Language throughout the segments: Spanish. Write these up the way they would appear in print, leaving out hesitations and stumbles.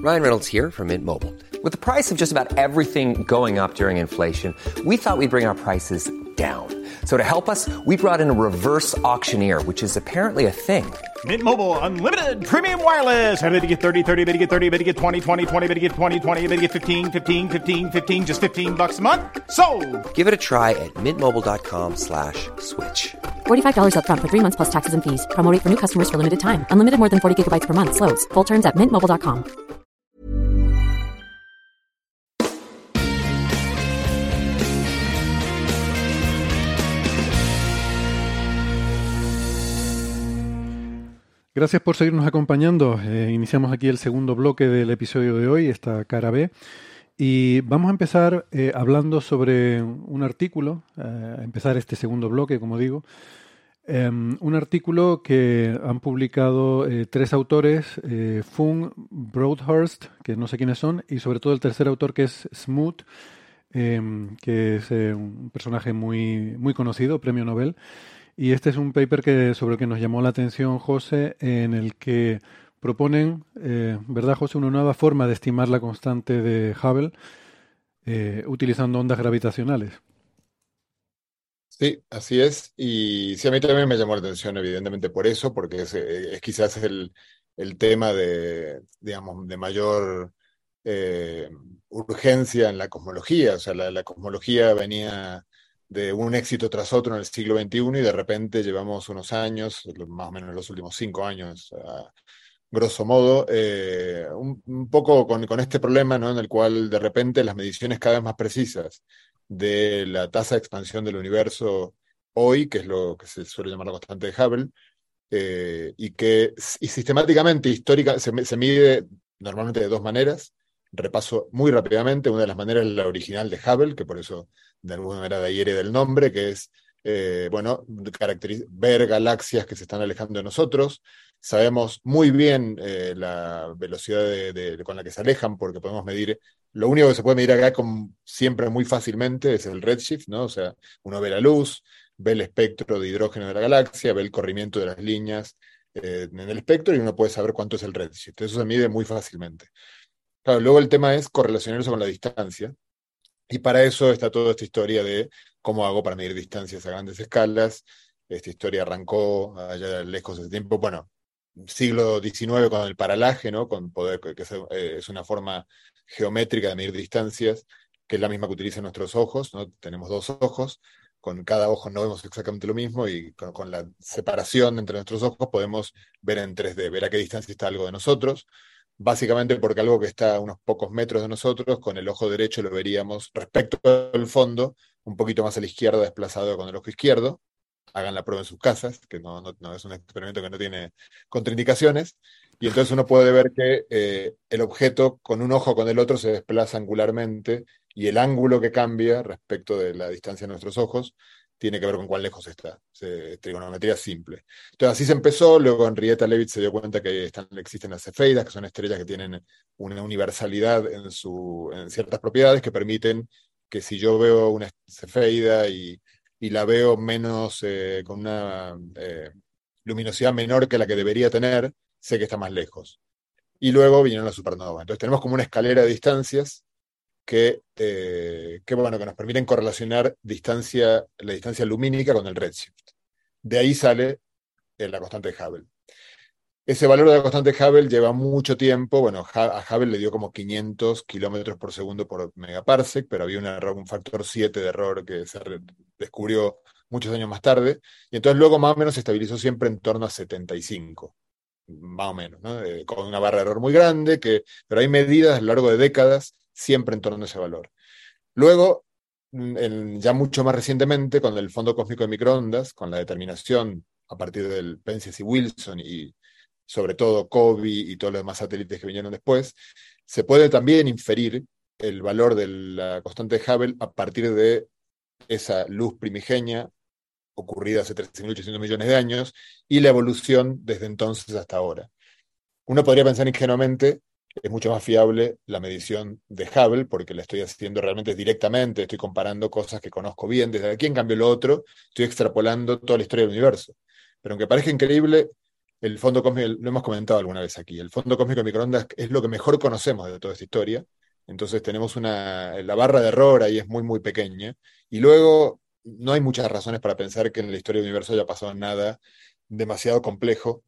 Ryan Reynolds here from Mint Mobile. With the price of just about everything going up during inflation, we thought we'd bring our prices down. So to help us, we brought in a reverse auctioneer, which is apparently a thing. Mint Mobile Unlimited Premium Wireless. How to get 30, 30, how to get 30, how to get 20, 20, 20, how to get 20, 20, how to get 15, 15, 15, 15, just $15 a month? Sold! Give it a try at mintmobile.com/switch. $45 up front for 3 months plus taxes and fees. Promo rate for new customers for limited time. Unlimited more than 40 gigabytes per month. Slows full terms at mintmobile.com. Gracias por seguirnos acompañando. Iniciamos aquí el segundo bloque del episodio de hoy, esta cara B. Y vamos a empezar hablando sobre un artículo, empezar este segundo bloque, como digo. Un artículo que han publicado 3 autores, Fung, Broadhurst, que no sé quiénes son, y sobre todo el tercer autor, que es Smoot, que es un personaje muy, muy conocido, premio Nobel. Y este es un paper sobre el que nos llamó la atención José, en el que proponen, ¿verdad, José?, una nueva forma de estimar la constante de Hubble utilizando ondas gravitacionales. Sí, así es. Y sí, a mí también me llamó la atención, evidentemente por eso, porque es quizás el tema digamos, de mayor urgencia en la cosmología. O sea, la cosmología venía de un éxito tras otro en el siglo XXI y de repente llevamos unos años, más o menos los últimos 5 años, grosso modo, un poco con este problema, ¿no?, en el cual de repente las mediciones cada vez más precisas de la tasa de expansión del universo hoy, que es lo que se suele llamar la constante de Hubble, y sistemáticamente, histórica, se mide normalmente de 2 maneras. Repaso muy rápidamente. Una de las maneras es la original de Hubble, que por eso de alguna manera de ahí hereda el nombre, que es ver galaxias que se están alejando de nosotros. Sabemos muy bien la velocidad con la que se alejan, porque podemos medir. Lo único que se puede medir acá siempre muy fácilmente es el redshift, ¿no? O sea, uno ve la luz, ve el espectro de hidrógeno de la galaxia, ve el corrimiento de las líneas en el espectro y uno puede saber cuánto es el redshift. Eso se mide muy fácilmente. Claro, luego el tema es correlacionar eso con la distancia, y para eso está toda esta historia de cómo hago para medir distancias a grandes escalas. Esta historia arrancó allá lejos de tiempo, bueno, siglo XIX con el paralaje, ¿no?, con poder, que es una forma geométrica de medir distancias, que es la misma que utilizan nuestros ojos, ¿no? Tenemos 2 ojos, con cada ojo no vemos exactamente lo mismo, y con la separación entre nuestros ojos podemos ver en 3D, ver a qué distancia está algo de nosotros. Básicamente porque algo que está a unos pocos metros de nosotros, con el ojo derecho lo veríamos respecto al fondo, un poquito más a la izquierda, desplazado con el ojo izquierdo. Hagan la prueba en sus casas, que no es un experimento que no tiene contraindicaciones. Y entonces uno puede ver que el objeto con un ojo o con el otro se desplaza angularmente, y el ángulo que cambia respecto de la distancia de nuestros ojos tiene que ver con cuán lejos está. Trigonometría simple. Entonces así se empezó. Luego Henrietta Leavitt se dio cuenta que existen las cefeidas, que son estrellas que tienen una universalidad en ciertas propiedades que permiten que si yo veo una cefeida y la veo menos, con una luminosidad menor que la que debería tener, sé que está más lejos. Y luego vinieron las supernovas. Entonces tenemos como una escalera de distancias que nos permiten correlacionar la distancia lumínica con el redshift. De ahí sale la constante de Hubble. Ese valor de la constante de Hubble lleva mucho tiempo. Bueno, a Hubble le dio como 500 kilómetros por segundo por megaparsec, pero había un factor 7 de error que se descubrió muchos años más tarde, y entonces luego más o menos se estabilizó siempre en torno a 75, más o menos, ¿no? Con una barra de error muy grande, pero hay medidas a lo largo de décadas siempre en torno a ese valor. Luego, ya mucho más recientemente, con el fondo cósmico de microondas, con la determinación a partir del Penzias y Wilson, y sobre todo COBE y todos los demás satélites que vinieron después, se puede también inferir el valor de la constante de Hubble a partir de esa luz primigenia ocurrida hace 13.800 millones de años y la evolución desde entonces hasta ahora. Uno podría pensar ingenuamente, es mucho más fiable la medición de Hubble, porque la estoy haciendo realmente directamente, estoy comparando cosas que conozco bien desde aquí. En cambio lo otro, estoy extrapolando toda la historia del universo. Pero aunque parezca increíble, el fondo cósmico, lo hemos comentado alguna vez aquí, el fondo cósmico de microondas es lo que mejor conocemos de toda esta historia. Entonces tenemos la barra de error ahí es muy, muy pequeña. Y luego no hay muchas razones para pensar que en la historia del universo haya pasado nada demasiado complejo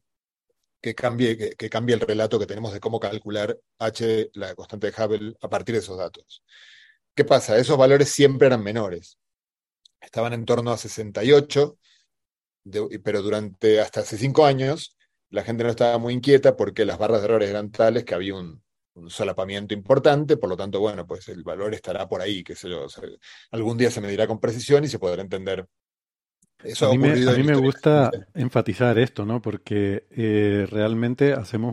que cambie el relato que tenemos de cómo calcular H, la constante de Hubble, a partir de esos datos. ¿Qué pasa? Esos valores siempre eran menores. Estaban en torno a 68, pero durante hasta hace 5 años la gente no estaba muy inquieta porque las barras de errores eran tales que había un solapamiento importante, por lo tanto, bueno, pues el valor estará por ahí, qué sé yo, o sea, algún día se medirá con precisión y se podrá entender. Eso A ha mí me, ocurrido a en mí la me historia. gusta enfatizar esto, ¿no? Porque realmente hacemos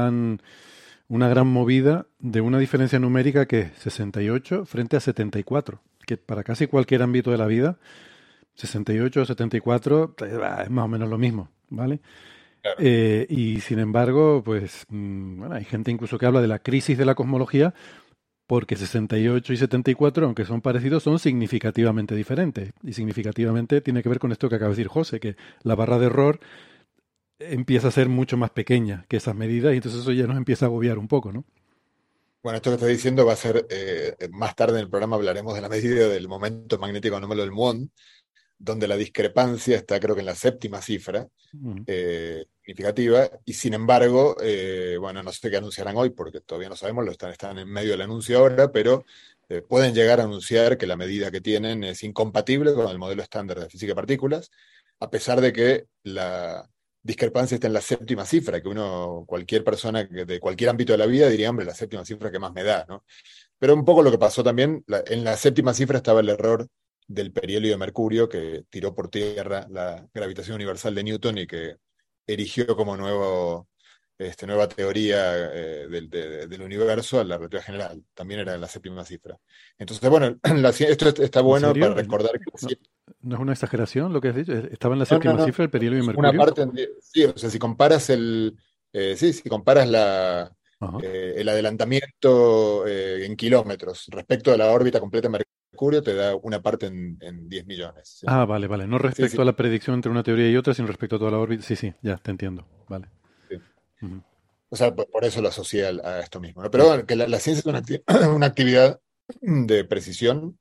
una gran movida de una diferencia numérica que es 68 frente a 74, que para casi cualquier ámbito de la vida, 68 o 74 es más o menos lo mismo, ¿vale? Claro. Y sin embargo, pues bueno, hay gente incluso que habla de la crisis de la cosmología porque 68 y 74, aunque son parecidos, son significativamente diferentes. Y significativamente tiene que ver con esto que acaba de decir José, que la barra de error empieza a ser mucho más pequeña que esas medidas y entonces eso ya nos empieza a agobiar un poco, ¿no? Bueno, esto que estás diciendo va a ser, más tarde en el programa hablaremos de la medida del momento magnético anómalo del muón, donde la discrepancia está creo que en la séptima cifra Mm. significativa, y sin embargo, bueno, no sé qué anunciarán hoy, porque todavía no sabemos, están en medio del anuncio ahora, pero pueden llegar a anunciar que la medida que tienen es incompatible con el modelo estándar de física de partículas, a pesar de que la discrepancia está en la séptima cifra, que cualquier persona de cualquier ámbito de la vida diría, hombre, la séptima cifra que más me da, ¿no? Pero un poco lo que pasó también, en la séptima cifra estaba el error del perihelio de Mercurio, que tiró por tierra la gravitación universal de Newton y que erigió como nueva teoría del universo a la relatividad general. También era la séptima cifra. Entonces, bueno, esto está ¿En bueno para serio? recordar que ¿No, no es una exageración lo que has dicho? Estaba en la séptima no, cifra el perihelio de es una Mercurio. parte, sí, o sea, si comparas si comparas Ajá. el adelantamiento en kilómetros respecto a la órbita completa de Mercurio, te da una parte en 10 millones. Sí, Ah, vale, vale. No sí, sí, respecto a la predicción entre una teoría y otra, sino respecto a toda la órbita. Sí, sí, ya te entiendo. Vale. sí. Ujú. O sea, por eso lo asocié a esto mismo, ¿no? Pero Ok. bueno, que la ciencia es una actividad de precisión,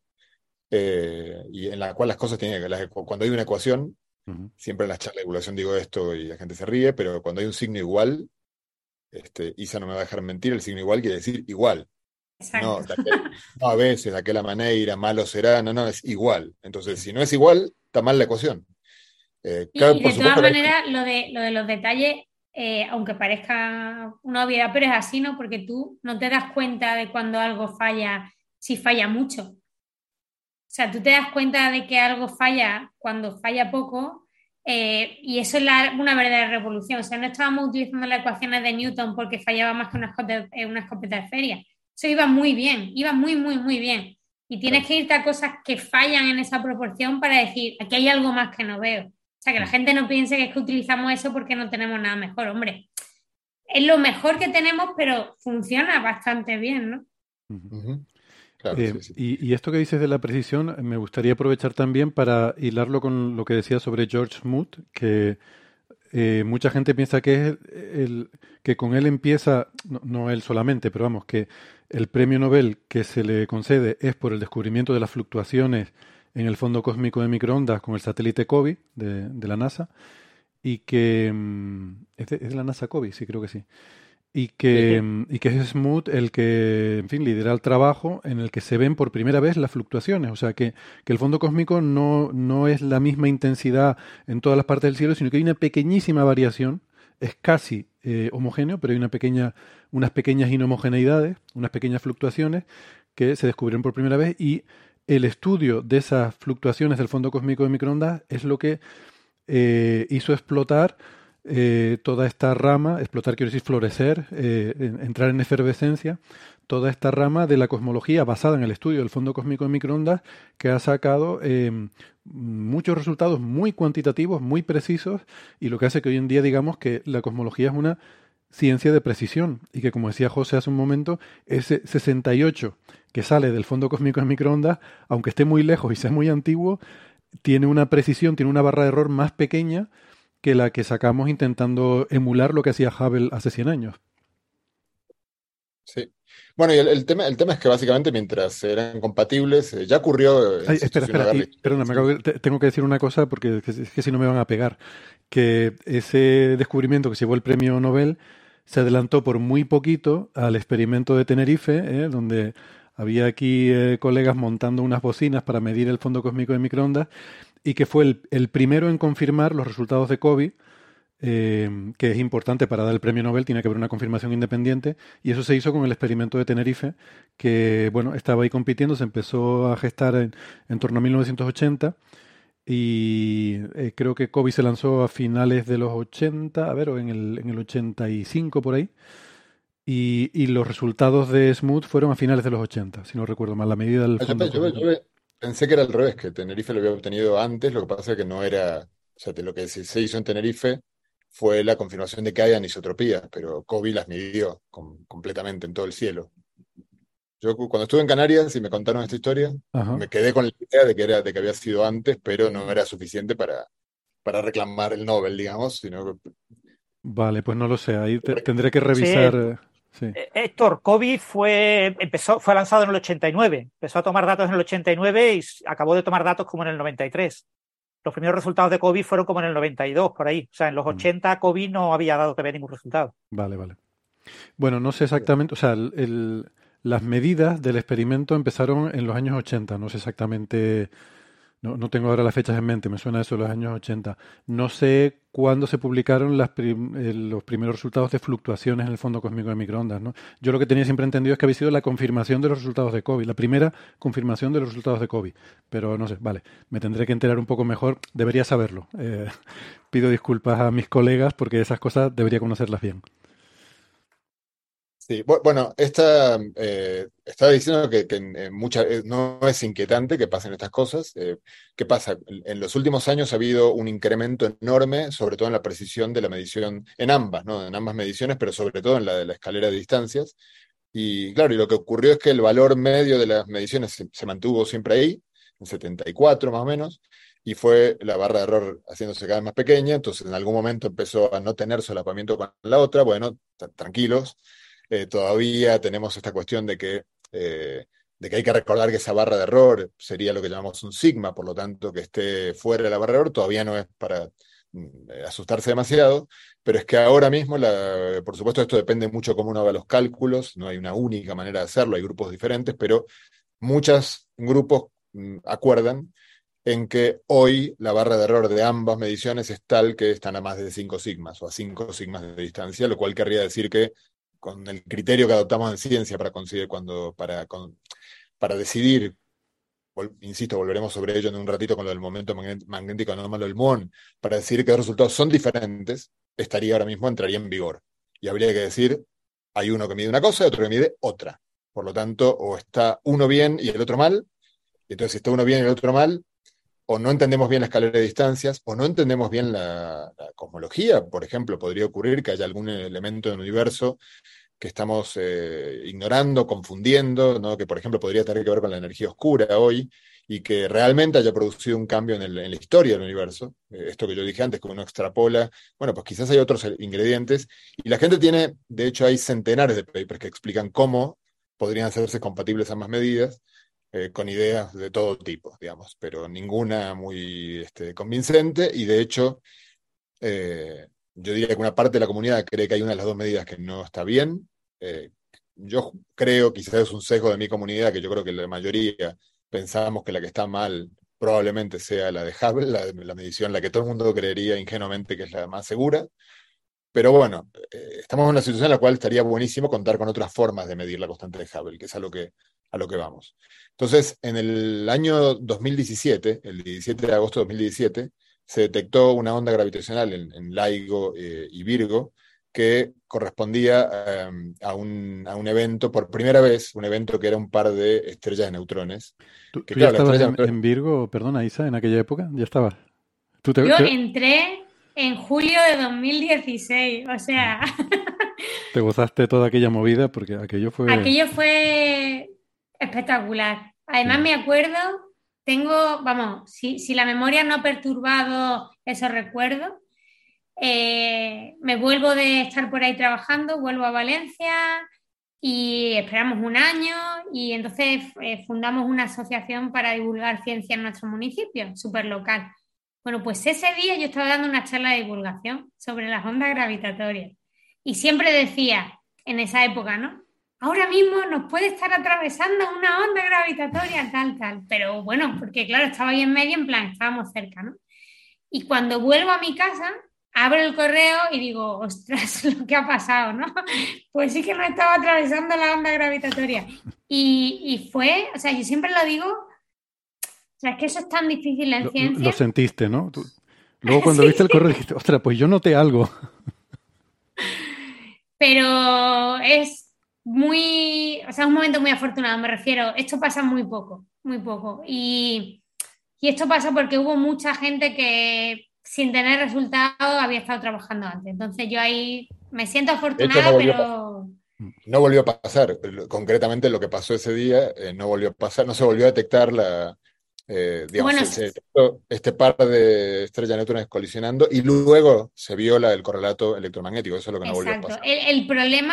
y en la cual las cosas tienen cuando hay una ecuación, Ujú. siempre en las charlas de divulgación digo esto y la gente se ríe, pero cuando hay un signo igual, Isa no me va a dejar mentir, el signo igual quiere decir igual. Exacto. No, no a veces, de aquella manera, malo será, no, es igual. Entonces, si no es igual, está mal la ecuación. Y Por de todas supuesto que maneras, lo de los detalles, aunque parezca una obviedad, pero es así, ¿no? Porque tú no te das cuenta de cuando algo falla, si falla mucho. O sea, tú te das cuenta de que algo falla cuando falla poco, y eso es una verdadera revolución. O sea, no estábamos utilizando las ecuaciones de Newton porque fallaba más que una escopeta de feria. Eso iba muy bien, iba muy, muy, muy bien. Y tienes que irte a cosas que fallan en esa proporción para decir, aquí hay algo más que no veo. O sea, que la gente no piense que es que utilizamos eso porque no tenemos nada mejor. Hombre, es lo mejor que tenemos, pero funciona bastante bien, ¿no? Ujú. Ujú. Claro, sí, sí. Y esto que dices de la precisión, me gustaría aprovechar también para hilarlo con lo que decía sobre George Smoot, que mucha gente piensa que es que con él empieza, no él solamente, pero vamos, que el premio Nobel que se le concede es por el descubrimiento de las fluctuaciones en el fondo cósmico de microondas con el satélite COBE de la NASA, y que es de la NASA COBE, sí, creo que sí. Y que es Smoot el que, en fin, lidera el trabajo en el que se ven por primera vez las fluctuaciones. O sea, que el fondo cósmico no es la misma intensidad en todas las partes del cielo, sino que hay una pequeñísima variación. Es casi homogéneo, pero hay unas pequeñas inhomogeneidades, unas pequeñas fluctuaciones que se descubrieron por primera vez. Y el estudio de esas fluctuaciones del fondo cósmico de microondas es lo que hizo explotar toda esta rama, explotar quiero decir florecer, entrar en efervescencia, toda esta rama de la cosmología basada en el estudio del fondo cósmico de microondas, que ha sacado muchos resultados muy cuantitativos, muy precisos, y lo que hace que hoy en día digamos que la cosmología es una ciencia de precisión, y que como decía José hace un momento, ese 68 que sale del fondo cósmico de microondas, aunque esté muy lejos y sea muy antiguo, tiene una precisión, tiene una barra de error más pequeña que la que sacamos intentando emular lo que hacía Hubble hace 100 años. Sí. Bueno, y el tema es que básicamente mientras eran compatibles, ya ocurrió, Ay, insisto, espera, si uno espera, agarra y la historia perdona, reciente. tengo que decir una cosa porque es que si no me van a pegar. Que ese descubrimiento que se llevó el premio Nobel se adelantó por muy poquito al experimento de Tenerife, donde había aquí colegas montando unas bocinas para medir el fondo cósmico de microondas, y que fue el primero en confirmar los resultados de COVID, que es importante para dar el premio Nobel, tiene que haber una confirmación independiente, y eso se hizo con el experimento de Tenerife, que bueno, estaba ahí compitiendo, se empezó a gestar en torno a 1980, y creo que COVID se lanzó a finales de los 80, a ver, o en el 85 por ahí, y los resultados de Smoot fueron a finales de los 80, si no recuerdo mal, la medida del Ah, Yo, fondo pe- yo- cósmico. yo pensé que era al revés, que Tenerife lo había obtenido antes, lo que pasa es que no era, o sea, lo que se hizo en Tenerife fue la confirmación de que hay anisotropías, pero Kobe las midió completamente en todo el cielo. Yo cuando estuve en Canarias y me contaron esta historia, Ajá. me quedé con la idea de que había sido antes, pero no era suficiente para reclamar el Nobel, digamos, sino que Vale, pues no lo sé, ahí tendré que Sí, revisar. Sí, Héctor, COVID fue lanzado en el 89. Empezó a tomar datos en el 89 y acabó de tomar datos como en el 93. Los primeros resultados de COVID fueron como en el 92, por ahí. O sea, en los mm, 80 COVID no había dado todavía ningún resultado. vale, vale. Bueno, no sé exactamente, o sea, las medidas del experimento empezaron en los años 80, no sé exactamente. No tengo ahora las fechas en mente, me suena eso de los años 80. No sé cuándo se publicaron los primeros resultados de fluctuaciones en el fondo cósmico de microondas, ¿no? Yo lo que tenía siempre entendido es que había sido la confirmación de los resultados de COVID, la primera confirmación de los resultados de COVID. Pero no sé, vale, me tendré que enterar un poco mejor, debería saberlo. Pido disculpas a mis colegas porque esas cosas debería conocerlas bien. sí, bueno, estaba diciendo que no es inquietante que pasen estas cosas. ¿Qué pasa? En los últimos años ha habido un incremento enorme, sobre todo en la precisión de la medición, en ambas, ¿no? En ambas mediciones, pero sobre todo en la de la escalera de distancias. Y claro, y lo que ocurrió es que el valor medio de las mediciones se mantuvo siempre ahí, en 74 más o menos, y fue la barra de error haciéndose cada vez más pequeña, entonces en algún momento empezó a no tener solapamiento con la otra, bueno, tranquilos, todavía tenemos esta cuestión de que hay que recordar que esa barra de error sería lo que llamamos un sigma, por lo tanto, que esté fuera de la barra de error todavía no es para asustarse demasiado, pero es que ahora mismo, por supuesto, esto depende mucho cómo uno haga los cálculos, no hay una única manera de hacerlo, hay grupos diferentes, pero muchos grupos acuerdan en que hoy la barra de error de ambas mediciones es tal que están a más de 5 sigmas o a 5 sigmas de distancia, lo cual querría decir que con el criterio que adoptamos en ciencia para decidir, insisto, volveremos sobre ello en un ratito con lo del momento magnético anómalo del muón, para decir que los resultados son diferentes, entraría en vigor. Y habría que decir, hay uno que mide una cosa y otro que mide otra. Por lo tanto, o está uno bien y el otro mal, y entonces si está uno bien y el otro mal, o no entendemos bien la escalera de distancias, o no entendemos bien la cosmología. Por ejemplo, podría ocurrir que haya algún elemento del universo que estamos ignorando, confundiendo, ¿no? Que por ejemplo podría tener que ver con la energía oscura hoy y que realmente haya producido un cambio en la historia del universo. Esto que yo dije antes, que uno extrapola, bueno, pues quizás hay otros ingredientes y la gente tiene, de hecho hay centenares de papers que explican cómo podrían hacerse compatibles ambas medidas. Con ideas de todo tipo, digamos, pero ninguna muy convincente y de hecho yo diría que una parte de la comunidad cree que hay una de las dos medidas que no está bien. Yo creo, quizás es un sesgo de mi comunidad, que yo creo que la mayoría pensamos que la que está mal probablemente sea la de Hubble, la medición, la que todo el mundo creería ingenuamente que es la más segura. Pero bueno, estamos en una situación en la cual estaría buenísimo contar con otras formas de medir la constante de Hubble, que es a lo que vamos. Entonces, en el año 2017, el 17 de agosto de 2017, se detectó una onda gravitacional en LIGO y Virgo que correspondía a un evento, por primera vez, un evento que era un par de estrellas de neutrones. Que ¿Tú ya claro, la estabas estrella de en neutrones, Virgo, perdona, Isa, en aquella época? ¿Ya estabas? ¿Tú Yo entré en julio de 2016, o sea, te gozaste toda aquella movida? Porque aquello fue... aquello fue espectacular. Además Sí. me acuerdo, vamos, si la memoria no ha perturbado esos recuerdos, me vuelvo de estar por ahí trabajando, vuelvo a Valencia y esperamos un año y entonces fundamos una asociación para divulgar ciencia en nuestro municipio, súper local. Bueno, pues ese día yo estaba dando una charla de divulgación sobre las ondas gravitatorias y siempre decía, en esa época, ¿no? Ahora mismo nos puede estar atravesando una onda gravitatoria, tal, pero bueno, porque claro, estaba ahí en medio, en plan, estábamos cerca, ¿no? Y cuando vuelvo a mi casa, abro el correo y digo, ostras, lo que ha pasado, ¿no? Pues sí que nos estaba atravesando la onda gravitatoria. Y fue, o sea, yo siempre lo digo, o sea, es que eso es tan difícil en ciencia. Lo sentiste, ¿no? Luego cuando Sí. viste el correo dijiste, ostras, pues yo noté algo. Pero es muy, o sea, un momento muy afortunado, me refiero, esto pasa muy poco. Y esto pasa porque hubo mucha gente que sin tener resultados había estado trabajando antes. Entonces yo ahí me siento De hecho, afortunada, pero... no volvió a pasar. Concretamente lo que pasó ese día no volvió a pasar, no se volvió a detectar digamos, Bueno, se detectó este par de estrellas neutrones colisionando y luego se vio el correlato electromagnético. Eso es lo que no volvió a exacto. pasar. El problema,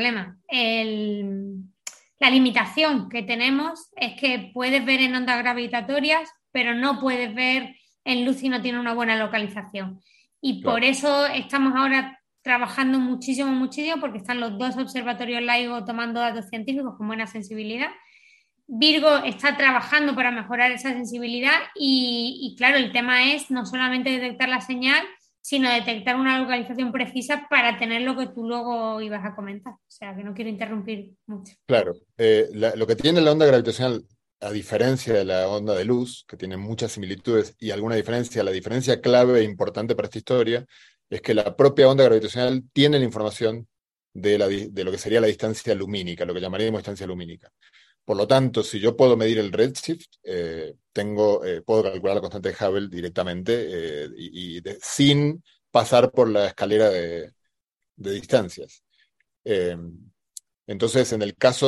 la limitación que tenemos es que puedes ver en ondas gravitatorias, pero no puedes ver en luz si no tiene una buena localización. Y Claro. por eso estamos ahora trabajando muchísimo, porque están los 2 observatorios LIGO tomando datos científicos con buena sensibilidad. Virgo está trabajando para mejorar esa sensibilidad y claro, el tema es no solamente detectar la señal, sino detectar una localización precisa para tener lo que tú luego ibas a comentar. O sea, que no quiero interrumpir mucho. Claro, lo que tiene la onda gravitacional, a diferencia de la onda de luz, que tiene muchas similitudes y alguna diferencia, la diferencia clave e importante para esta historia es que la propia onda gravitacional tiene la información de lo que sería la distancia lumínica, lo que llamaríamos distancia lumínica. Por lo tanto, si yo puedo medir el redshift, puedo calcular la constante de Hubble directamente sin pasar por la escalera de distancias. Entonces, en el caso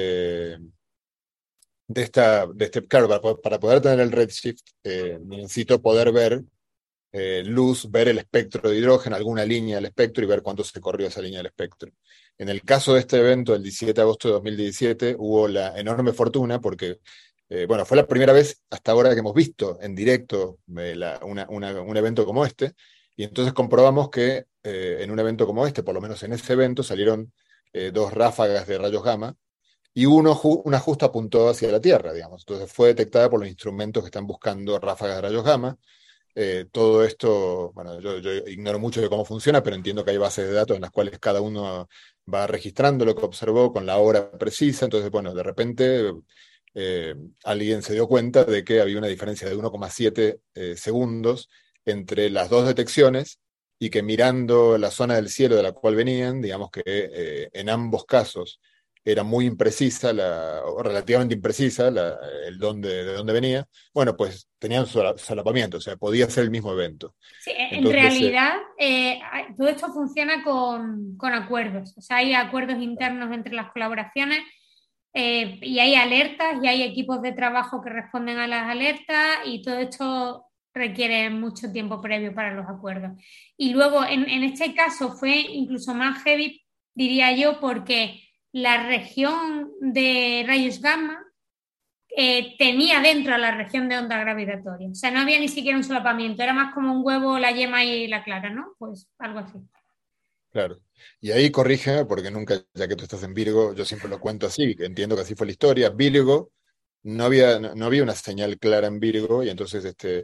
claro, para poder tener el redshift, necesito poder ver luz, ver el espectro de hidrógeno, alguna línea del espectro y ver cuánto se corrió esa línea del espectro. En el caso de este evento, el 17 de agosto de 2017, hubo la enorme fortuna porque, bueno, fue la primera vez hasta ahora que hemos visto en directo un evento como este, y entonces comprobamos que en un evento como este, por lo menos en ese evento, salieron 2 ráfagas de rayos gamma, y una justo apuntó hacia la Tierra, digamos. Entonces fue detectada por los instrumentos que están buscando ráfagas de rayos gamma. Todo esto, bueno, yo ignoro mucho de cómo funciona, pero entiendo que hay bases de datos en las cuales cada uno va registrando lo que observó con la hora precisa. Entonces, bueno, de repente alguien se dio cuenta de que había una diferencia de 1,7 segundos entre las 2 detecciones y que mirando la zona del cielo de la cual venían, digamos que en ambos casos era muy imprecisa, o relativamente imprecisa, de dónde venía. Bueno, pues tenían solapamiento, o sea, podía ser el mismo evento. Sí, en Entonces, realidad todo esto funciona con acuerdos. O sea, hay acuerdos internos entre las colaboraciones y hay alertas y hay equipos de trabajo que responden a las alertas y todo esto requiere mucho tiempo previo para los acuerdos. Y luego, en este caso, fue incluso más heavy, diría yo, porque la región de rayos gamma tenía dentro la región de onda gravitatoria. O sea, no había ni siquiera un solapamiento, era más como un huevo, la yema y la clara, ¿no? Pues algo así. claro. Y ahí corrígeme, porque nunca, ya que tú estás en Virgo, yo siempre lo cuento así, que entiendo que así fue la historia. Virgo, no había una señal clara en Virgo, y entonces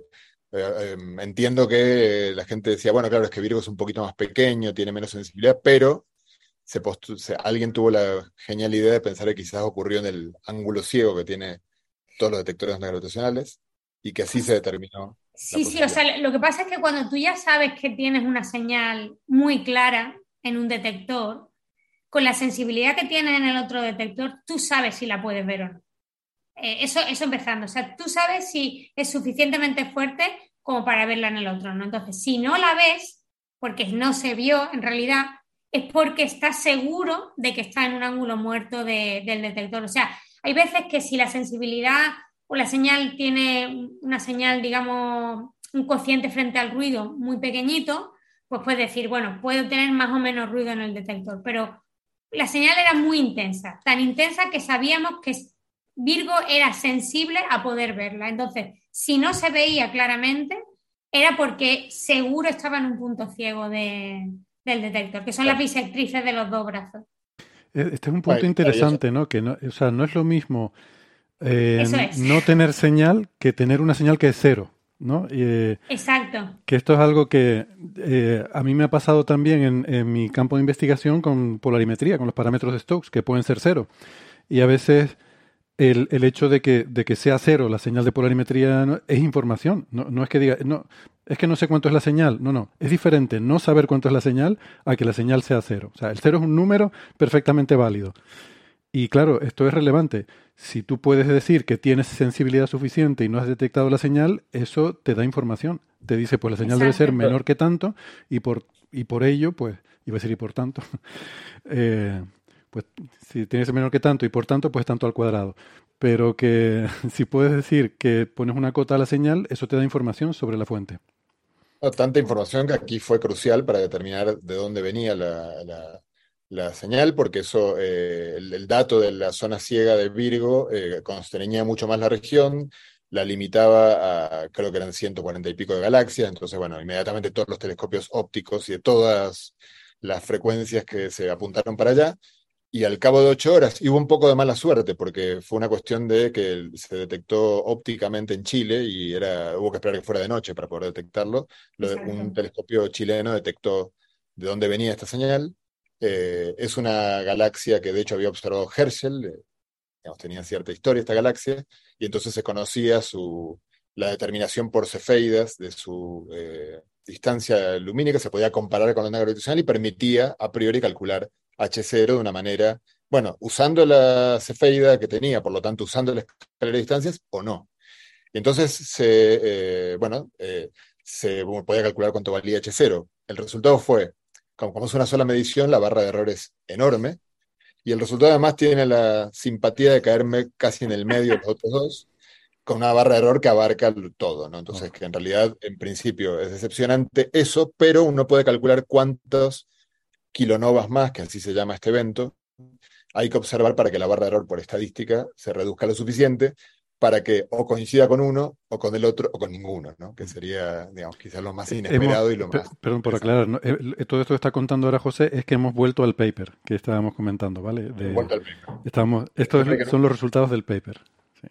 entiendo que la gente decía, bueno, claro, es que Virgo es un poquito más pequeño, tiene menos sensibilidad, pero alguien tuvo la genial idea de pensar que quizás ocurrió en el ángulo ciego que tiene todos los detectores de ondas gravitacionales y que así se determinó la Sí, o posición. sea, lo que pasa es que cuando tú ya sabes que tienes una señal muy clara en un detector, con la sensibilidad que tienes en el otro detector, tú sabes si la puedes ver o no. Eso empezando, o sea, tú sabes si es suficientemente fuerte como para verla en el otro, ¿no? Entonces, si no la ves, porque no se vio en realidad, es porque estás seguro de que está en un ángulo muerto del detector. O sea, hay veces que si la sensibilidad o la señal tiene una señal, digamos, un cociente frente al ruido muy pequeñito, pues puedes decir, bueno, puedo tener más o menos ruido en el detector, pero la señal era muy intensa, tan intensa que sabíamos que Virgo era sensible a poder verla. Entonces, si no se veía claramente, era porque seguro estaba en un punto ciego del detector, que son las bisectrices de los dos brazos. Este es un punto Bueno, interesante, ¿no? Que no, o sea, no es lo mismo Eso es. no tener señal que tener una señal que es cero, ¿no? Exacto. Que esto es algo que a mí me ha pasado también en mi campo de investigación con polarimetría, con los parámetros de Stokes, que pueden ser cero. Y a veces el hecho de que sea cero la señal de polarimetría es información. No es que diga, no, es que no sé cuánto es la señal. No. Es diferente no saber cuánto es la señal a que la señal sea cero. O sea, el cero es un número perfectamente válido. Y claro, esto es relevante. Si tú puedes decir que tienes sensibilidad suficiente y no has detectado la señal, eso te da información. Te dice, pues la señal debe ser menor que tanto y por ello, pues, iba a decir y por tanto, pues si tiene que ser menor que tanto y por tanto, pues tanto al cuadrado. Pero que si puedes decir que pones una cota a la señal, eso te da información sobre la fuente. Tanta información que aquí fue crucial para determinar de dónde venía la señal, porque eso, el dato de la zona ciega de Virgo constreñía mucho más la región, la limitaba a, creo que eran 140 y pico de galaxias, entonces, bueno, inmediatamente todos los telescopios ópticos y de todas las frecuencias que se apuntaron para allá, y al cabo de 8 horas, y hubo un poco de mala suerte, porque fue una cuestión de que se detectó ópticamente en Chile y hubo que esperar que fuera de noche para poder detectarlo. Un telescopio chileno detectó de dónde venía esta señal. Es una galaxia que de hecho había observado Herschel, digamos, tenía cierta historia esta galaxia, y entonces se conocía la determinación por cefeidas de su distancia lumínica, se podía comparar con la onda gravitacional y permitía a priori calcular H0 de una manera, bueno, usando la cefeida que tenía, por lo tanto usando la escalera de distancias o no. Y entonces se podía calcular cuánto valía H0. El resultado fue, como es una sola medición, la barra de error es enorme, y el resultado además tiene la simpatía de caerme casi en el medio de los otros dos, con una barra de error que abarca todo, ¿no? Entonces, que en realidad, en principio, es decepcionante eso, pero uno puede calcular cuántos kilonovas más, que así se llama este evento, hay que observar para que la barra de error por estadística se reduzca lo suficiente para que o coincida con uno, o con el otro, o con ninguno, ¿no? Que sería, digamos, quizás lo más inesperado y lo más... Perdón por aclarar, ¿no? Todo esto que está contando ahora José es que hemos vuelto al paper que estábamos comentando, ¿vale? Vuelta al paper. Son los resultados del paper. Sí.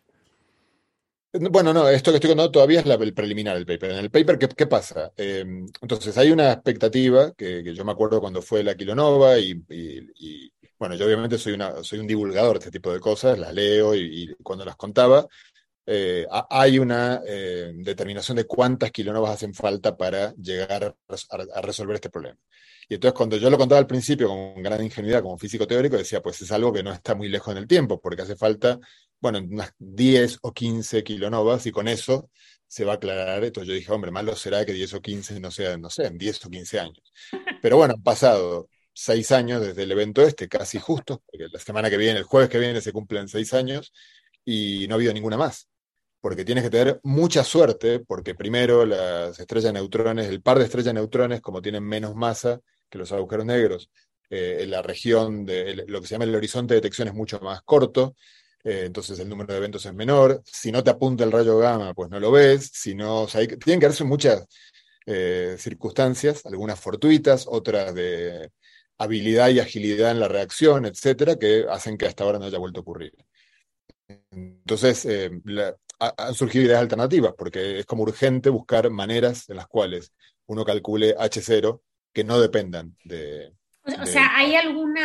Bueno, no, esto que estoy contando todavía es el preliminar del paper. En el paper, ¿qué pasa? Entonces, hay una expectativa que yo me acuerdo cuando fue la kilonova y bueno, yo obviamente soy un divulgador de este tipo de cosas, las leo y cuando las contaba, hay una determinación de cuántas kilonovas hacen falta para llegar a resolver este problema. Y entonces cuando yo lo contaba al principio con gran ingenuidad como físico teórico, decía, pues es algo que no está muy lejos en el tiempo, porque hace falta, bueno, unas 10 o 15 kilonovas y con eso se va a aclarar. Entonces yo dije, hombre, malo será que 10 o 15 no sean, no sé, en 10 o 15 años. Pero bueno, han pasado 6 años desde el evento casi justo, porque la semana que viene, el jueves que viene, se cumplen 6 años y no ha habido ninguna más. Porque tienes que tener mucha suerte, porque primero las estrellas de neutrones, el par de estrellas de neutrones, como tienen menos masa que los agujeros negros, en la región de lo que se llama el horizonte de detección es mucho más corto, entonces el número de eventos es menor. Si no te apunta el rayo gamma, pues no lo ves. Si no, o sea, tienen que darse muchas circunstancias, algunas fortuitas, otras de habilidad y agilidad en la reacción, etcétera, que hacen que hasta ahora no haya vuelto a ocurrir. Entonces, han surgido ideas alternativas, porque es como urgente buscar maneras en las cuales uno calcule H0 que no dependan de... O sea, ¿hay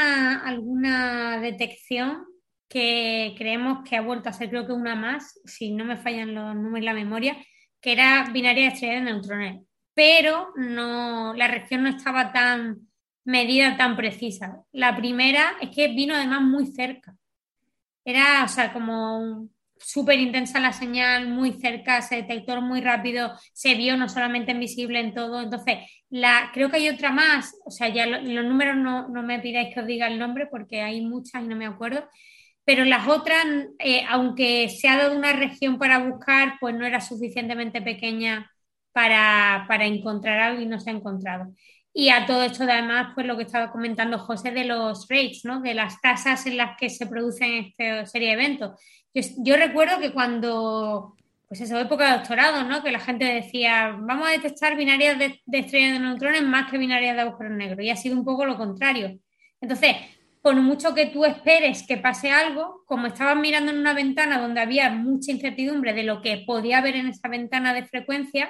alguna detección que creemos que ha vuelto a ser, creo que una más, si no me fallan los números y la memoria, que era binaria de estrellas de neutrones? Pero no, la reacción no estaba tan medida, tan precisa. La primera es que vino además muy cerca. Era, o sea, como súper intensa la señal, muy cerca, se detectó muy rápido, se vio no solamente en visible en todo. Entonces, creo que hay otra más, o sea, ya los números no me pidáis que os diga el nombre porque hay muchas y no me acuerdo, pero las otras, aunque se ha dado una región para buscar, pues no era suficientemente pequeña para encontrar algo y no se ha encontrado. Y a todo esto, además, pues lo que estaba comentando José de los rates, ¿no? De las tasas en las que se producen esta serie de eventos. Yo recuerdo que cuando, pues esa época de doctorado, ¿no? Que la gente decía, vamos a detectar binarias de estrellas de neutrones más que binarias de agujeros negros. Y ha sido un poco lo contrario. Entonces, por mucho que tú esperes que pase algo, como estabas mirando en una ventana donde había mucha incertidumbre de lo que podía haber en esa ventana de frecuencia,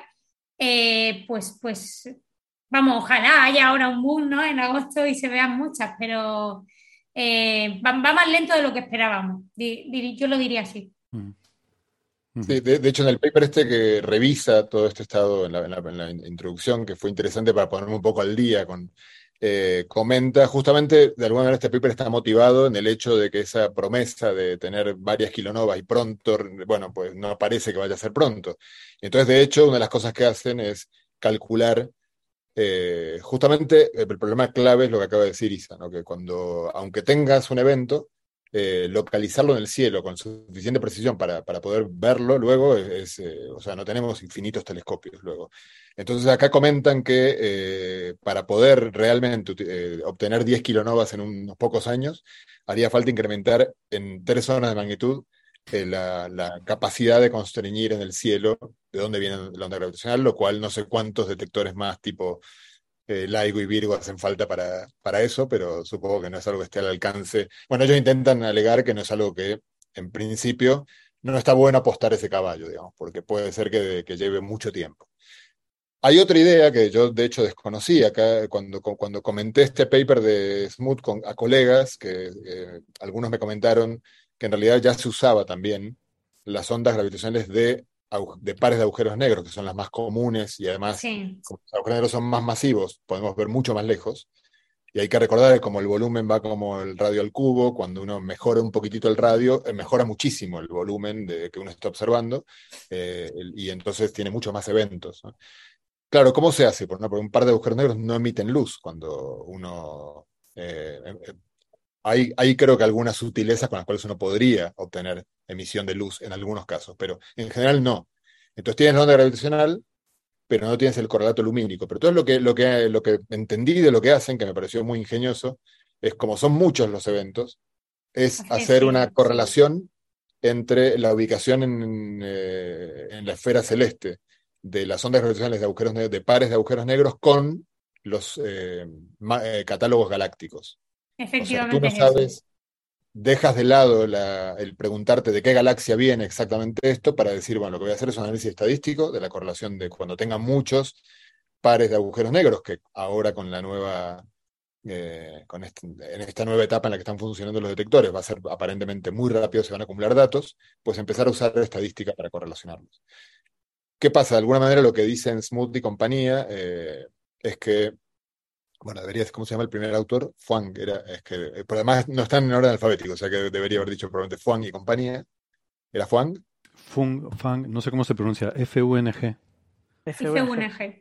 pues vamos, ojalá haya ahora un boom, ¿no? En agosto y se vean muchas, pero va más lento de lo que esperábamos. Yo lo diría así. Sí, de hecho, en el paper este que revisa todo este estado en la introducción, que fue interesante para ponerme un poco al día comenta justamente, de alguna manera este paper está motivado en el hecho de que esa promesa de tener varias kilonovas y pronto, bueno, pues no parece que vaya a ser pronto. Entonces, de hecho, una de las cosas que hacen es calcular justamente el problema clave es lo que acaba de decir Isa, ¿no? Que aunque tengas un evento, localizarlo en el cielo con suficiente precisión para poder verlo luego o sea, no tenemos infinitos telescopios luego. Entonces acá comentan que para poder realmente obtener 10 kilonovas en unos pocos años, haría falta incrementar en 3 órdenes de magnitud la capacidad de constreñir en el cielo de dónde viene la onda gravitacional, lo cual no sé cuántos detectores más tipo LIGO y Virgo hacen falta para eso, pero supongo que no es algo que esté al alcance. Bueno, ellos intentan alegar que no es algo que, en principio, no está bueno apostar ese caballo, digamos, porque puede ser que lleve mucho tiempo. Hay otra idea que yo, de hecho, desconocí acá cuando comenté este paper de Smoot a colegas, que algunos me comentaron que en realidad ya se usaba también las ondas gravitacionales de pares de agujeros negros, que son las más comunes y además, Sí. como los agujeros negros son más masivos, podemos ver mucho más lejos. Y hay que recordar que como el volumen va como el radio al cubo, cuando uno mejora un poquitito el radio, mejora muchísimo el volumen que uno está observando, y entonces tiene muchos más eventos, ¿no? Claro, ¿cómo se hace? Porque un par de agujeros negros no emiten luz cuando uno... hay creo que algunas sutilezas con las cuales uno podría obtener emisión de luz en algunos casos, pero en general no. Entonces tienes la onda gravitacional, pero no tienes el correlato lumínico. Pero todo lo que entendí de lo que hacen, que me pareció muy ingenioso, es como son muchos los eventos, es hacer una correlación entre la ubicación en la esfera celeste de las ondas gravitacionales de agujeros negros, de pares de agujeros negros con los catálogos galácticos. O sea, tú Efectivamente no es eso. sabes, dejas de lado el preguntarte de qué galaxia viene exactamente esto para decir, bueno, lo que voy a hacer es un análisis estadístico de la correlación de cuando tenga muchos pares de agujeros negros, que ahora con la nueva, en esta nueva etapa en la que están funcionando los detectores, va a ser aparentemente muy rápido, se van a acumular datos, pues empezar a usar estadística para correlacionarlos. ¿Qué pasa? De alguna manera lo que dicen Smoot y compañía es que, bueno, ¿cómo se llama el primer autor? Fung, pero además no están en orden alfabético, o sea que debería haber dicho probablemente Fung y compañía. ¿Era Fung? Fung, no sé cómo se pronuncia, F-U-N-G. FUNG.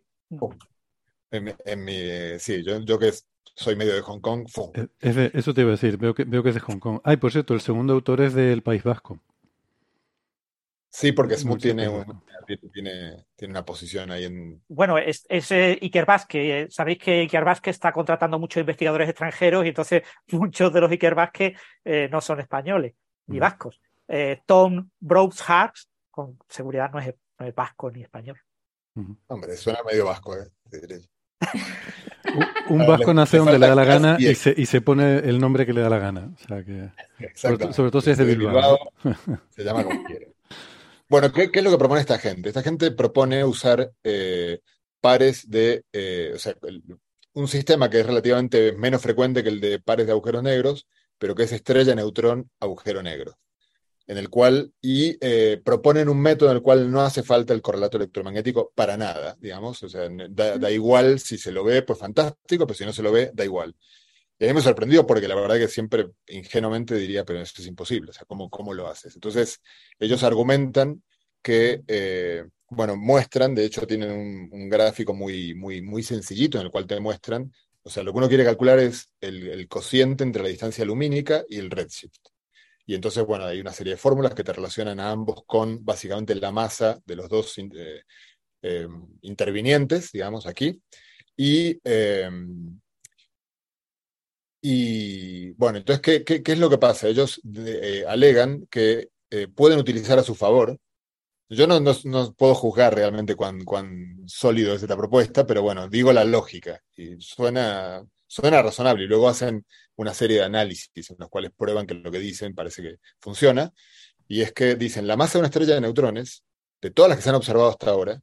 Sí, yo que soy medio de Hong Kong, Fung. Eso te iba a decir, veo que es de Hong Kong. Ay, por cierto, el segundo autor es del País Vasco. Sí, porque Smoot Mucho tiene País Vasco. una posición ahí en... Bueno, es Iker Vázquez. Sabéis que Iker Vázquez está contratando muchos investigadores extranjeros y entonces muchos de los Iker Vázquez no son españoles ni vascos. Tom Broughart, con seguridad no es vasco ni español. Hombre, suena medio vasco, te diré. Un vasco nace donde le da la gana y se pone el nombre que le da la gana. O sea que, sobre todo si es de Bilbao, ¿no? Se llama como quiere. Bueno, ¿qué es lo que propone esta gente? Esta gente propone usar pares o sea, un sistema que es relativamente menos frecuente que el de pares de agujeros negros, pero que es estrella, neutrón, agujero negro, en el cual, proponen un método en el cual no hace falta el correlato electromagnético para nada, digamos, o sea, da igual si se lo ve, pues fantástico, pero si no se lo ve, da igual. Y a mí me sorprendió porque la verdad que siempre ingenuamente diría, pero esto es imposible, o sea, ¿cómo lo haces? Entonces, ellos argumentan que, bueno, muestran, de hecho tienen un gráfico muy, muy, muy sencillito en el cual te muestran, o sea, lo que uno quiere calcular es el cociente entre la distancia lumínica y el redshift. Y entonces, bueno, hay una serie de fórmulas que te relacionan a ambos con básicamente la masa de los dos intervinientes, digamos, aquí. Y, eh, y bueno, entonces, ¿qué es lo que pasa? Ellos alegan que pueden utilizar a su favor. Yo no puedo juzgar realmente cuán sólido es esta propuesta, pero bueno, digo la lógica y suena razonable. Y luego hacen una serie de análisis en los cuales prueban que lo que dicen parece que funciona. Y es que dicen, la masa de una estrella de neutrones, de todas las que se han observado hasta ahora,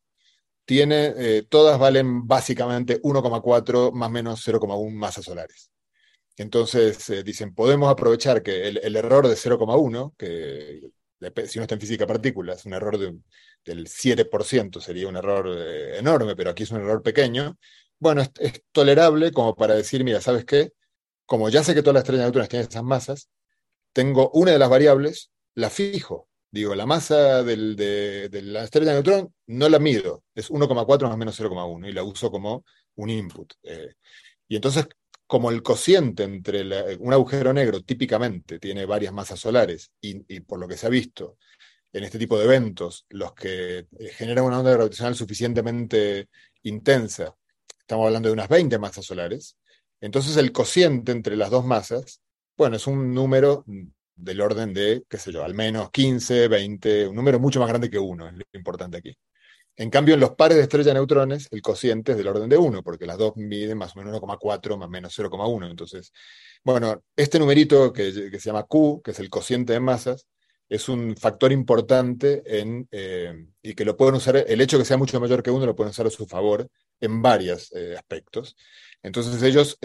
todas valen básicamente 1,4 más o menos 0,1 masas solares. Entonces, dicen, podemos aprovechar que el error de 0,1, que si uno está en física de partículas, un error del 7% sería un error enorme, pero aquí es un error pequeño. Bueno, es tolerable como para decir, mira, ¿sabes qué? Como ya sé que todas las estrellas de neutrones tienen esas masas, tengo una de las variables, la fijo. Digo, la masa de la estrella de neutrón no la mido, es 1,4 más o menos 0,1 y la uso como un input. Y entonces, como el cociente entre un agujero negro típicamente tiene varias masas solares y por lo que se ha visto en este tipo de eventos, los que generan una onda gravitacional suficientemente intensa, estamos hablando de unas 20 masas solares, entonces el cociente entre las dos masas, bueno, es un número del orden de, qué sé yo, al menos 15, 20, un número mucho más grande que uno, es lo importante aquí. En cambio, en los pares de estrella de neutrones, el cociente es del orden de 1, porque las dos miden más o menos 1,4 más o menos 0,1. Entonces, bueno, este numerito que se llama Q, que es el cociente de masas, es un factor importante y que lo pueden usar, el hecho de que sea mucho mayor que 1 lo pueden usar a su favor en varios aspectos. Entonces ellos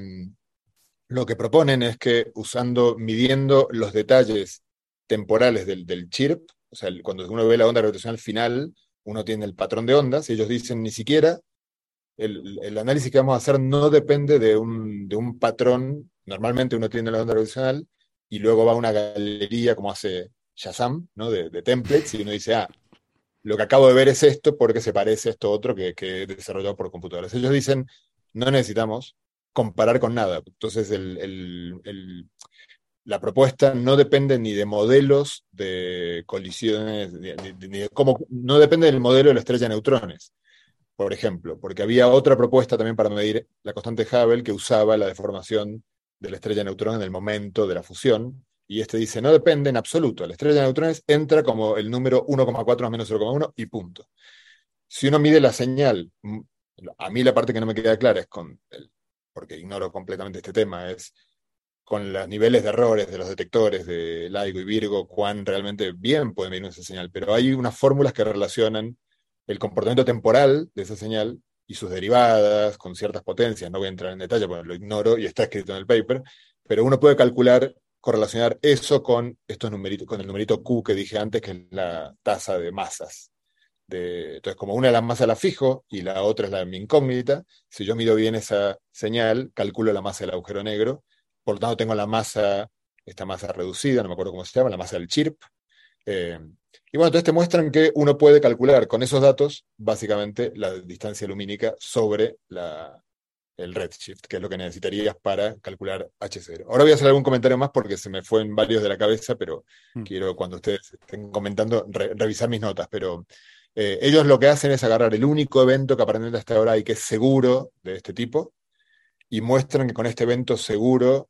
lo que proponen es que midiendo los detalles temporales del chirp, o sea, cuando uno ve la onda gravitacional final, uno tiene el patrón de ondas, y ellos dicen ni siquiera el análisis que vamos a hacer no depende de un patrón. Normalmente uno tiene la onda gravitacional y luego va a una galería como hace Shazam, ¿no? de templates, y uno dice, lo que acabo de ver es esto porque se parece a esto otro que he desarrollado por computadoras. Ellos dicen, no necesitamos comparar con nada. Entonces, la propuesta no depende ni de modelos de colisiones, ni de cómo, no depende del modelo de la estrella de neutrones, por ejemplo, porque había otra propuesta también para medir la constante Hubble que usaba la deformación de la estrella de neutrones en el momento de la fusión, y este dice, no depende en absoluto, la estrella de neutrones entra como el número 1,4 más menos 0,1 y punto. Si uno mide la señal, a mí la parte que no me queda clara es porque ignoro completamente este tema, es con los niveles de errores de los detectores de LIGO y Virgo, cuán realmente bien pueden medir esa señal, pero hay unas fórmulas que relacionan el comportamiento temporal de esa señal y sus derivadas con ciertas potencias. No voy a entrar en detalle porque lo ignoro y está escrito en el paper, pero uno puede correlacionar eso con estos numeritos, con el numerito Q que dije antes, que es la tasa de masas. Entonces, como una de las masas la fijo y la otra es mi incógnita, si yo mido bien esa señal, calculo la masa del agujero negro, por lo tanto tengo esta masa reducida, no me acuerdo cómo se llama, la masa del chirp. Y bueno, entonces te muestran que uno puede calcular con esos datos, básicamente, la distancia lumínica sobre el redshift, que es lo que necesitarías para calcular H0. Ahora voy a hacer algún comentario más porque se me fue en varios de la cabeza, pero quiero, cuando ustedes estén comentando, revisar mis notas. Pero ellos lo que hacen es agarrar el único evento que aparentemente hasta ahora hay que es seguro de este tipo, y muestran que con este evento seguro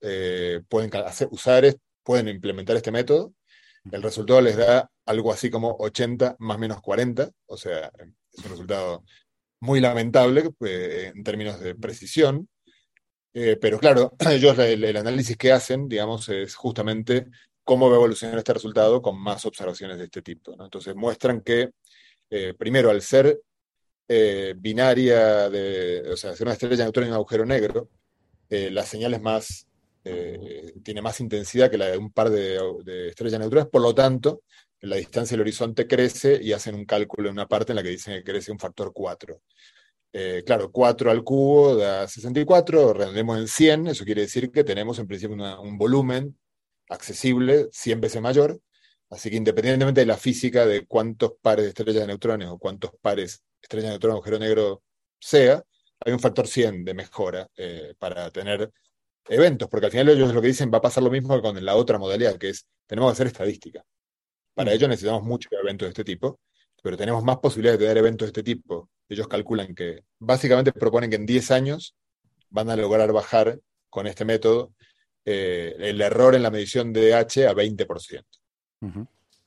pueden implementar este método. El resultado les da algo así como 80 más menos 40, o sea, es un resultado muy lamentable en términos de precisión, pero claro, ellos el análisis que hacen, digamos, es justamente cómo va a evolucionar este resultado con más observaciones de este tipo, ¿no? Entonces muestran que, primero, al ser binaria, o sea, ser una estrella de neutrones y un agujero negro, la señal tiene más intensidad que la de un par de estrellas neutrones, por lo tanto, la distancia del horizonte crece y hacen un cálculo en una parte en la que dicen que crece un factor 4. Claro, 4 al cubo da 64, redondeemos en 100, eso quiere decir que tenemos en principio un volumen accesible 100 veces mayor, así que independientemente de la física de cuántos pares de estrellas de neutrones o cuántos pares estrellas de neutrones agujero negro sea, hay un factor 100 de mejora para tener eventos, porque al final ellos lo que dicen va a pasar lo mismo que con la otra modalidad, que es, tenemos que hacer estadística. Para ello necesitamos muchos eventos de este tipo, pero tenemos más posibilidades de tener eventos de este tipo ellos calculan que, básicamente proponen que en 10 años van a lograr bajar con este método el error en la medición de H a 20%. Ujú.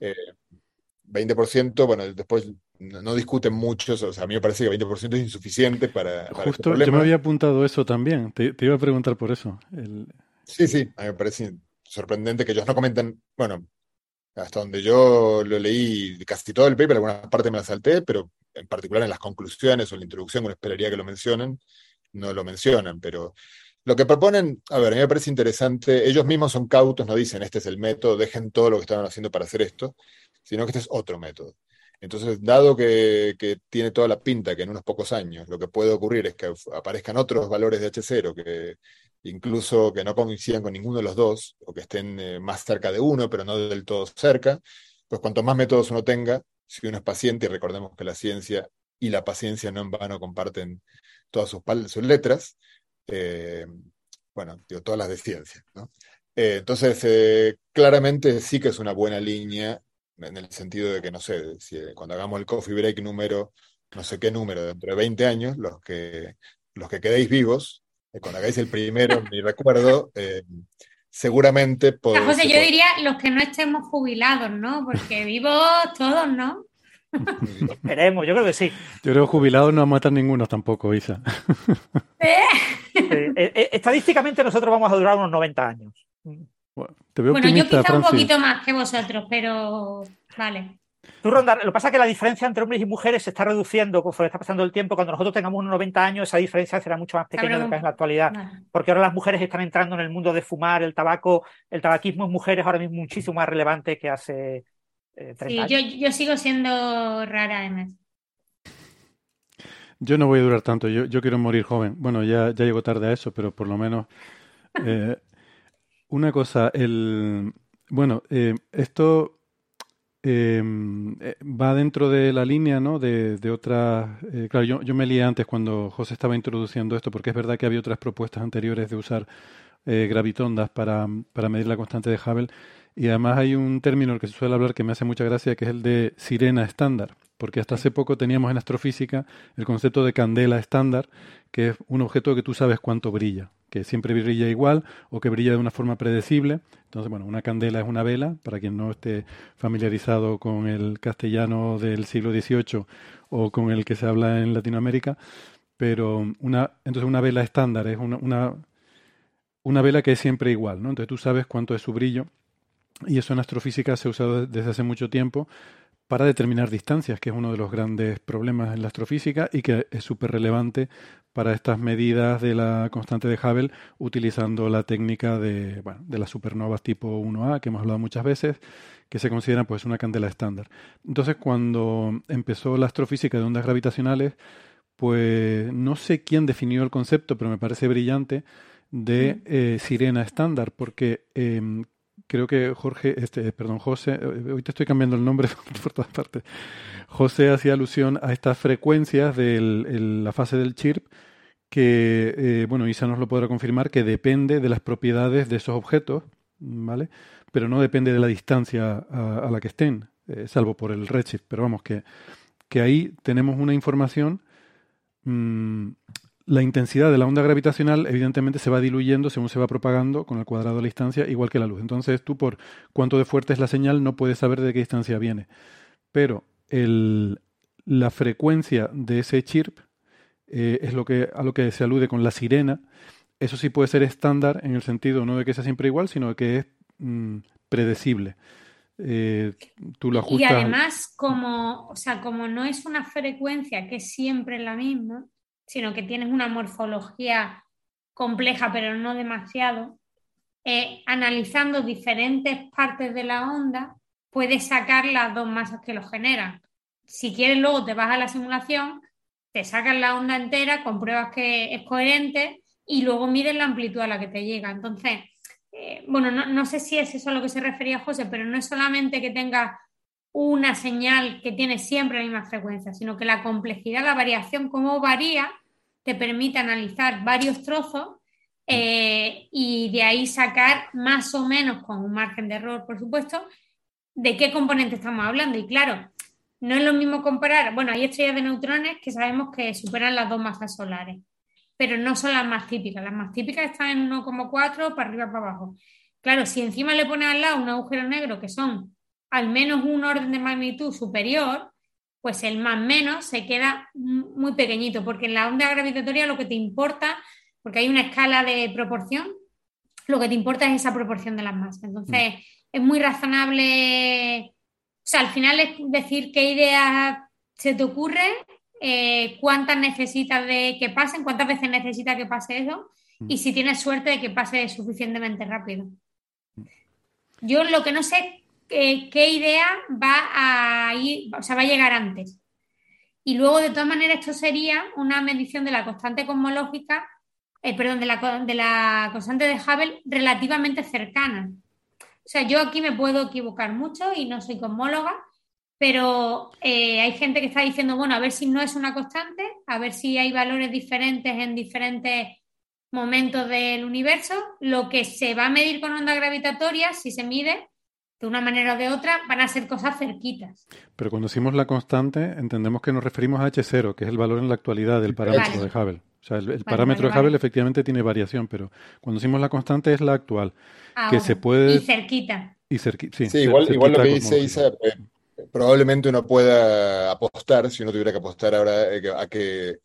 20%, bueno, después no discuten mucho, o sea, a mí me parece que 20% es insuficiente para este Justo yo me problema. había apuntado eso también. Te iba a preguntar por eso. Sí, sí, a mí me parece sorprendente que ellos no comenten, bueno, hasta donde yo lo leí casi todo el paper, algunas partes me las salté, pero en particular en las conclusiones o en la introducción, uno esperaría que lo mencionen, no lo mencionan, pero lo que proponen, a ver, a mí me parece interesante, ellos mismos son cautos, no dicen este es el método, dejen todo lo que estaban haciendo para hacer esto, sino que este es otro método. Entonces, dado que tiene toda la pinta que en unos pocos años lo que puede ocurrir es que aparezcan otros valores de H0 que incluso que no coincidan con ninguno de los dos, o que estén más cerca de uno, pero no del todo cerca, pues cuanto más métodos uno tenga, si uno es paciente, y recordemos que la ciencia y la paciencia no en vano comparten todas sus letras, eh, bueno, digo, todas las de ciencia, ¿no? Entonces, claramente sí que es una buena línea, en el sentido de que, no sé, si, cuando hagamos el coffee break número, no sé qué número, dentro de 20 años, los que quedéis vivos, cuando hagáis el primero, mi recuerdo, seguramente O sea, José, yo diría los que no estemos jubilados, ¿no? Porque vivos todos, ¿no? Esperemos, yo creo que sí. Yo creo que jubilados no matan ninguno tampoco, Isa. Estadísticamente nosotros vamos a durar unos 90 años. Bueno, te veo Bueno, yo optimista, quizá un Francis. poquito más que vosotros, pero vale. Tú, Ronda, lo que pasa es que la diferencia entre hombres y mujeres se está reduciendo conforme está pasando el tiempo. Cuando nosotros tengamos unos 90 años, esa diferencia será mucho más pequeña de lo que es en la actualidad. Vale. Porque ahora las mujeres están entrando en el mundo de fumar, el tabaco, el tabaquismo en mujeres ahora mismo muchísimo más relevante que hace 30 Sí, años. yo sigo siendo rara en eso. Yo no voy a durar tanto, yo quiero morir joven. Bueno, ya llego tarde a eso, pero por lo menos eh, una cosa, esto va dentro de la línea, ¿no? De otras. Claro, yo me lié antes cuando José estaba introduciendo esto, porque es verdad que había otras propuestas anteriores de usar gravitondas para medir la constante de Hubble. Y además hay un término del que se suele hablar que me hace mucha gracia, que es el de sirena estándar, porque hasta hace poco teníamos en astrofísica el concepto de candela estándar, que es un objeto que tú sabes cuánto brilla, que siempre brilla igual o que brilla de una forma predecible. Entonces, bueno, una candela es una vela, para quien no esté familiarizado con el castellano del siglo XVIII o con el que se habla en Latinoamérica, pero entonces una vela estándar es una vela que es siempre igual, ¿no? Entonces tú sabes cuánto es su brillo. Y eso en astrofísica se ha usado desde hace mucho tiempo para determinar distancias, que es uno de los grandes problemas en la astrofísica y que es súper relevante para estas medidas de la constante de Hubble, utilizando la técnica de las supernovas tipo 1A, que hemos hablado muchas veces, que se consideran pues una candela estándar. Entonces, cuando empezó la astrofísica de ondas gravitacionales, pues no sé quién definió el concepto, pero me parece brillante, de sirena estándar, porque creo que José, hoy te estoy cambiando el nombre por todas partes. José hacía alusión a estas frecuencias de la fase del chirp que, Isa nos lo podrá confirmar, que depende de las propiedades de esos objetos, ¿vale? Pero no depende de la distancia a la que estén, salvo por el redshift. Pero vamos, que ahí tenemos una información. La intensidad de la onda gravitacional evidentemente se va diluyendo según se va propagando con el cuadrado de la distancia, igual que la luz. Entonces tú por cuánto de fuerte es la señal no puedes saber de qué distancia viene. Pero la frecuencia de ese chirp es a lo que se alude con la sirena. Eso sí puede ser estándar en el sentido no de que sea siempre igual, sino de que es predecible. Tú lo ajustas. Y además, como no es una frecuencia que es siempre la misma, sino que tienes una morfología compleja, pero no demasiado, analizando diferentes partes de la onda, puedes sacar las dos masas que lo generan. Si quieres, luego te vas a la simulación, te sacas la onda entera, compruebas que es coherente y luego mides la amplitud a la que te llega. Entonces, no sé si es eso a lo que se refería José, pero no es solamente que tengas una señal que tiene siempre la misma frecuencia, sino que la complejidad, la variación, cómo varía, te permite analizar varios trozos y de ahí sacar más o menos, con un margen de error, por supuesto, de qué componente estamos hablando. Y claro, no es lo mismo comparar, bueno, hay estrellas de neutrones que sabemos que superan las 2 masas solares, pero no son las más típicas. Las más típicas están en 1,4 para arriba, para abajo. Claro, si encima le pones al lado un agujero negro que son al menos un orden de magnitud superior, pues el más menos se queda muy pequeñito, porque en la onda gravitatoria lo que te importa, porque hay una escala de proporción, lo que te importa es esa proporción de las masas. Entonces, es muy razonable. O sea, al final es decir qué ideas se te ocurre, cuántas necesitas de que pasen, cuántas veces necesitas que pase eso, y si tienes suerte de que pase suficientemente rápido. Yo lo que no sé qué idea va a ir, o sea, va a llegar antes. Y luego, de todas maneras, esto sería una medición de la constante cosmológica, de la constante de Hubble relativamente cercana. O sea, yo aquí me puedo equivocar mucho y no soy cosmóloga, pero hay gente que está diciendo, bueno, a ver si no es una constante, a ver si hay valores diferentes en diferentes momentos del universo. Lo que se va a medir con onda gravitatoria, si se mide de una manera o de otra, van a ser cosas cerquitas. Pero cuando decimos la constante, entendemos que nos referimos a H0, que es el valor en la actualidad del parámetro de Hubble. O sea, el parámetro de Hubble efectivamente tiene variación, pero cuando decimos la constante es la actual. Que se puede... Y cerquita. Sí, igual lo que dice Isa, probablemente uno pueda apostar, si uno tuviera que apostar ahora, a que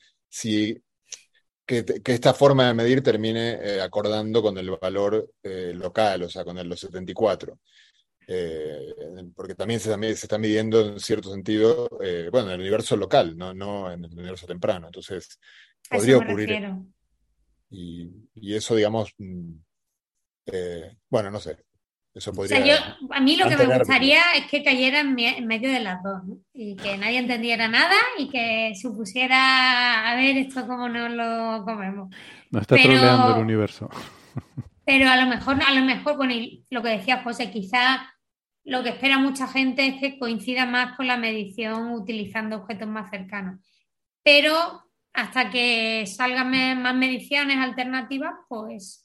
esta forma de medir termine acordando con el valor local, o sea, con los 74. Porque también se está midiendo en cierto sentido, bueno, en el universo local, no en el universo temprano. Entonces, podría ocurrir. Y eso, digamos, bueno, no sé. Eso podría. O sea, a mí lo que me gustaría es que cayera en medio de las dos, ¿no? Y que nadie entendiera nada y que se pusiera a ver esto como nos lo comemos. No está troleando el universo. Pero a lo mejor, bueno, y lo que decía José, quizá lo que espera mucha gente es que coincida más con la medición utilizando objetos más cercanos. Pero hasta que salgan más mediciones alternativas, pues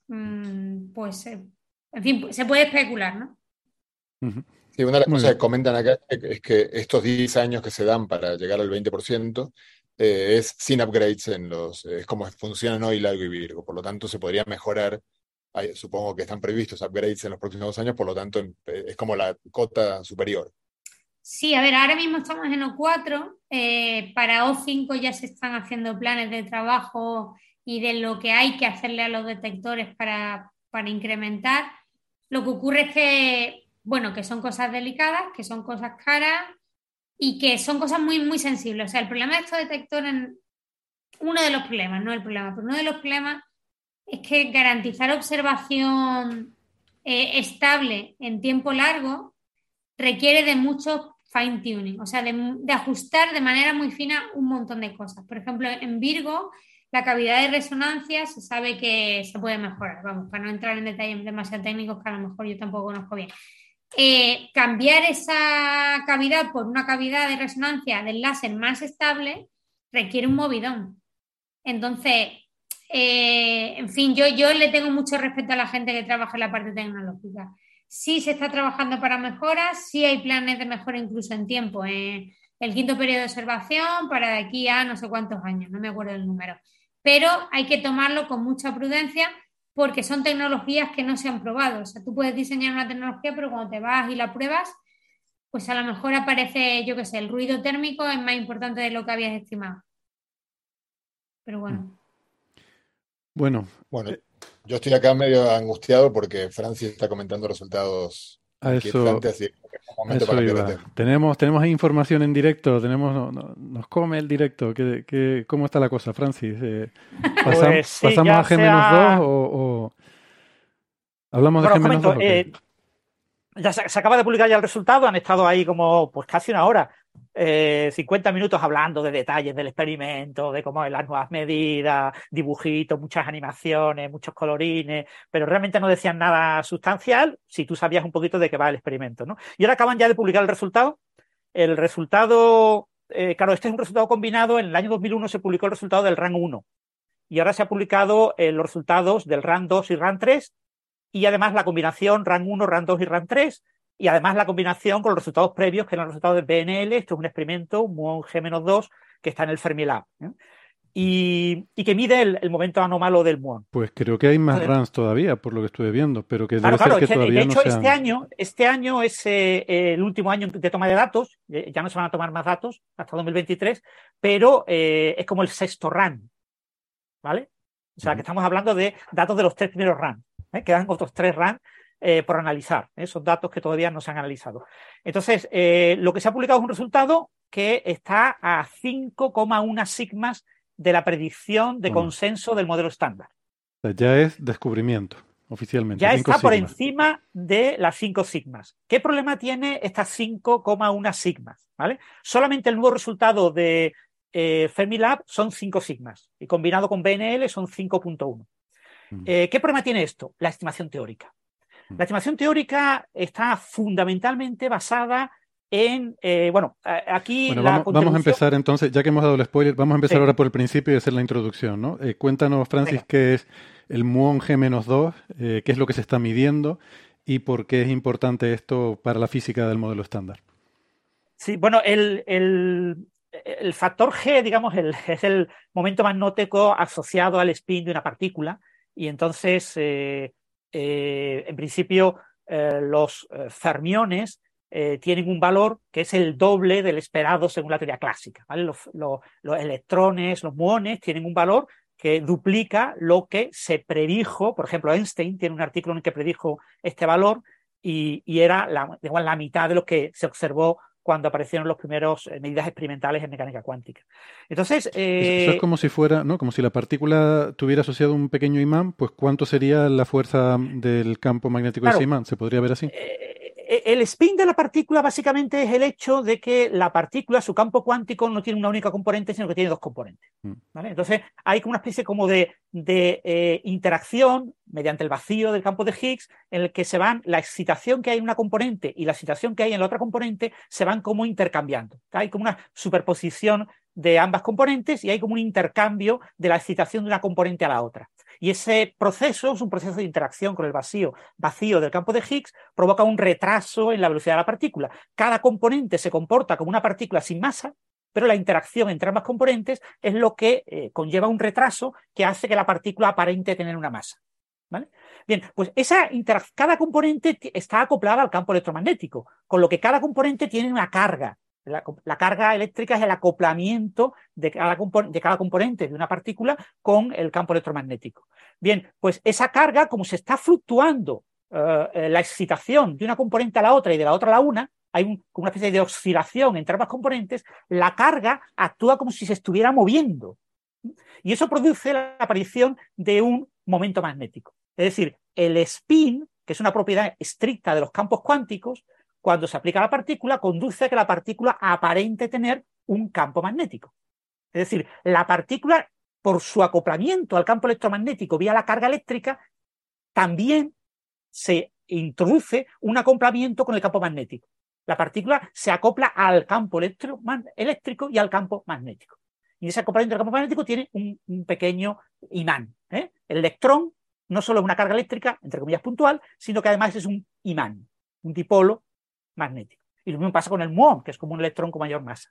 en fin, se puede especular, ¿no? Sí, una de las cosas que comentan acá es que estos 10 años que se dan para llegar al 20% es sin upgrades es como funcionan hoy Largo y Virgo. Por lo tanto, se podría mejorar. Supongo que están previstos upgrades en los próximos 2 años, por lo tanto, es como la cota superior. Sí, a ver, ahora mismo estamos en O4. Para O5 ya se están haciendo planes de trabajo y de lo que hay que hacerle a los detectores para incrementar. Lo que ocurre es que, bueno, que son cosas delicadas, que son cosas caras y que son cosas muy, muy sensibles. O sea, el problema de estos detectores, uno de los problemas, no el problema, pero uno de los problemas es que garantizar observación estable en tiempo largo requiere de mucho fine-tuning, o sea, de ajustar de manera muy fina un montón de cosas. Por ejemplo, en Virgo, la cavidad de resonancia se sabe que se puede mejorar, vamos, para no entrar en detalles demasiado técnicos que a lo mejor yo tampoco conozco bien. Cambiar esa cavidad por una cavidad de resonancia del láser más estable requiere un movidón. Entonces, en fin, yo le tengo mucho respeto a la gente que trabaja en la parte tecnológica. Sí se está trabajando para mejoras, sí hay planes de mejora incluso en tiempo. El 5º periodo de observación para de aquí a no sé cuántos años, no me acuerdo el número. Pero hay que tomarlo con mucha prudencia porque son tecnologías que no se han probado. O sea, tú puedes diseñar una tecnología, pero cuando te vas y la pruebas, pues a lo mejor aparece, yo qué sé, el ruido térmico es más importante de lo que habías estimado. Pero bueno. Bueno, yo estoy acá medio angustiado porque Francis está comentando resultados inquietantes, así que es un momento para cambiar de tema. Tenemos ahí información en directo, nos come el directo. ¿Cómo está la cosa, Francis? ¿Pasamos a G-2 o hablamos de G-2? Ya se acaba de publicar ya el resultado, han estado ahí como pues casi una hora, 50 minutos hablando de detalles del experimento, de cómo las nuevas medidas, dibujitos, muchas animaciones, muchos colorines, pero realmente no decían nada sustancial si tú sabías un poquito de qué va el experimento, ¿no? Y ahora acaban ya de publicar el resultado. El resultado, claro, este es un resultado combinado. En el año 2001 se publicó el resultado del RAN 1 y ahora se ha publicado los resultados del RAN 2 y RAN 3 y además la combinación RAN 1, RAN 2 y RAN 3 y además la combinación con los resultados previos, que eran los resultados de BNL. Esto es un experimento, un muón G-2, que está en el Fermilab, ¿eh? Y que mide el momento anómalo del muón. Pues creo que hay más Entonces, runs todavía, por lo que estuve viendo, pero que claro, debe ser que de todavía no hecho, se han... este año es el último año de toma de datos. Ya no se van a tomar más datos hasta 2023, pero es como el sexto run, ¿vale? O sea, que estamos hablando de datos de los 3 primeros runs, ¿eh? Quedan otros 3 runs por analizar, ¿eh? Son datos que todavía no se han analizado. Entonces, lo que se ha publicado es un resultado que está a 5,1 sigmas de la predicción de consenso del modelo estándar. Ya es descubrimiento, oficialmente. Ya 5 está por sigmas. encima de las 5 sigmas. ¿Qué problema tiene estas 5,1 sigmas? ¿Vale? Solamente el nuevo resultado de Fermilab son 5 sigmas y combinado con BNL son 5,1. ¿Qué problema tiene esto? La estimación teórica. La estimación teórica está fundamentalmente basada en, aquí Bueno, la vamos a empezar entonces, ya que hemos dado el spoiler, vamos a empezar Sí. ahora por el principio y hacer la introducción, ¿no? Cuéntanos, Francis, Venga. qué es el muón G-2, qué es lo que se está midiendo y por qué es importante esto para la física del modelo estándar. Sí, bueno, el factor G, digamos, es el momento magnético asociado al spin de una partícula, y entonces, en principio, los fermiones tienen un valor que es el doble del esperado según la teoría clásica, ¿vale? Los electrones, los muones, tienen un valor que duplica lo que se predijo. Por ejemplo, Einstein tiene un artículo en el que predijo este valor y era la mitad de lo que se observó cuando aparecieron los primeros medidas experimentales en mecánica cuántica. Entonces, Eso es como si fuera, ¿no? Como si la partícula tuviera asociado un pequeño imán, pues ¿cuánto sería la fuerza del campo magnético de ese imán? ¿Se podría ver así? El spin de la partícula básicamente es el hecho de que la partícula, su campo cuántico, no tiene una única componente, sino que tiene 2 componentes, ¿vale? Entonces hay como una especie como de interacción mediante el vacío del campo de Higgs, en el que la excitación que hay en una componente y la excitación que hay en la otra componente se van como intercambiando. Hay como una superposición de ambas componentes y hay como un intercambio de la excitación de una componente a la otra. Y ese proceso es un proceso de interacción con el vacío del campo de Higgs, provoca un retraso en la velocidad de la partícula. Cada componente se comporta como una partícula sin masa, pero la interacción entre ambas componentes es lo que conlleva un retraso que hace que la partícula aparente tener una masa, ¿vale? Bien, pues cada componente está acoplada al campo electromagnético, con lo que cada componente tiene una carga. La carga eléctrica es el acoplamiento de cada componente de una partícula con el campo electromagnético. Bien, pues esa carga, como se está fluctuando la excitación de una componente a la otra y de la otra a la una, hay una especie de oscilación entre ambas componentes, la carga actúa como si se estuviera moviendo. Y eso produce la aparición de un momento magnético. Es decir, el spin, que es una propiedad estricta de los campos cuánticos, cuando se aplica a la partícula, conduce a que la partícula aparente tener un campo magnético. Es decir, la partícula, por su acoplamiento al campo electromagnético vía la carga eléctrica, también se introduce un acoplamiento con el campo magnético. La partícula se acopla al campo eléctrico y al campo magnético. Y ese acoplamiento al campo magnético tiene un pequeño imán, ¿eh? El electrón no solo es una carga eléctrica, entre comillas puntual, sino que además es un imán, un dipolo magnético. Y lo mismo pasa con el muón, que es como un electrón con mayor masa.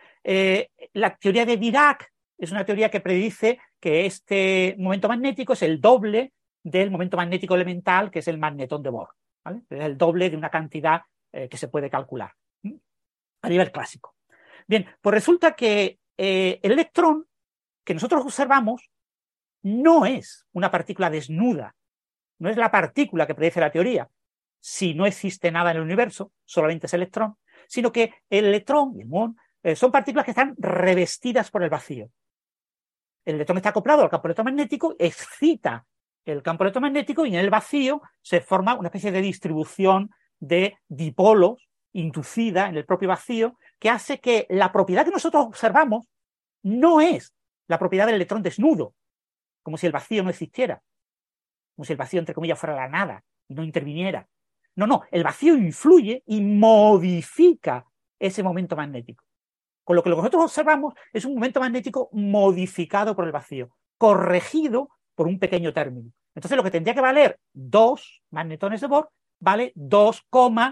La teoría de Dirac es una teoría que predice que este momento magnético es el doble del momento magnético elemental, que es el magnetón de Bohr, ¿vale? Es el doble de una cantidad que se puede calcular a nivel clásico. Bien, pues resulta que el electrón que nosotros observamos no es una partícula desnuda, no es la partícula que predice la teoría, si no existe nada en el universo, solamente es electrón, sino que el electrón y el muón son partículas que están revestidas por el vacío. El electrón está acoplado al campo electromagnético, excita el campo electromagnético y en el vacío se forma una especie de distribución de dipolos inducida en el propio vacío que hace que la propiedad que nosotros observamos no es la propiedad del electrón desnudo, como si el vacío no existiera, como si el vacío, entre comillas, fuera la nada y no interviniera. No, el vacío influye y modifica ese momento magnético. Con lo que nosotros observamos es un momento magnético modificado por el vacío, corregido por un pequeño término. Entonces lo que tendría que valer 2 magnetones de Bohr vale 2,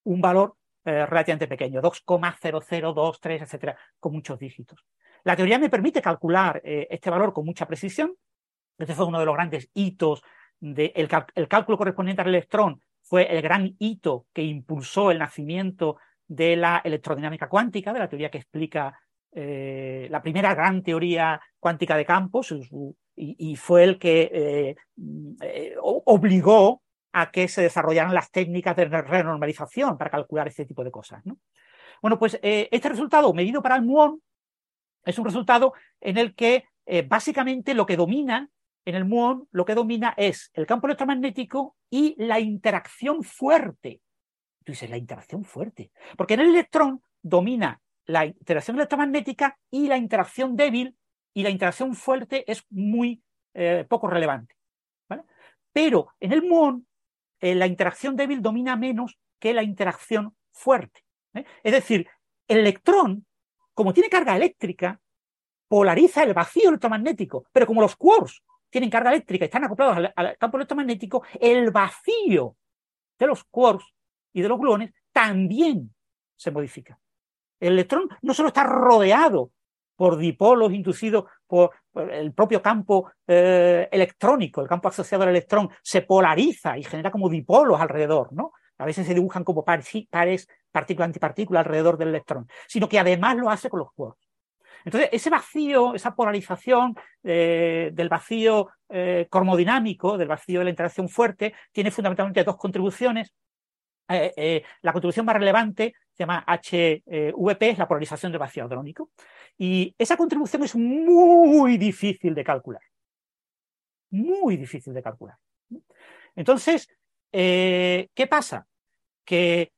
un valor relativamente pequeño, 2,0023, etcétera, con muchos dígitos. La teoría me permite calcular este valor con mucha precisión. Este fue uno de los grandes hitos. El cálculo correspondiente al electrón fue el gran hito que impulsó el nacimiento de la electrodinámica cuántica, de la teoría que explica la primera gran teoría cuántica de campos, y fue el que obligó a que se desarrollaran las técnicas de renormalización para calcular este tipo de cosas, ¿no? Bueno, pues este resultado medido para el muón es un resultado en el que básicamente lo que domina en el muón, lo que domina es el campo electromagnético y la interacción fuerte. Tú dices, la interacción fuerte, porque en el electrón domina la interacción electromagnética y la interacción débil, y la interacción fuerte es muy poco relevante, ¿vale? Pero en el muón la interacción débil domina menos que la interacción fuerte, ¿eh? Es decir, el electrón, como tiene carga eléctrica, polariza el vacío electromagnético, pero como los quarks tienen carga eléctrica y están acoplados al campo electromagnético, el vacío de los quarks y de los gluones también se modifica. El electrón no solo está rodeado por dipolos inducidos por el propio campo electrónico, el campo asociado al electrón se polariza y genera como dipolos alrededor, ¿no? A veces se dibujan como pares partícula-antipartícula alrededor del electrón, sino que además lo hace con los quarks. Entonces, ese vacío, esa polarización del vacío cromodinámico, del vacío de la interacción fuerte, tiene fundamentalmente dos contribuciones. La contribución más relevante se llama HVP, es la polarización del vacío hadrónico. Y esa contribución es muy difícil de calcular. Muy difícil de calcular. Entonces, ¿qué pasa? Que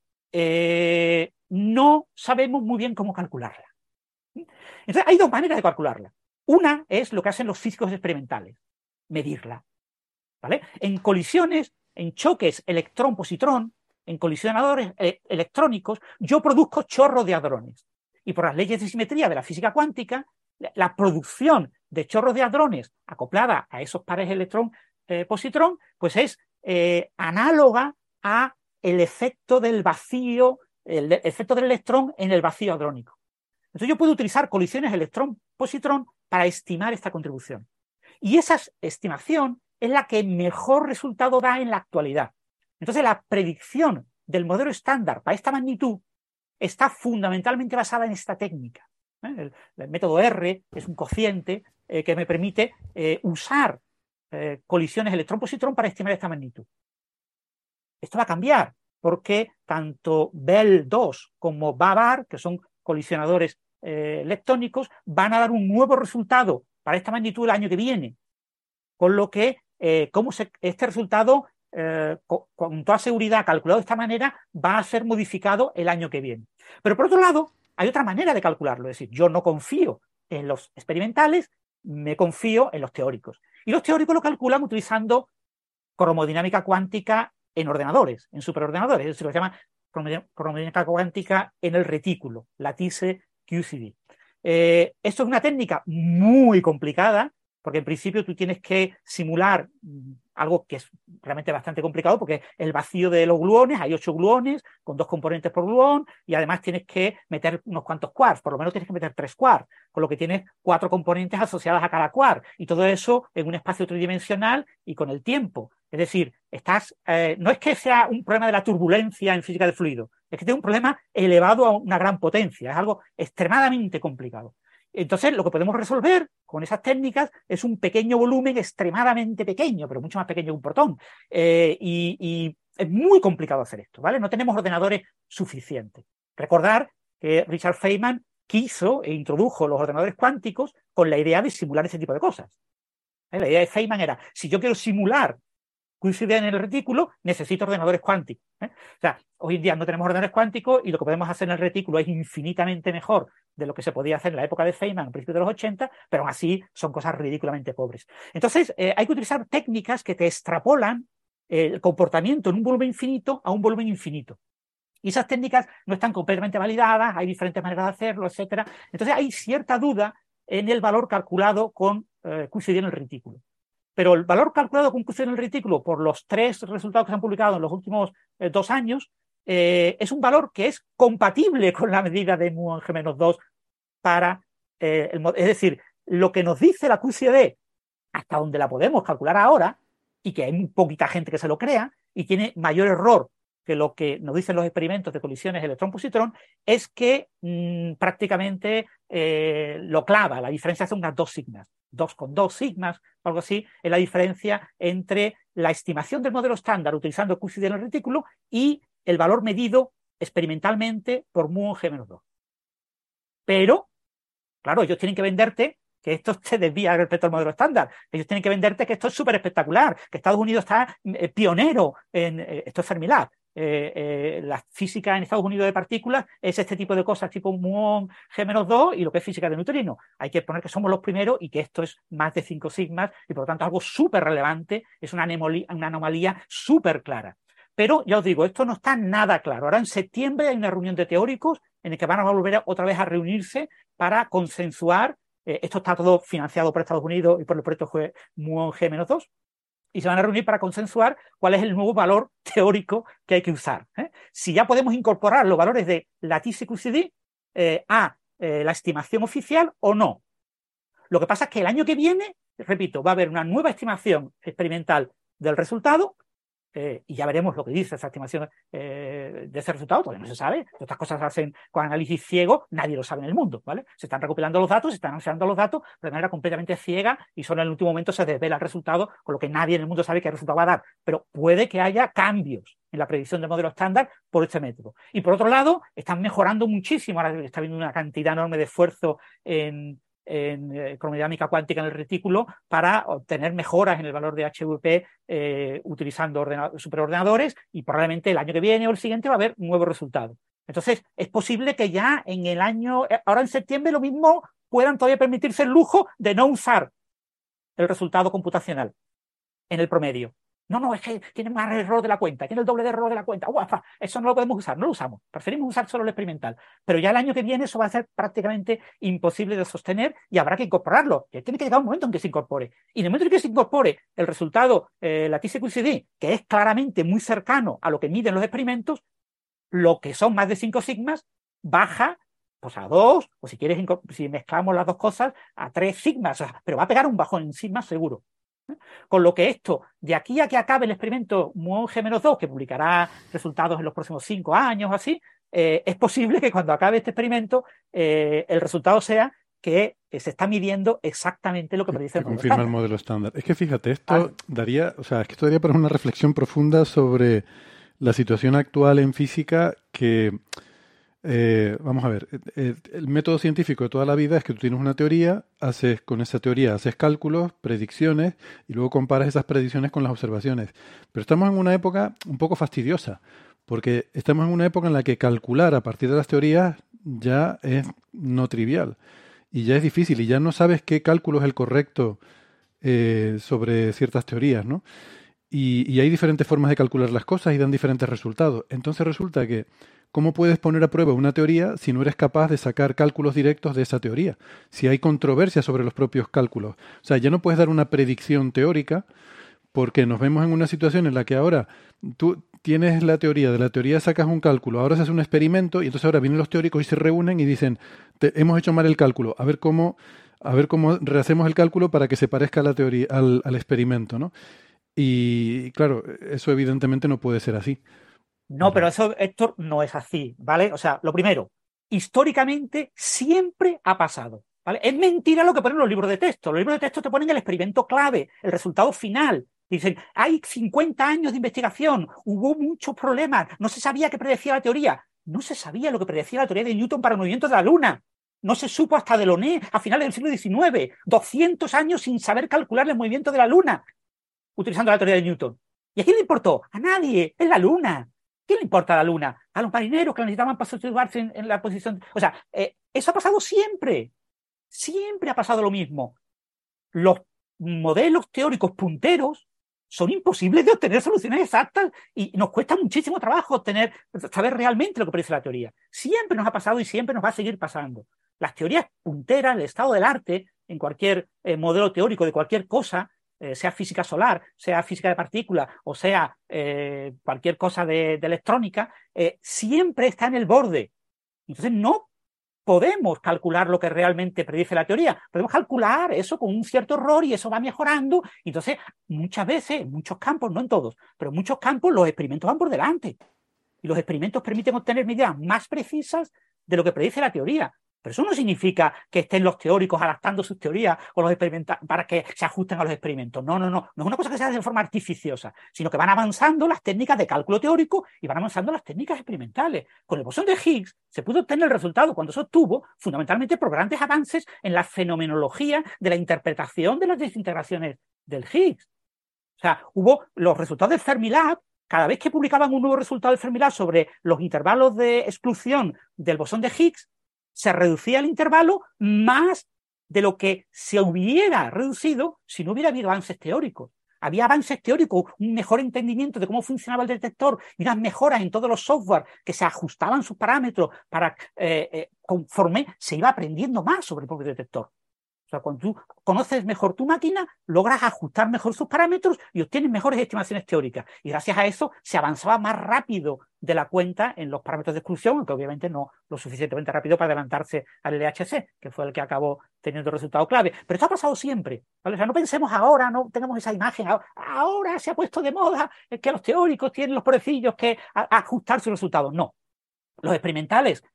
no sabemos muy bien cómo calcularla. Entonces, hay dos maneras de calcularla. Una es lo que hacen los físicos experimentales, medirla, ¿vale? En colisiones, en choques electrón-positrón, en colisionadores electrónicos, yo produzco chorros de hadrones. Y por las leyes de simetría de la física cuántica, la producción de chorros de hadrones acoplada a esos pares electrón-positrón, pues es análoga a el efecto del vacío, el efecto del electrón en el vacío hadrónico. Entonces yo puedo utilizar colisiones electrón-positrón para estimar esta contribución. Y esa estimación es la que mejor resultado da en la actualidad. Entonces la predicción del modelo estándar para esta magnitud está fundamentalmente basada en esta técnica. El método R es un cociente que me permite usar colisiones electrón-positrón para estimar esta magnitud. Esto va a cambiar porque tanto Bell 2 como Babar, que son colisionadores leptónicos, van a dar un nuevo resultado para esta magnitud el año que viene. Con lo que este resultado, con toda seguridad, calculado de esta manera, va a ser modificado el año que viene. Pero por otro lado, hay otra manera de calcularlo. Es decir, yo no confío en los experimentales, me confío en los teóricos. Y los teóricos lo calculan utilizando cromodinámica cuántica en ordenadores, en superordenadores. Es decir, lo que se llama cromodinámica cuántica en el retículo, lattice QCD. Esto es una técnica muy complicada, porque en principio tú tienes que simular algo que es realmente bastante complicado, porque el vacío de los gluones, hay 8 gluones con 2 componentes por gluón, y además tienes que meter unos cuantos quarks, por lo menos tienes que meter 3 quarks, con lo que tienes 4 componentes asociadas a cada quark, y todo eso en un espacio tridimensional y con el tiempo. Es decir, no es que sea un problema de la turbulencia en física del fluido, es que tiene un problema elevado a una gran potencia, es algo extremadamente complicado. Entonces, lo que podemos resolver con esas técnicas es un pequeño volumen extremadamente pequeño, pero mucho más pequeño que un protón. Y es muy complicado hacer esto, ¿vale? No tenemos ordenadores suficientes. Recordar que Richard Feynman quiso e introdujo los ordenadores cuánticos con la idea de simular ese tipo de cosas. La idea de Feynman era, si yo quiero simular QCD en el retículo, necesito ordenadores cuánticos. O sea, hoy en día no tenemos ordenadores cuánticos y lo que podemos hacer en el retículo es infinitamente mejor de lo que se podía hacer en la época de Feynman, a principios de los 80, pero aún así son cosas ridículamente pobres. Entonces, hay que utilizar técnicas que te extrapolan el comportamiento en un volumen infinito a un volumen infinito. Y esas técnicas no están completamente validadas, hay diferentes maneras de hacerlo, etc. Entonces, hay cierta duda en el valor calculado con QCD en el retículo. Pero el valor calculado con QCD en el retículo, por los 3 resultados que se han publicado en los últimos 2 años, es un valor que es compatible con la medida de mu en G-2 para es decir, lo que nos dice la QCD, hasta donde la podemos calcular ahora, y que hay muy poquita gente que se lo crea, y tiene mayor error que lo que nos dicen los experimentos de colisiones electrón-positrón, es que prácticamente lo clava. La diferencia es unas 2 sigmas. 2,2 sigmas, o algo así, es la diferencia entre la estimación del modelo estándar utilizando QCD en el retículo y el valor medido experimentalmente por mu en G-2. Pero, claro, ellos tienen que venderte que esto te desvía respecto al modelo estándar. Ellos tienen que venderte que esto es súper espectacular, que Estados Unidos está pionero en... esto es Fermilab. La física en Estados Unidos de partículas es este tipo de cosas, tipo muón G-2 y lo que es física de neutrinos. Hay que poner que somos los primeros y que esto es más de 5 sigmas y por lo tanto algo súper relevante, es una anomalía súper clara. Pero ya os digo, esto no está nada claro. Ahora en septiembre hay una reunión de teóricos en la que van a volver otra vez a reunirse para consensuar. Esto está todo financiado por Estados Unidos y por el proyecto muón G-2. Y se van a reunir para consensuar cuál es el nuevo valor teórico que hay que usar. Si ya podemos incorporar los valores de lattice QCD a la estimación oficial o no. Lo que pasa es que el año que viene, repito, va a haber una nueva estimación experimental del resultado y ya veremos lo que dice esa estimación de ese resultado. Todavía no se sabe. Estas cosas se hacen con análisis ciego, nadie lo sabe en el mundo, ¿vale? Se están recopilando los datos, se están anunciando los datos de manera completamente ciega y solo en el último momento se desvela el resultado, con lo que nadie en el mundo sabe qué resultado va a dar. Pero puede que haya cambios en la predicción del modelo estándar por este método. Y por otro lado, están mejorando muchísimo. Ahora está habiendo una cantidad enorme de esfuerzo en cromodinámica cuántica en el retículo para obtener mejoras en el valor de HVP utilizando superordenadores, y probablemente el año que viene o el siguiente va a haber nuevos resultados. Entonces, es posible que ya en el año, ahora en septiembre, lo mismo puedan todavía permitirse el lujo de no usar el resultado computacional en el promedio. No, es que tiene más error de la cuenta, tiene el doble de error de la cuenta. ¡Uafa! Eso no lo podemos usar, no lo usamos. Preferimos usar solo el experimental. Pero ya el año que viene eso va a ser prácticamente imposible de sostener y habrá que incorporarlo. Y tiene que llegar un momento en que se incorpore. Y en el momento en que se incorpore el resultado lattice QCD, que es claramente muy cercano a lo que miden los experimentos, lo que son más de 5 sigmas baja pues a 2, o si quieres, si mezclamos las dos cosas, a 3 sigmas. O sea, pero va a pegar un bajón en sigmas seguro. Con lo que esto, de aquí a que acabe el experimento muón G-2, que publicará resultados en los próximos 5 años o así, es posible que cuando acabe este experimento el resultado sea que se está midiendo exactamente lo que predice el modelo confirma estándar. El modelo estándar. Es que fíjate, esto daría, o sea, es que esto daría para una reflexión profunda sobre la situación actual en física que... vamos a ver, el método científico de toda la vida es que tú tienes una teoría, con esa teoría haces cálculos, predicciones y luego comparas esas predicciones con las observaciones. Pero estamos en una época un poco fastidiosa, porque estamos en una época en la que calcular a partir de las teorías ya es no trivial y ya es difícil y ya no sabes qué cálculo es el correcto sobre ciertas teorías, ¿no? Y hay diferentes formas de calcular las cosas y dan diferentes resultados. Entonces resulta que ¿cómo puedes poner a prueba una teoría si no eres capaz de sacar cálculos directos de esa teoría? Si hay controversia sobre los propios cálculos. O sea, ya no puedes dar una predicción teórica porque nos vemos en una situación en la que ahora tú tienes la teoría, de la teoría sacas un cálculo, ahora se hace un experimento y entonces ahora vienen los teóricos y se reúnen y dicen, hemos hecho mal el cálculo, a ver cómo rehacemos el cálculo para que se parezca a la teoría, al experimento, ¿no? Y claro, eso evidentemente no puede ser así. No, pero eso, Héctor, no es así, ¿vale? O sea, lo primero, históricamente siempre ha pasado, ¿vale? Es mentira lo que ponen los libros de texto. Los libros de texto te ponen el experimento clave, el resultado final. Dicen, hay 50 años de investigación, hubo muchos problemas, no se sabía qué predecía la teoría. No se sabía lo que predecía la teoría de Newton para el movimiento de la Luna. No se supo hasta Delaunay a finales del siglo XIX. 200 años sin saber calcular el movimiento de la Luna, utilizando la teoría de Newton. ¿Y a quién le importó? A nadie, es la Luna. ¿Quién le importa a la Luna? A los marineros que la necesitaban para situarse en la posición. O sea, eso ha pasado siempre. Siempre ha pasado lo mismo. Los modelos teóricos punteros son imposibles de obtener soluciones exactas y nos cuesta muchísimo trabajo saber realmente lo que predice la teoría. Siempre nos ha pasado y siempre nos va a seguir pasando. Las teorías punteras, el estado del arte, en cualquier modelo teórico de cualquier cosa, sea física solar, sea física de partículas o sea cualquier cosa de electrónica, siempre está en el borde. Entonces no podemos calcular lo que realmente predice la teoría. Podemos calcular eso con un cierto error y eso va mejorando. Entonces, muchas veces, en muchos campos, no en todos, pero en muchos campos los experimentos van por delante. Y los experimentos permiten obtener medidas más precisas de lo que predice la teoría. Pero eso no significa que estén los teóricos adaptando sus teorías o los experimentales para que se ajusten a los experimentos. No. No es una cosa que se hace de forma artificiosa, sino que van avanzando las técnicas de cálculo teórico y van avanzando las técnicas experimentales. Con el bosón de Higgs se pudo obtener el resultado cuando se obtuvo fundamentalmente por grandes avances en la fenomenología de la interpretación de las desintegraciones del Higgs. O sea, hubo los resultados del Fermilab. Cada vez que publicaban un nuevo resultado del Fermilab sobre los intervalos de exclusión del bosón de Higgs, se reducía el intervalo más de lo que se hubiera reducido si no hubiera habido avances teóricos. Había avances teóricos, un mejor entendimiento de cómo funcionaba el detector y unas mejoras en todos los software que se ajustaban sus parámetros para conforme se iba aprendiendo más sobre el propio detector. O sea, cuando tú conoces mejor tu máquina, logras ajustar mejor sus parámetros y obtienes mejores estimaciones teóricas. Y gracias a eso se avanzaba más rápido de la cuenta en los parámetros de exclusión, aunque obviamente no lo suficientemente rápido para adelantarse al LHC, que fue el que acabó teniendo el resultado clave. Pero esto ha pasado siempre, ¿vale? O sea, no pensemos ahora, no tenemos esa imagen, ahora se ha puesto de moda que los teóricos tienen los pobrecillos que ajustar sus resultados. No. Los experimentales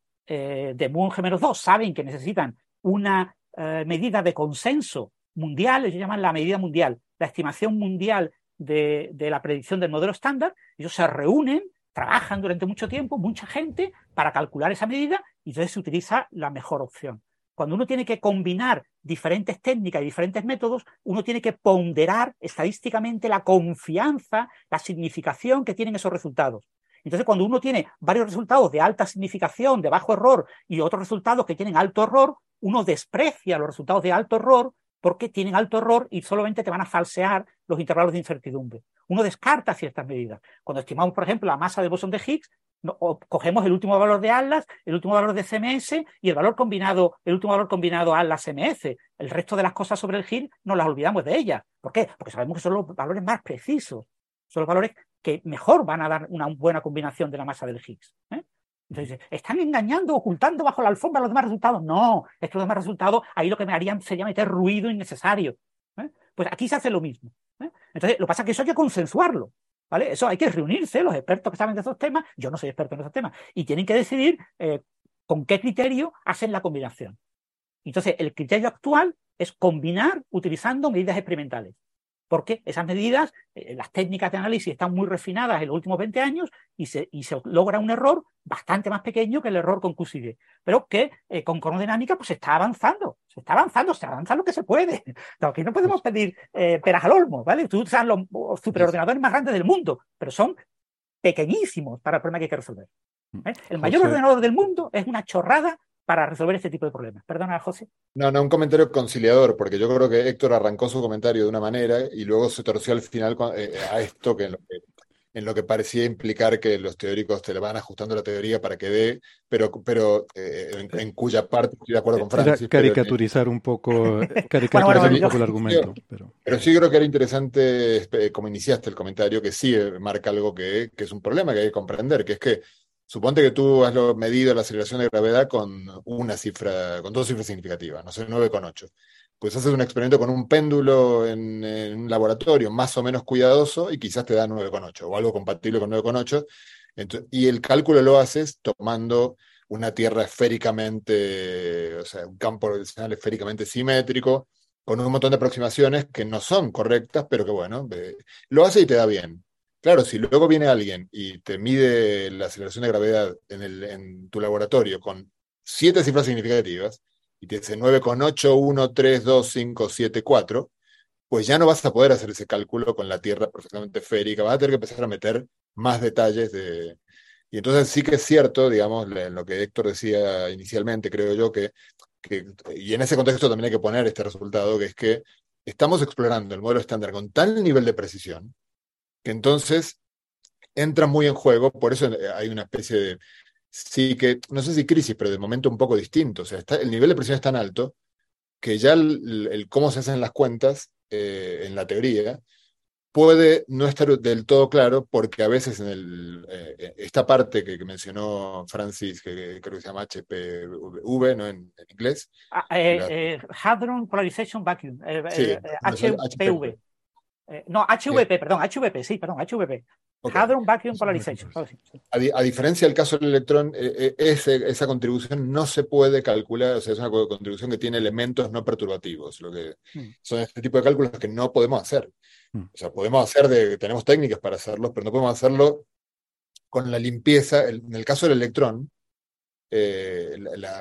de Muon-G-2 saben que necesitan una medida de consenso mundial, ellos llaman la medida mundial, la estimación mundial de la predicción del modelo estándar. Ellos se reúnen, trabajan durante mucho tiempo, mucha gente, para calcular esa medida y entonces se utiliza la mejor opción. Cuando uno tiene que combinar diferentes técnicas y diferentes métodos, uno tiene que ponderar estadísticamente la confianza, la significación que tienen esos resultados. Entonces, cuando uno tiene varios resultados de alta significación, de bajo error, y otros resultados que tienen alto error, uno desprecia los resultados de alto error porque tienen alto error y solamente te van a falsear los intervalos de incertidumbre. Uno descarta ciertas medidas. Cuando estimamos, por ejemplo, la masa del bosón de Higgs, cogemos el último valor de Atlas, el último valor de CMS y el último valor combinado Atlas-MS. El resto de las cosas sobre el Higgs nos las olvidamos de ellas. ¿Por qué? Porque sabemos que son los valores más precisos. Son los valores que mejor van a dar una buena combinación de la masa del Higgs. Entonces, ¿están engañando, ocultando bajo la alfombra los demás resultados? No, estos demás resultados, ahí lo que me harían sería meter ruido innecesario. Pues aquí se hace lo mismo. Entonces, lo que pasa es que eso hay que consensuarlo, ¿vale? Eso hay que reunirse, los expertos que saben de esos temas, yo no soy experto en esos temas, y tienen que decidir con qué criterio hacen la combinación. Entonces, el criterio actual es combinar utilizando medidas experimentales. Porque esas medidas, las técnicas de análisis están muy refinadas en los últimos 20 años y se logra un error bastante más pequeño que el error con QCD. Pero que con cronodinámica pues se avanza lo que se puede. No, aquí no podemos pedir peras al olmo, ¿vale? Tú usas los superordenadores más grandes del mundo, pero son pequeñísimos para el problema que hay que resolver. El mayor ordenador del mundo es una chorrada para resolver este tipo de problemas. Perdona, José. No, un comentario conciliador, porque yo creo que Héctor arrancó su comentario de una manera y luego se torció al final a esto en lo que parecía implicar que los teóricos te le van ajustando la teoría para que dé, pero en cuya parte estoy de acuerdo con Francis. Era caricaturizar un poco, el argumento. Pero sí creo que era interesante, como iniciaste el comentario, que sí marca algo que es un problema que hay que comprender, que es que suponte que tú has medido la aceleración de gravedad con dos cifras significativas, no sé, 9,8. Pues haces un experimento con un péndulo en un laboratorio más o menos cuidadoso y quizás te da 9,8 o algo compatible con 9,8. Y el cálculo lo haces tomando una Tierra esféricamente, o sea, un campo gravitacional esféricamente simétrico, con un montón de aproximaciones que no son correctas, pero que bueno, lo hace y te da bien. Claro, si luego viene alguien y te mide la aceleración de gravedad en tu laboratorio con 7 cifras significativas y te dice 9,8, 1, 3, 2, 5, 7, 4, pues ya no vas a poder hacer ese cálculo con la Tierra perfectamente esférica, vas a tener que empezar a meter más detalles Y entonces sí que es cierto, digamos, en lo que Héctor decía inicialmente, creo yo, y en ese contexto también hay que poner este resultado, que es que estamos explorando el modelo estándar con tal nivel de precisión que entonces entra muy en juego, por eso hay una especie de, sí que, no sé si crisis, pero de momento un poco distinto. O sea, el nivel de presión es tan alto que ya el cómo se hacen las cuentas en la teoría, puede no estar del todo claro porque a veces esta parte que mencionó Francis, que creo que se llama HPV, ¿no? En inglés. Hadron Polarization Vacuum, Sí, HPV. No, HVP, perdón, HVP, sí, perdón, HVP. Okay. Hadron Vacuum Polarization. A diferencia del caso del electrón, esa contribución no se puede calcular, o sea, es una contribución que tiene elementos no perturbativos, lo que son este tipo de cálculos que no podemos hacer. O sea, tenemos técnicas para hacerlos, pero no podemos hacerlo con la limpieza. En el caso del electrón, que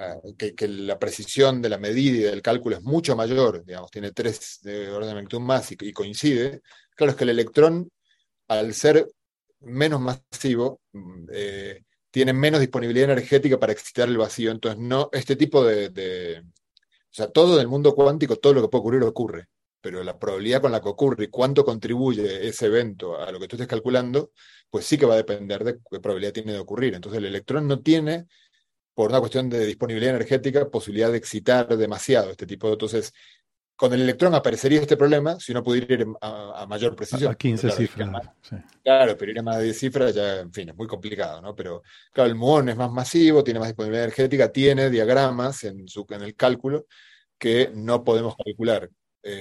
la precisión de la medida y del cálculo es mucho mayor, digamos, tiene 3 de orden de magnitud más y coincide. Claro, es que el electrón, al ser menos masivo, tiene menos disponibilidad energética para excitar el vacío. Entonces, no, este tipo o sea, todo en el mundo cuántico, todo lo que puede ocurrir, ocurre. Pero la probabilidad con la que ocurre y cuánto contribuye ese evento a lo que tú estés calculando, pues sí que va a depender de qué probabilidad tiene de ocurrir. Entonces, el electrón no tiene, por una cuestión de disponibilidad energética, posibilidad de excitar demasiado este tipo. Entonces, con el electrón aparecería este problema si uno pudiera ir a mayor precisión. A 15 claro, cifras. Sí. Claro, pero ir a más de 10 cifras ya, en fin, es muy complicado, ¿no? Pero claro, el muón es más masivo, tiene más disponibilidad energética, tiene diagramas en el cálculo que no podemos calcular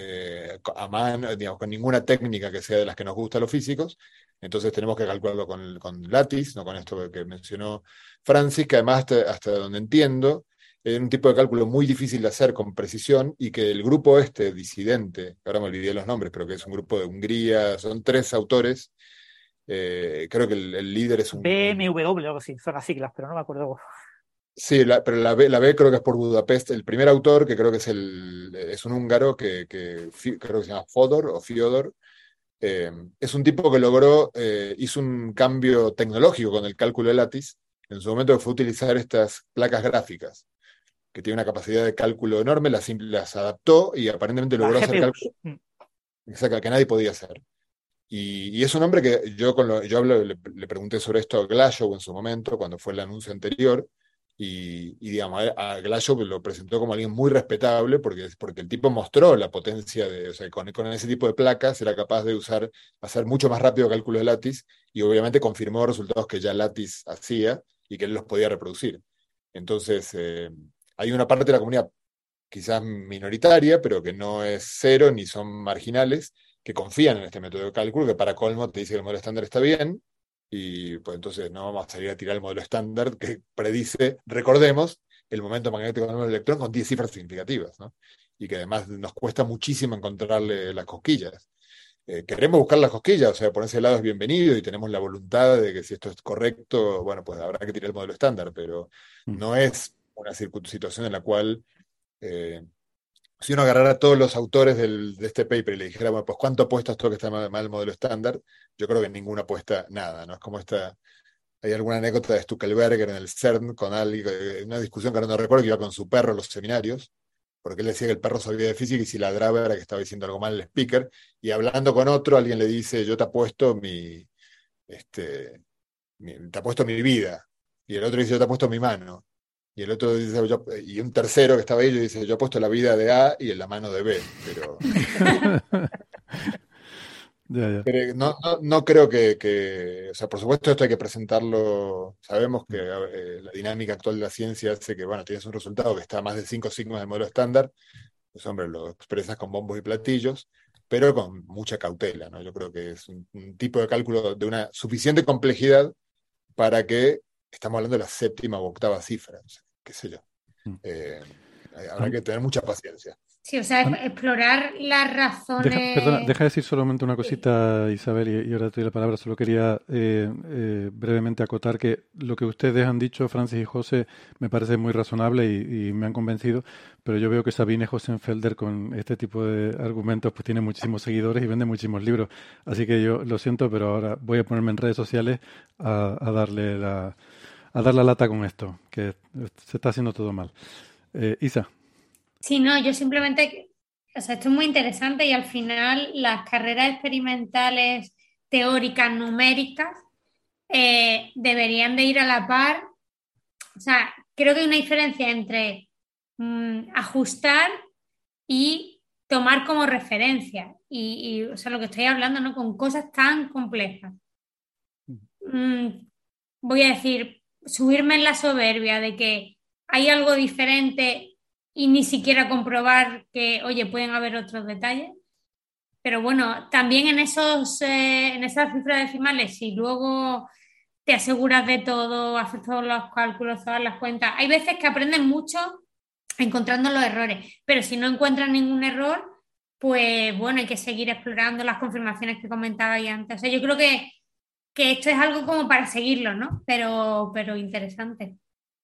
a mano, digamos, con ninguna técnica que sea de las que nos gusta a los físicos. Entonces tenemos que calcularlo con látiz, no con esto que mencionó Francis, que además, hasta donde entiendo, es un tipo de cálculo muy difícil de hacer con precisión y que el grupo disidente, ahora me olvidé los nombres, pero que es un grupo de Hungría, son 3 autores. Creo que el líder es un... BMW, algo así, son las siglas, pero no me acuerdo. Sí, pero la B creo que es por Budapest. El primer autor, que creo que es un húngaro, que creo que se llama Fyodor, es un tipo que hizo un cambio tecnológico con el cálculo de látiz. En su momento fue utilizar estas placas gráficas, que tiene una capacidad de cálculo enorme, las adaptó y aparentemente logró hacer cálculos que nadie podía hacer. Y es un hombre que le pregunté sobre esto a Glashow en su momento, cuando fue el anuncio anterior, y digamos, a Glashow lo presentó como alguien muy respetable, porque el tipo mostró la potencia o sea, con ese tipo de placas era capaz de hacer mucho más rápido cálculos de látiz, y obviamente confirmó resultados que ya látiz hacía y que él los podía reproducir. Entonces, hay una parte de la comunidad quizás minoritaria, pero que no es cero ni son marginales, que confían en este método de cálculo, que para colmo te dice que el modelo estándar está bien, y pues entonces no vamos a salir a tirar el modelo estándar que predice, recordemos, el momento magnético del electrón con 10 cifras significativas, ¿no? Y que además nos cuesta muchísimo encontrarle las cosquillas. Queremos buscar las cosquillas, o sea, por ese lado es bienvenido y tenemos la voluntad de que si esto es correcto, bueno, pues habrá que tirar el modelo estándar, pero no es una situación en la cual si uno agarrara a todos los autores de este paper y le dijera, bueno, pues ¿cuánto apuestas tú que está mal el modelo estándar? Yo creo que ninguna apuesta nada, ¿no? Es como hay alguna anécdota de Stuckelberger en el CERN con alguien, una discusión que ahora no recuerdo, que iba con su perro a los seminarios, porque él decía que el perro sabía de física y si ladraba era que estaba diciendo algo mal el speaker, y hablando con otro, alguien le dice, yo te apuesto te apuesto mi vida, y el otro dice, yo te apuesto mi mano. Y el otro dice, y un tercero que estaba ahí dice, yo he puesto la vida de A y en la mano de B, pero, Ya. pero no creo o sea, por supuesto esto hay que presentarlo, sabemos que la dinámica actual de la ciencia hace que, bueno, tienes un resultado que está a más de 5 sigmas del modelo estándar, pues hombre, lo expresas con bombos y platillos, pero con mucha cautela, ¿no? Yo creo que es un tipo de cálculo de una suficiente complejidad para que estamos hablando de la 7ª u 8ª cifra, o sea, qué sé yo. Habrá que tener mucha paciencia. Sí, o sea, explorar las razones. Perdona, deja decir solamente una cosita, Isabel, y ahora te doy la palabra. Solo quería brevemente acotar que lo que ustedes han dicho, Francis y José, me parece muy razonable y me han convencido, pero yo veo que Sabine Hossenfelder con este tipo de argumentos pues tiene muchísimos seguidores y vende muchísimos libros. Así que yo lo siento, pero ahora voy a ponerme en redes sociales a darle la lata con esto, que se está haciendo todo mal. Isa. Sí, no, yo simplemente, o sea, esto es muy interesante y al final las carreras experimentales teóricas numéricas deberían de ir a la par. O sea, creo que hay una diferencia entre ajustar y tomar como referencia. O sea, lo que estoy hablando, ¿no? Con cosas tan complejas. Voy a decir, subirme en la soberbia de que hay algo diferente y ni siquiera comprobar que, oye, pueden haber otros detalles. Pero bueno, también en esas cifras decimales, si luego te aseguras de todo, haces todos los cálculos, todas las cuentas, hay veces que aprendes mucho encontrando los errores, pero si no encuentras ningún error, pues bueno, hay que seguir explorando las confirmaciones que comentaba ahí antes. O sea, yo creo que esto es algo como para seguirlo, ¿no? Pero interesante.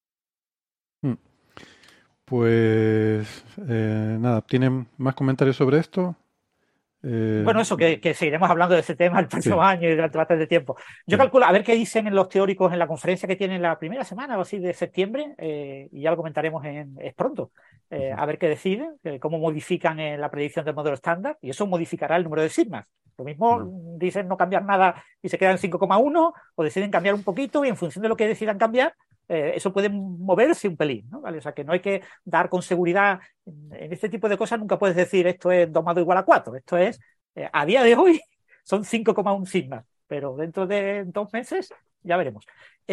Pues nada, ¿tienen más comentarios sobre esto? Bueno, eso, que seguiremos hablando de ese tema el próximo año y durante bastante tiempo. Yo calculo, a ver qué dicen los teóricos en la conferencia que tienen la primera semana o así de septiembre, y ya lo comentaremos es pronto. A ver qué deciden, cómo modifican la predicción del modelo estándar, y eso modificará el número de sigmas. Lo mismo dicen no cambiar nada y se quedan en 5,1, o deciden cambiar un poquito y en función de lo que decidan cambiar, eso puede moverse un pelín, ¿no? ¿Vale? O sea, que no hay que dar con seguridad en este tipo de cosas. Nunca puedes decir esto es 2 más 2 igual a 4. Esto es, a día de hoy, son 5,1 sigmas, pero dentro de 2 meses ya veremos.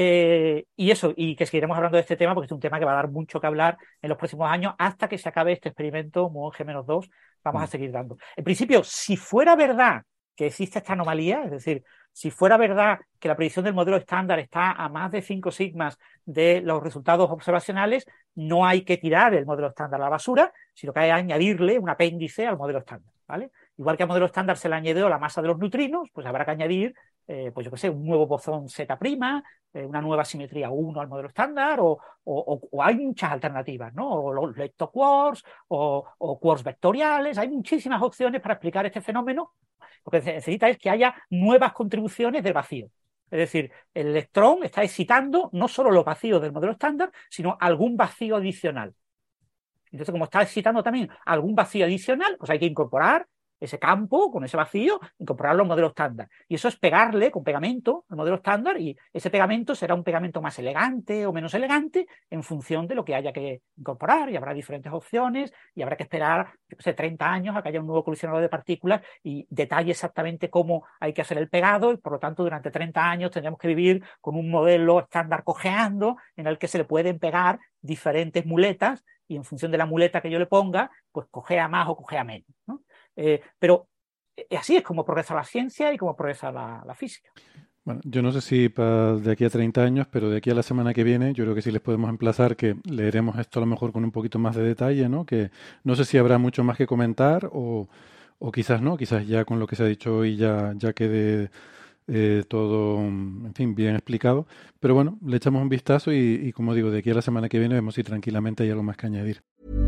Y eso, y que seguiremos hablando de este tema porque es un tema que va a dar mucho que hablar en los próximos años hasta que se acabe este experimento muon G-2. Vamos a seguir dando. En principio, si fuera verdad que existe esta anomalía, es decir, si fuera verdad que la predicción del modelo estándar está a más de 5 sigmas de los resultados observacionales, no hay que tirar el modelo estándar a la basura, sino que hay que añadirle un apéndice al modelo estándar, ¿vale? Igual que al modelo estándar se le añadió la masa de los neutrinos, pues habrá que añadir, pues yo qué sé, un nuevo bosón Z', una nueva simetría 1 al modelo estándar, o hay muchas alternativas, ¿no? O los leptoquarks, o quarks vectoriales. Hay muchísimas opciones para explicar este fenómeno. Lo que se necesita es que haya nuevas contribuciones del vacío. Es decir, el electrón está excitando no solo los vacíos del modelo estándar, sino algún vacío adicional. Entonces, como está excitando también algún vacío adicional, pues hay que incorporar ese campo con ese vacío, incorporarlo al modelo estándar. Y eso es pegarle con pegamento al modelo estándar, y ese pegamento será un pegamento más elegante o menos elegante en función de lo que haya que incorporar, y habrá diferentes opciones, y habrá que esperar, yo sé, 30 años a que haya un nuevo colisionador de partículas y detalle exactamente cómo hay que hacer el pegado, y por lo tanto durante 30 años tendremos que vivir con un modelo estándar cojeando en el que se le pueden pegar diferentes muletas, y en función de la muleta que yo le ponga, pues cojea más o cojea menos, ¿no? Pero así es como progresa la ciencia y como progresa la física. Bueno, yo no sé si de aquí a 30 años, pero de aquí a la semana que viene, yo creo que sí les podemos emplazar que leeremos esto a lo mejor con un poquito más de detalle, ¿no? Que no sé si habrá mucho más que comentar o quizás no, quizás ya con lo que se ha dicho hoy ya quede todo, en fin, bien explicado. Pero bueno, le echamos un vistazo y como digo, de aquí a la semana que viene vemos si tranquilamente hay algo más que añadir.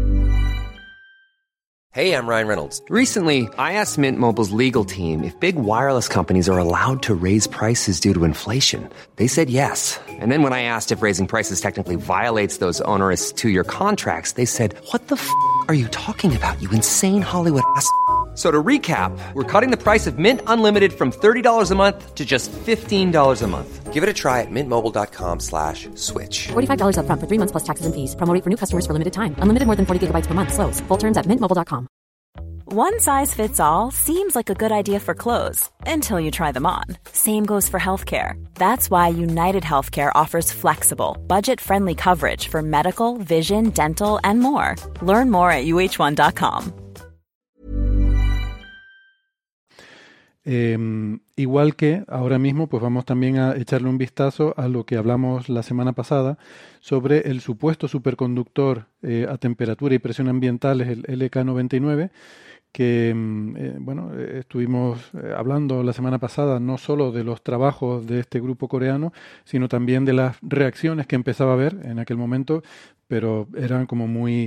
Hey, I'm Ryan Reynolds. Recently, I asked Mint Mobile's legal team if big wireless companies are allowed to raise prices due to inflation. They said yes. And then when I asked if raising prices technically violates those onerous two-year contracts, they said, "What the f*** are you talking about, you insane Hollywood ass?" So to recap, we're cutting the price of Mint Unlimited from $30 a month to just $15 a month. Give it a try at mintmobile.com/switch. $45 up front for 3 months plus taxes and fees. Promo rate for new customers for limited time. Unlimited more than 40 gigabytes per month. Slows full terms at mintmobile.com. One size fits all seems like a good idea for clothes until you try them on. Same goes for healthcare. That's why United Healthcare offers flexible, budget-friendly coverage for medical, vision, dental, and more. Learn more at uh1.com. Igual que ahora mismo, pues vamos también a echarle un vistazo a lo que hablamos la semana pasada sobre el supuesto superconductor a temperatura y presión ambientales, el LK99, que bueno, estuvimos hablando la semana pasada no solo de los trabajos de este grupo coreano, sino también de las reacciones que empezaba a haber en aquel momento, pero eran como muy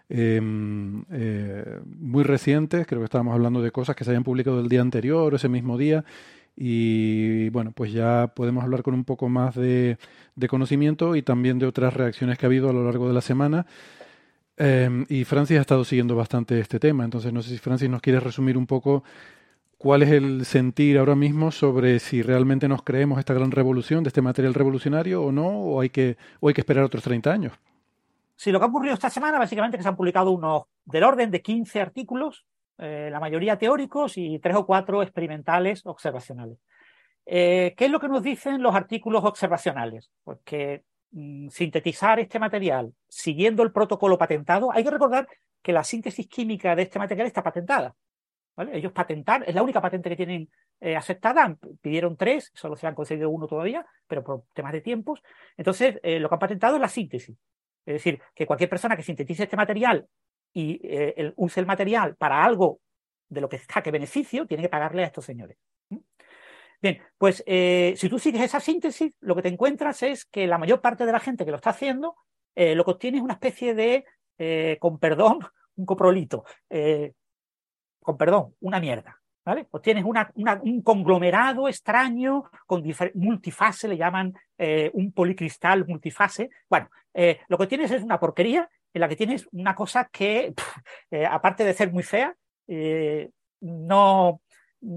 recientes. Creo que estábamos hablando de cosas que se habían publicado el día anterior o ese mismo día, y bueno, pues ya podemos hablar con un poco más de conocimiento y también de otras reacciones que ha habido a lo largo de la semana. Y Francis ha estado siguiendo bastante este tema, entonces no sé si Francis nos quiere resumir un poco cuál es el sentir ahora mismo sobre si realmente nos creemos esta gran revolución de este material revolucionario o no, o hay que esperar otros 30 años. Sí, lo que ha ocurrido esta semana, básicamente, que se han publicado unos del orden de 15 artículos la mayoría teóricos y 3 o 4 experimentales observacionales. ¿Qué es lo que nos dicen los artículos observacionales? Pues que sintetizar este material siguiendo el protocolo patentado, hay que recordar que la síntesis química de este material está patentada, ¿vale? Ellos patentaron, es la única patente que tienen aceptada, pidieron 3, solo se han concedido 1 todavía, pero por temas de tiempos. Entonces, lo que han patentado es la síntesis. Es decir, que cualquier persona que sintetice este material y use el material para algo de lo que saque beneficio, tiene que pagarle a estos señores. Bien, pues si tú sigues esa síntesis, lo que te encuentras es que la mayor parte de la gente que lo está haciendo, lo que obtiene es una especie de, con perdón, un coprolito, con perdón, una mierda, ¿vale? Obtienes un conglomerado extraño con multifase, le llaman un policristal multifase. Bueno, lo que tienes es una porquería en la que tienes una cosa que, aparte de ser muy fea, no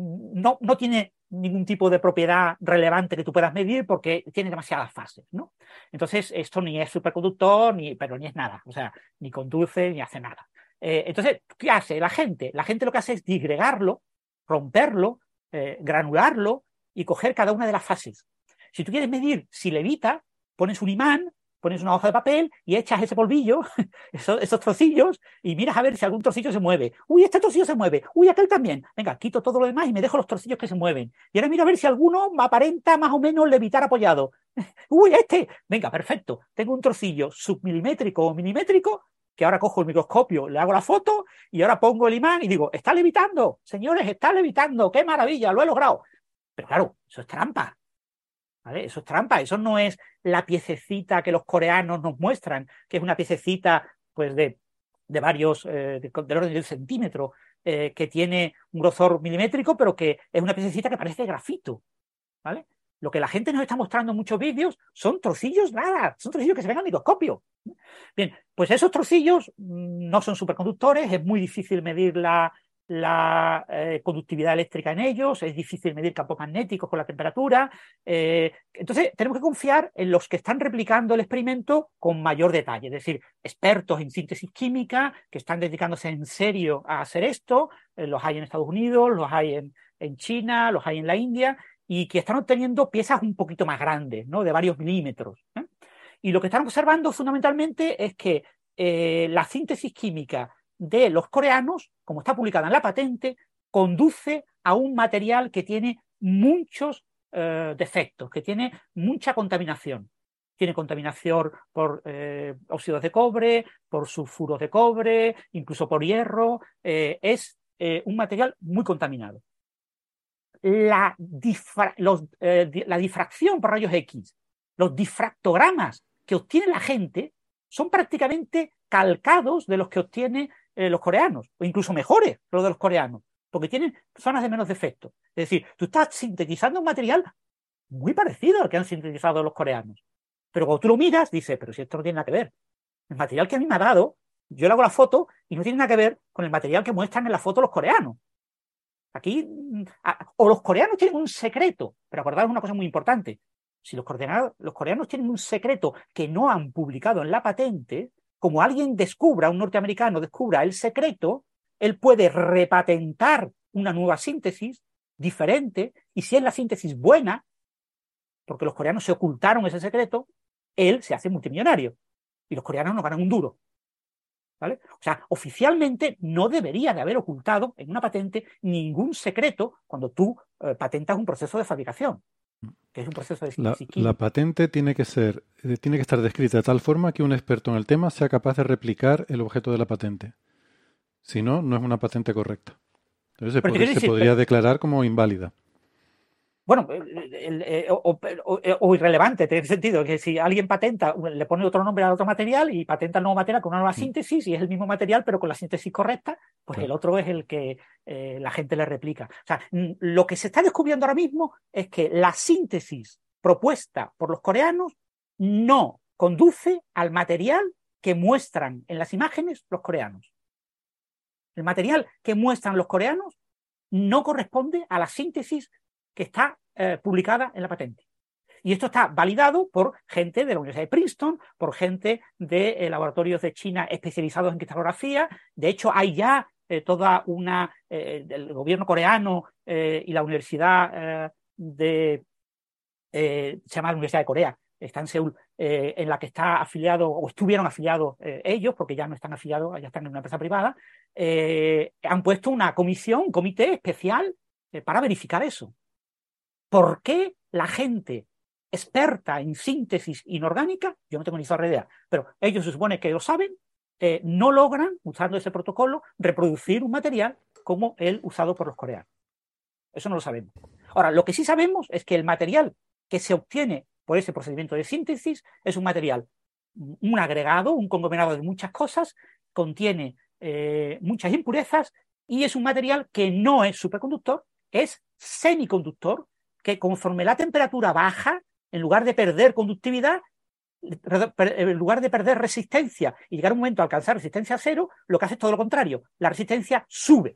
tiene ningún tipo de propiedad relevante que tú puedas medir porque tiene demasiadas fases, ¿no? Entonces, esto ni es superconductor, pero ni es nada, o sea, ni conduce ni hace nada. Entonces, ¿qué hace la gente? La gente lo que hace es disgregarlo, romperlo, granularlo y coger cada una de las fases. Si tú quieres medir si levita, pones un imán, pones una hoja de papel y echas ese polvillo, esos trocillos, y miras a ver si algún trocillo se mueve. Uy, este trocillo se mueve. Uy, aquel también. Venga, quito todo lo demás y me dejo los trocillos que se mueven. Y ahora miro a ver si alguno aparenta más o menos levitar apoyado. Uy, este. Venga, perfecto. Tengo un trocillo submilimétrico o milimétrico que ahora cojo el microscopio, le hago la foto y ahora pongo el imán y digo, está levitando. Señores, está levitando. ¡Qué maravilla! Lo he logrado. Pero claro, eso es trampa. ¿Vale? Eso es trampa, eso no es la piececita que los coreanos nos muestran, que es una piececita pues de varios, del orden del centímetro, que tiene un grosor milimétrico, pero que es una piececita que parece grafito, ¿vale? Lo que la gente nos está mostrando en muchos vídeos son trocillos nada, son trocillos que se ven al microscopio. Bien, pues esos trocillos no son superconductores, es muy difícil medir la conductividad eléctrica en ellos, es difícil medir campos magnéticos con la temperatura. Entonces, tenemos que confiar en los que están replicando el experimento con mayor detalle, es decir, expertos en síntesis química que están dedicándose en serio a hacer esto, los hay en Estados Unidos, los hay en China, los hay en la India, y que están obteniendo piezas un poquito más grandes, ¿no? De varios milímetros. Y lo que están observando fundamentalmente es que la síntesis química de los coreanos, como está publicada en la patente, conduce a un material que tiene muchos defectos, que tiene mucha contaminación. Tiene contaminación por óxidos de cobre, por sulfuros de cobre, incluso por hierro. Es un material muy contaminado. La difracción por rayos X, los difractogramas que obtiene la gente son prácticamente calcados de los que obtiene los coreanos, o incluso mejores que los de los coreanos, porque tienen zonas de menos defecto. Es decir, tú estás sintetizando un material muy parecido al que han sintetizado los coreanos. Pero cuando tú lo miras, dices, pero si esto no tiene nada que ver. El material que a mí me ha dado, yo le hago la foto y no tiene nada que ver con el material que muestran en la foto los coreanos. Aquí, o los coreanos tienen un secreto, pero acordaos una cosa muy importante. Si los coreanos tienen un secreto que no han publicado en la patente, como alguien un norteamericano descubra el secreto, él puede repatentar una nueva síntesis diferente, y si es la síntesis buena, porque los coreanos se ocultaron ese secreto, él se hace multimillonario y los coreanos no ganan un duro. ¿Vale? O sea, oficialmente no debería de haber ocultado en una patente ningún secreto cuando tú patentas un proceso de fabricación, que es un proceso de síntesis química. La patente tiene que estar descrita de tal forma que un experto en el tema sea capaz de replicar el objeto de la patente. Si no, no es una patente correcta. Entonces se podría declarar como inválida. Bueno, o irrelevante, tiene sentido que si alguien patenta, le pone otro nombre al otro material y patenta el nuevo material con una nueva síntesis y es el mismo material pero con la síntesis correcta, pues el otro es el que la gente le replica. O sea, lo que se está descubriendo ahora mismo es que la síntesis propuesta por los coreanos no conduce al material que muestran en las imágenes los coreanos. El material que muestran los coreanos no corresponde a la síntesis que está publicada en la patente. Y esto está validado por gente de la Universidad de Princeton, por gente de laboratorios de China especializados en cristalografía. De hecho, hay ya toda una... el gobierno coreano y la universidad se llama la Universidad de Corea, está en Seúl, en la que está afiliado, o estuvieron afiliados ellos, porque ya no están afiliados, ya están en una empresa privada, han puesto una comisión, un comité especial para verificar eso. ¿Por qué la gente experta en síntesis inorgánica, yo no tengo ni zorra idea, pero ellos se supone que lo saben, no logran, usando ese protocolo, reproducir un material como el usado por los coreanos? Eso no lo sabemos. Ahora, lo que sí sabemos es que el material que se obtiene por ese procedimiento de síntesis es un material, un agregado, un conglomerado de muchas cosas, contiene muchas impurezas y es un material que no es superconductor, es semiconductor, que conforme la temperatura baja, en lugar de perder conductividad, en lugar de perder resistencia y llegar a un momento a alcanzar resistencia cero, lo que hace es todo lo contrario, la resistencia sube.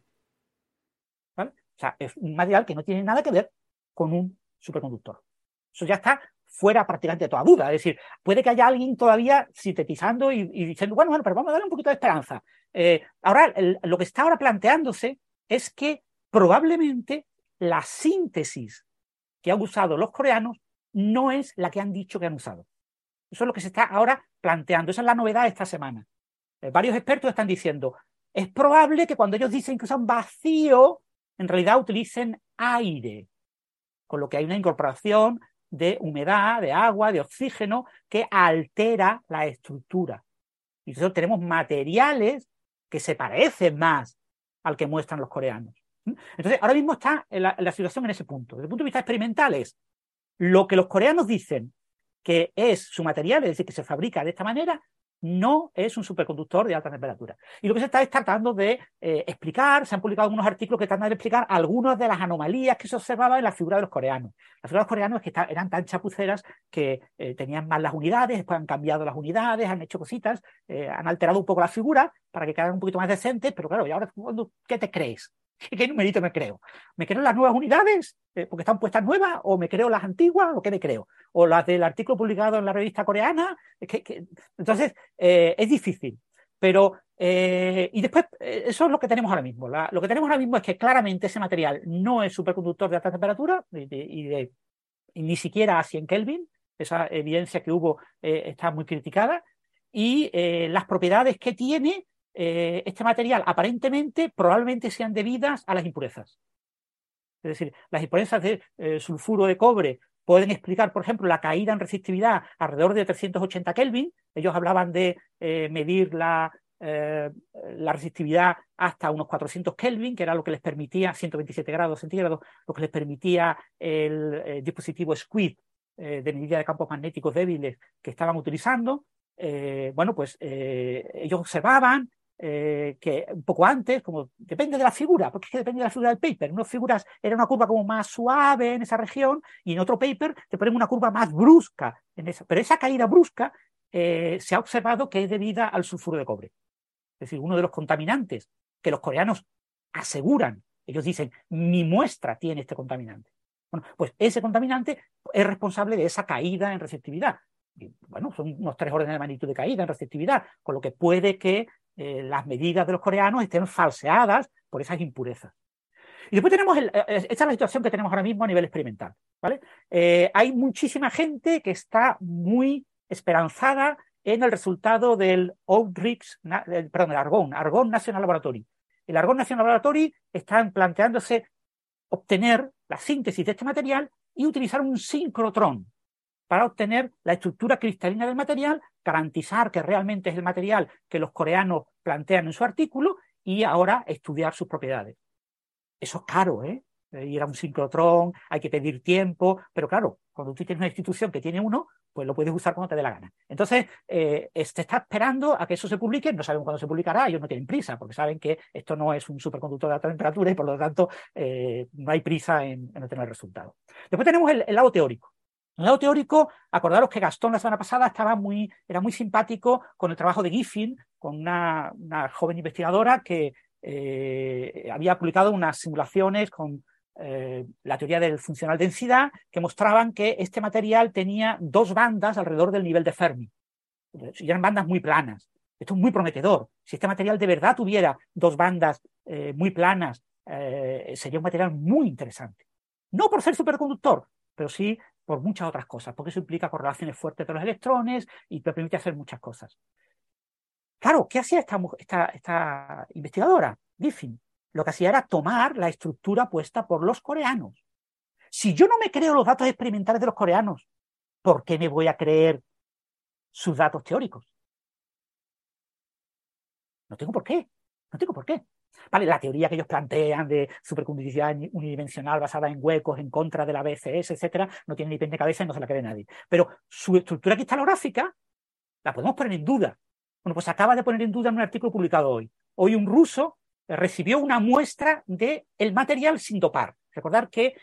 ¿Vale? O sea, es un material que no tiene nada que ver con un superconductor. Eso ya está fuera prácticamente de toda duda. Es decir, puede que haya alguien todavía sintetizando y diciendo, bueno, pero vamos a darle un poquito de esperanza. Ahora, lo que está ahora planteándose es que probablemente la síntesis que han usado los coreanos no es la que han dicho que han usado. Eso es lo que se está ahora planteando. Esa es la novedad de esta semana. Varios expertos están diciendo, es probable que cuando ellos dicen que usan vacío, en realidad utilicen aire, con lo que hay una incorporación de humedad, de agua, de oxígeno, que altera la estructura. Y entonces tenemos materiales que se parecen más al que muestran los coreanos. Entonces, ahora mismo está la situación en ese punto. Desde el punto de vista experimental es lo que los coreanos dicen que es su material, es decir, que se fabrica de esta manera, no es un superconductor de alta temperatura. Y lo que se está es tratando de explicar, se han publicado algunos artículos que tratan de explicar algunas de las anomalías que se observaban en la figura de los coreanos. Las figuras de los coreanos es que eran tan chapuceras que tenían mal las unidades, después han cambiado las unidades, han hecho cositas, han alterado un poco la figura para que quedaran un poquito más decentes, pero claro, ¿y ahora qué te crees? ¿Qué numerito me creo? ¿Me creo las nuevas unidades porque están puestas nuevas? ¿O me creo las antiguas? ¿O qué me creo? ¿O las del artículo publicado en la revista coreana? Entonces, es difícil. Pero, y después, eso es lo que tenemos ahora mismo. Lo que tenemos ahora mismo es que claramente ese material no es superconductor de alta temperatura y ni siquiera a 100 Kelvin. Esa evidencia que hubo está muy criticada. Y las propiedades que tiene este material aparentemente probablemente sean debidas a las impurezas. Es decir, las impurezas de sulfuro de cobre pueden explicar, por ejemplo, la caída en resistividad alrededor de 380 Kelvin. Ellos hablaban de medir la resistividad hasta unos 400 Kelvin, que era lo que les permitía, 127 grados centígrados, lo que les permitía el dispositivo SQUID de medida de campos magnéticos débiles que estaban utilizando. Bueno, pues ellos observaban que un poco antes, como depende de la figura, porque es que depende de la figura del paper. En unas figuras era una curva como más suave en esa región y en otro paper te ponen una curva más brusca en esa. Pero esa caída brusca se ha observado que es debida al sulfuro de cobre. Es decir, uno de los contaminantes que los coreanos aseguran, ellos dicen, mi muestra tiene este contaminante. Bueno, pues ese contaminante es responsable de esa caída en receptividad. Y, bueno, son unos 3 órdenes de magnitud de caída en receptividad, con lo que puede que las medidas de los coreanos estén falseadas por esas impurezas. Y después tenemos, esta es la situación que tenemos ahora mismo a nivel experimental, ¿vale? Hay muchísima gente que está muy esperanzada en el resultado del Argonne National Laboratory. El Argonne National Laboratory está planteándose obtener la síntesis de este material y utilizar un sincrotrón para obtener la estructura cristalina del material, garantizar que realmente es el material que los coreanos plantean en su artículo y ahora estudiar sus propiedades. Eso es caro, ir a un sincrotrón, hay que pedir tiempo, pero claro, cuando tú tienes una institución que tiene uno, pues lo puedes usar cuando te dé la gana. Entonces, se está esperando a que eso se publique, no sabemos cuándo se publicará, ellos no tienen prisa, porque saben que esto no es un superconductor de alta temperatura y por lo tanto no hay prisa en obtener resultados. Después tenemos el lado teórico. En el lado teórico, acordaros que Gastón la semana pasada era muy simpático con el trabajo de Giffin, con una joven investigadora que había publicado unas simulaciones con la teoría del funcional densidad que mostraban que este material tenía 2 bandas alrededor del nivel de Fermi. Y eran bandas muy planas. Esto es muy prometedor. Si este material de verdad tuviera 2 bandas muy planas, sería un material muy interesante. No por ser superconductor, pero sí por muchas otras cosas, porque eso implica correlaciones fuertes de los electrones y te permite hacer muchas cosas. Claro, ¿qué hacía esta investigadora, Giffin? Lo que hacía era tomar la estructura puesta por los coreanos. Si yo no me creo los datos experimentales de los coreanos, ¿por qué me voy a creer sus datos teóricos? No tengo por qué. No tengo por qué. Vale, la teoría que ellos plantean de superconductividad unidimensional basada en huecos en contra de la BCS, etcétera, no tiene ni pie ni cabeza y no se la cree nadie. Pero su estructura cristalográfica la podemos poner en duda. Bueno, pues acaba de poner en duda en un artículo publicado hoy. Hoy un ruso recibió una muestra del material sin dopar. Recordar que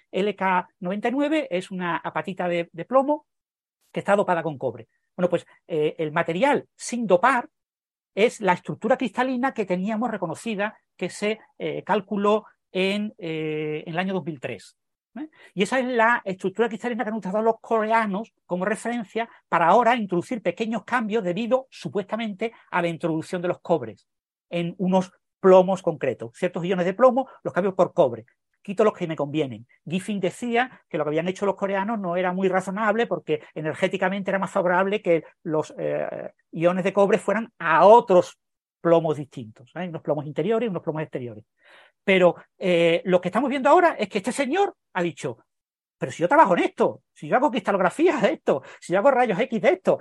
LK99 es una apatita de plomo que está dopada con cobre. Bueno, pues el material sin dopar es la estructura cristalina que teníamos reconocida, que se calculó en el año 2003. Y esa es la estructura cristalina que han usado los coreanos como referencia para ahora introducir pequeños cambios debido, supuestamente, a la introducción de los cobres en unos plomos concretos. Ciertos iones de plomo los cambio por cobre. Quito los que me convienen. Giffin decía que lo que habían hecho los coreanos no era muy razonable porque energéticamente era más favorable que los iones de cobre fueran a otros plomos distintos, unos plomos interiores y unos plomos exteriores. Pero lo que estamos viendo ahora es que este señor ha dicho, pero si yo trabajo en esto, si yo hago cristalografías de esto, si yo hago rayos X de esto,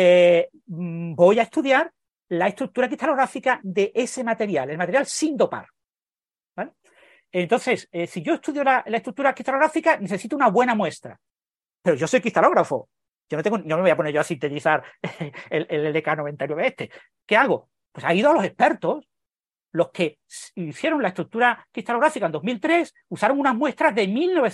voy a estudiar la estructura cristalográfica de ese material, el material sin dopar. ¿Vale? Entonces, si yo estudio la estructura cristalográfica, necesito una buena muestra. Pero yo soy cristalógrafo. Yo no me voy a poner yo a sintetizar el LK99 este. ¿Qué hago? Pues ha ido a los expertos, los que hicieron la estructura cristalográfica en 2003, usaron unas muestras de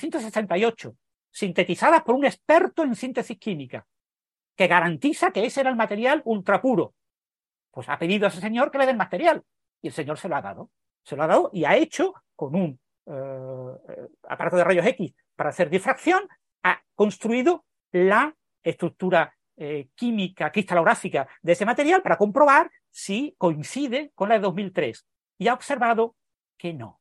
1968, sintetizadas por un experto en síntesis química, que garantiza que ese era el material ultrapuro. Pues ha pedido a ese señor que le dé el material, y el señor se lo ha dado. Se lo ha dado y ha hecho, con un aparato de rayos X para hacer difracción, ha construido la estructura química cristalográfica de ese material para comprobar si coincide con la de 2003. Y ha observado que no,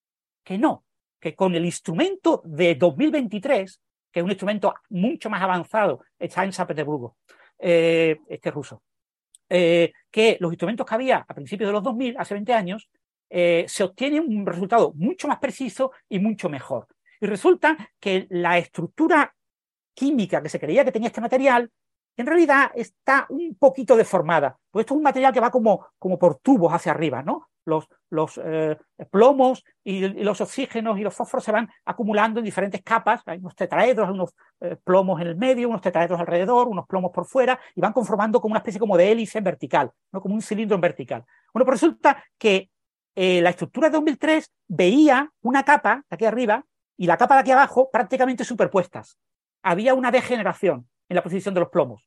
que con el instrumento de 2023, que es un instrumento mucho más avanzado, está en San Petersburgo, ruso, que los instrumentos que había a principios de los 2000, hace 20 años, se obtiene un resultado mucho más preciso y mucho mejor. Y resulta que la estructura química que se creía que tenía este material, en realidad está un poquito deformada. Pues esto es un material que va como por tubos hacia arriba, ¿no? Los plomos y los oxígenos y los fósforos se van acumulando en diferentes capas. Hay unos tetraedros, unos plomos en el medio, unos tetraedros alrededor, unos plomos por fuera, y van conformando como una especie como de hélice en vertical, ¿no? Como un cilindro en vertical. Bueno, pues resulta que la estructura de 2003 veía una capa de aquí arriba y la capa de aquí abajo prácticamente superpuestas. Había una degeneración en la posición de los plomos.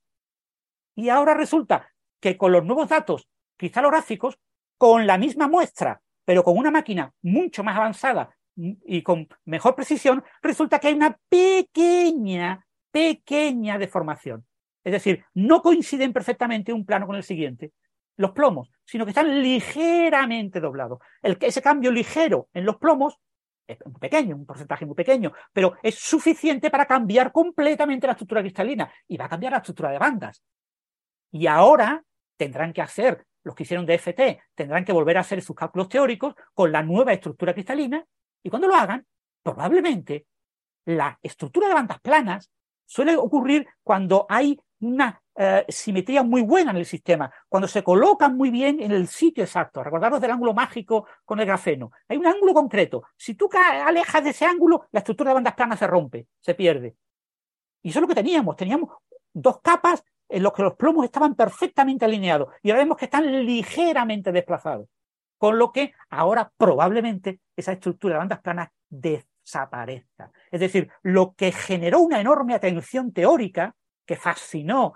Y ahora resulta que con los nuevos datos cristalográficos, con la misma muestra, pero con una máquina mucho más avanzada y con mejor precisión, resulta que hay una pequeña deformación. Es decir, no coinciden perfectamente un plano con el siguiente, los plomos, sino que están ligeramente doblados. Ese cambio ligero en los plomos es muy pequeño, un porcentaje muy pequeño, pero es suficiente para cambiar completamente la estructura cristalina y va a cambiar la estructura de bandas. Y ahora tendrán que hacer, los que hicieron DFT, tendrán que volver a hacer sus cálculos teóricos con la nueva estructura cristalina, y cuando lo hagan, probablemente la estructura de bandas planas suele ocurrir cuando hay una simetría muy buena en el sistema, cuando se colocan muy bien en el sitio exacto. Recordaros del ángulo mágico con el grafeno. Hay un ángulo concreto. Si tú alejas de ese ángulo, la estructura de bandas planas se rompe, se pierde. Y eso es lo que teníamos. Teníamos dos capas en las que los plomos estaban perfectamente alineados y ahora vemos que están ligeramente desplazados. Con lo que ahora probablemente esa estructura de bandas planas desaparezca. Es decir, lo que generó una enorme atención teórica que fascinó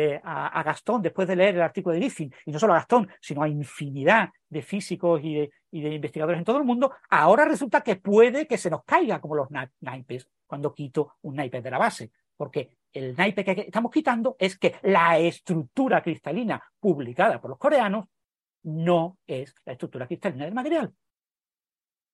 a Gastón después de leer el artículo de Giffin, y no solo a Gastón, sino a infinidad de físicos y de investigadores en todo el mundo, ahora resulta que puede que se nos caiga como los naipes cuando quito un naipe de la base, porque el naipe que estamos quitando es que la estructura cristalina publicada por los coreanos no es la estructura cristalina del material.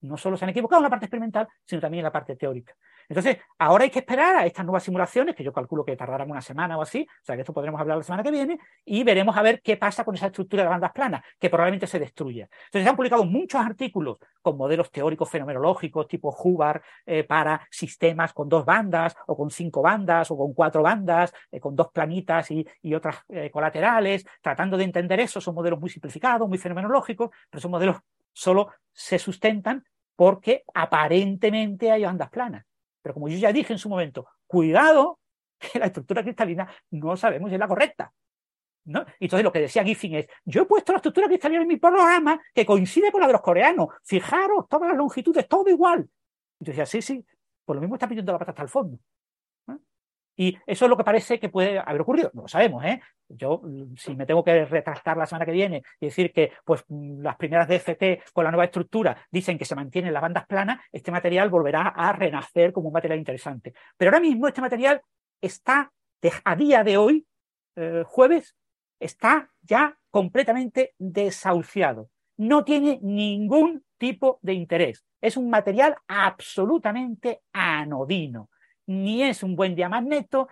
No solo se han equivocado en la parte experimental, sino también en la parte teórica. Entonces, ahora hay que esperar a estas nuevas simulaciones, que yo calculo que tardarán una semana o así, o sea que esto podremos hablar la semana que viene, y veremos a ver qué pasa con esa estructura de bandas planas, que probablemente se destruya. Entonces, se han publicado muchos artículos con modelos teóricos fenomenológicos tipo Hubbard para sistemas con 2 bandas, o con 5 bandas, o con 4 bandas, con 2 planitas y otras colaterales, tratando de entender eso. Son modelos muy simplificados, muy fenomenológicos, pero son modelos solo se sustentan porque aparentemente hay bandas planas. Pero como yo ya dije en su momento, cuidado, que la estructura cristalina no sabemos si es la correcta, ¿no? Y entonces lo que decía Giffin es, yo he puesto la estructura cristalina en mi programa que coincide con la de los coreanos. Fijaros, todas las longitudes, todo igual. Y yo decía, sí, por lo mismo está pidiendo la pata hasta el fondo. Y eso es lo que parece que puede haber ocurrido. No lo sabemos, ¿eh? Yo, si me tengo que retractar la semana que viene y decir que pues, las primeras DFT con la nueva estructura dicen que se mantienen las bandas planas, este material volverá a renacer como un material interesante. Pero ahora mismo este material está, a día de hoy, jueves, está ya completamente desahuciado. No tiene ningún tipo de interés. Es un material absolutamente anodino. Ni es un buen diamagneto,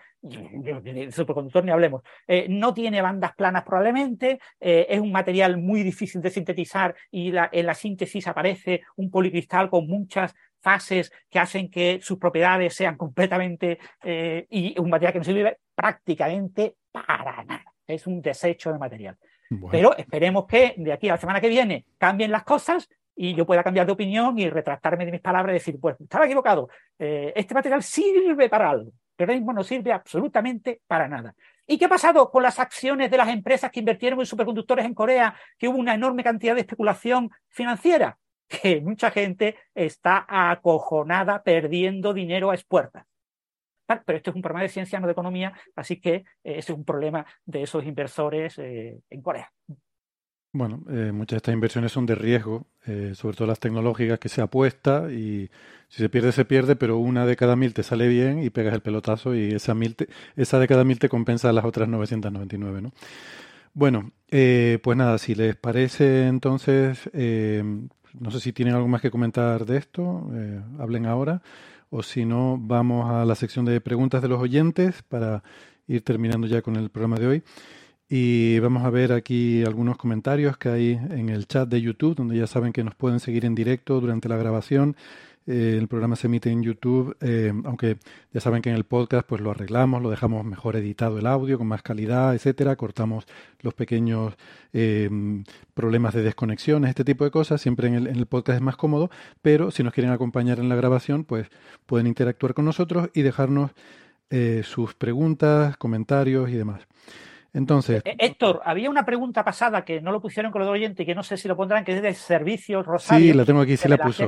de superconductor ni hablemos, no tiene bandas planas probablemente, es un material muy difícil de sintetizar y en la síntesis aparece un policristal con muchas fases que hacen que sus propiedades sean completamente, y un material que no sirve prácticamente para nada. Es un desecho de material. Bueno. Pero esperemos que de aquí a la semana que viene cambien las cosas y yo pueda cambiar de opinión y retractarme de mis palabras y decir, pues estaba equivocado, este material sirve para algo, pero ahora mismo no sirve absolutamente para nada. ¿Y qué ha pasado con las acciones de las empresas que invirtieron en superconductores en Corea, que hubo una enorme cantidad de especulación financiera? Que mucha gente está acojonada perdiendo dinero a expuertas. Pero esto es un problema de ciencia, no de economía, así que ese es un problema de esos inversores en Corea. Bueno, muchas de estas inversiones son de riesgo, sobre todo las tecnológicas, que se apuesta y si se pierde, se pierde, pero una de cada 1000 te sale bien y pegas el pelotazo y esa de cada 1000 te compensa a las otras 999, ¿no? Bueno, pues nada, si les parece entonces, no sé si tienen algo más que comentar de esto, hablen ahora, o si no, vamos a la sección de preguntas de los oyentes para ir terminando ya con el programa de hoy. Y vamos a ver aquí algunos comentarios que hay en el chat de YouTube, donde ya saben que nos pueden seguir en directo durante la grabación. El programa se emite en YouTube, aunque ya saben que en el podcast pues lo arreglamos, lo dejamos mejor editado el audio, con más calidad, etcétera. Cortamos los pequeños problemas de desconexiones, este tipo de cosas. Siempre en el podcast es más cómodo, pero si nos quieren acompañar en la grabación, pues pueden interactuar con nosotros y dejarnos sus preguntas, comentarios y demás. Entonces, Héctor, había una pregunta pasada que no lo pusieron con los oyentes y que no sé si lo pondrán, que es de servicios Rosario. Sí, la tengo aquí, sí la puso.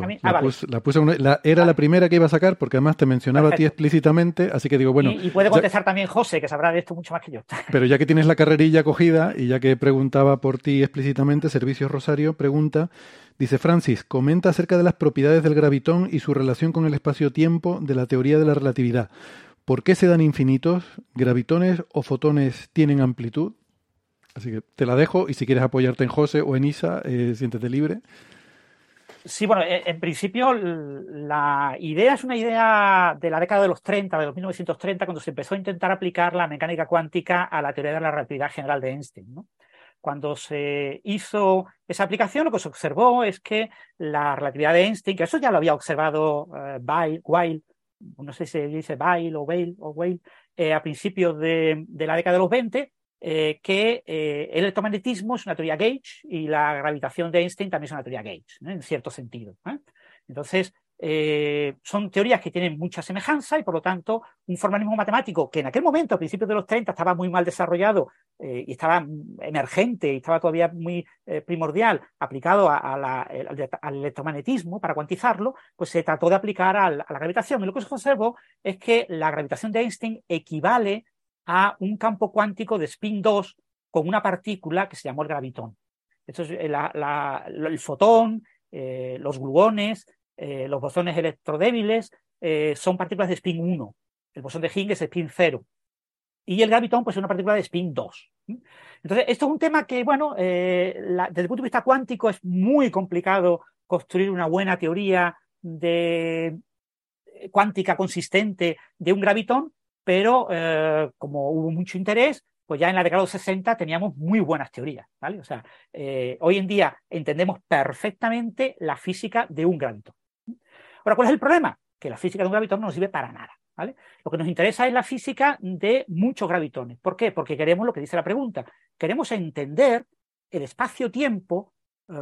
Era la primera que iba a sacar porque además te mencionaba a ti explícitamente, así que digo, bueno... Y puede contestar también José, que sabrá de esto mucho más que yo. Pero ya que tienes la carrerilla cogida y ya que preguntaba por ti explícitamente, Servicios Rosario pregunta, dice Francis, comenta acerca de las propiedades del gravitón y su relación con el espacio-tiempo de la teoría de la relatividad. ¿Por qué se dan infinitos? ¿Gravitones o fotones tienen amplitud? Así que te la dejo y si quieres apoyarte en José o en Isa, siéntete libre. Sí, bueno, en principio la idea es una idea de la década de los 30, de los 1930, cuando se empezó a intentar aplicar la mecánica cuántica a la teoría de la relatividad general de Einstein, ¿no? Cuando se hizo esa aplicación, lo que se observó es que la relatividad de Einstein, que eso ya lo había observado Weil, no sé si se dice Weil o Weil, a principios de la década de los 20, que el electromagnetismo es una teoría gauge y la gravitación de Einstein también es una teoría gauge, ¿no? En cierto sentido, ¿eh? Entonces, son teorías que tienen mucha semejanza y, por lo tanto, un formalismo matemático que en aquel momento, a principios de los 30, estaba muy mal desarrollado y estaba emergente y estaba todavía muy primordial, aplicado al electromagnetismo para cuantizarlo, pues se trató de aplicar a la gravitación. Y lo que se observó es que la gravitación de Einstein equivale a un campo cuántico de spin 2 con una partícula que se llamó el gravitón. Entonces, el fotón, los gluones, los bosones electrodébiles son partículas de spin 1. El bosón de Higgs es spin 0. Y el gravitón pues, es una partícula de spin 2. Entonces, esto es un tema que, bueno, desde el punto de vista cuántico es muy complicado construir una buena teoría cuántica consistente de un gravitón, pero como hubo mucho interés, pues ya en la década de los 60 teníamos muy buenas teorías, ¿vale? O sea, hoy en día entendemos perfectamente la física de un gravitón. Ahora, ¿cuál es el problema? Que la física de un gravitón no nos sirve para nada, ¿vale? Lo que nos interesa es la física de muchos gravitones. ¿Por qué? Porque queremos lo que dice la pregunta. Queremos entender el espacio-tiempo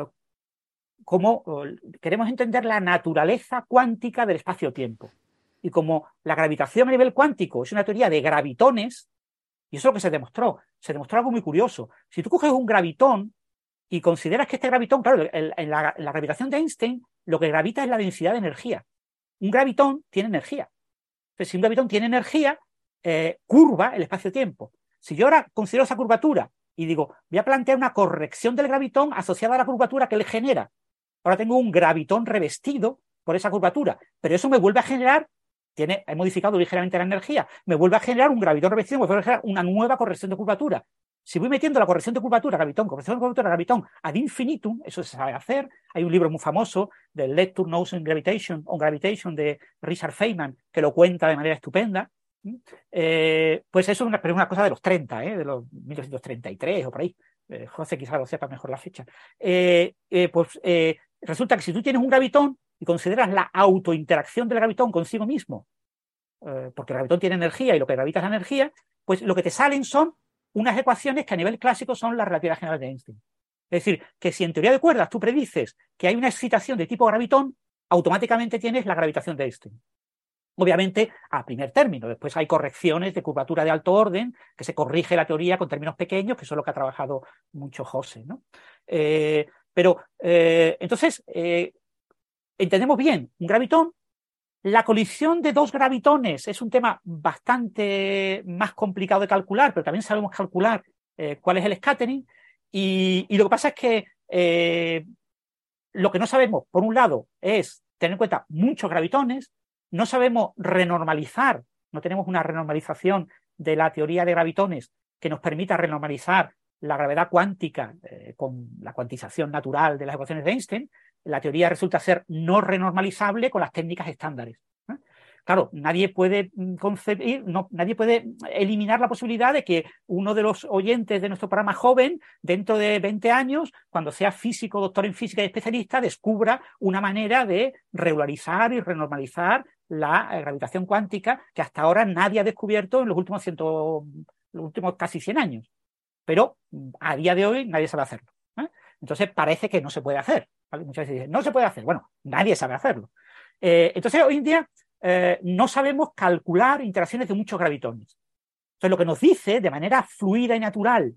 queremos entender la naturaleza cuántica del espacio-tiempo. Y como la gravitación a nivel cuántico es una teoría de gravitones, y eso es lo que se demostró algo muy curioso. Si tú coges un gravitón y consideras que este gravitón, claro, en la gravitación de Einstein, lo que gravita es la densidad de energía. Un gravitón tiene energía. Entonces, si un gravitón tiene energía, curva el espacio-tiempo. Si yo ahora considero esa curvatura y digo, voy a plantear una corrección del gravitón asociada a la curvatura que él genera, ahora tengo un gravitón revestido por esa curvatura, pero eso me vuelve a generar, he modificado ligeramente la energía, me vuelve a generar un gravitón revestido, me vuelve a generar una nueva corrección de curvatura. Si voy metiendo la corrección de curvatura, gravitón, corrección de curvatura, gravitón, ad infinitum, eso se sabe hacer. Hay un libro muy famoso del Lecture Notes on Gravitation de Richard Feynman, que lo cuenta de manera estupenda. Pues eso es una cosa de los 30, de los 1933 o por ahí. José quizás lo sepa mejor la fecha. Resulta que si tú tienes un gravitón y consideras la autointeracción del gravitón consigo mismo, porque el gravitón tiene energía y lo que gravita es la energía, pues lo que te salen son unas ecuaciones que a nivel clásico son la relatividad general de Einstein. Es decir, que si en teoría de cuerdas tú predices que hay una excitación de tipo gravitón, automáticamente tienes la gravitación de Einstein. Obviamente, a primer término. Después hay correcciones de curvatura de alto orden, que se corrige la teoría con términos pequeños, que eso es lo que ha trabajado mucho José, ¿no? Entonces, entendemos bien un gravitón. La colisión de dos gravitones es un tema bastante más complicado de calcular, pero también sabemos calcular cuál es el scattering. Y lo que pasa es que lo que no sabemos, por un lado, es tener en cuenta muchos gravitones. No sabemos renormalizar, no tenemos una renormalización de la teoría de gravitones que nos permita renormalizar la gravedad cuántica con la cuantización natural de las ecuaciones de Einstein. La teoría resulta ser no renormalizable con las técnicas estándares. Claro, nadie puede nadie puede eliminar la posibilidad de que uno de los oyentes de nuestro programa joven, dentro de 20 años, cuando sea físico, doctor en física y especialista, descubra una manera de regularizar y renormalizar la gravitación cuántica que hasta ahora nadie ha descubierto en los últimos casi 100 años. Pero a día de hoy nadie sabe hacerlo. Entonces parece que no se puede hacer, ¿vale? Muchas veces dicen, no se puede hacer. Bueno, nadie sabe hacerlo. Entonces hoy en día no sabemos calcular interacciones de muchos gravitones. Entonces lo que nos dice de manera fluida y natural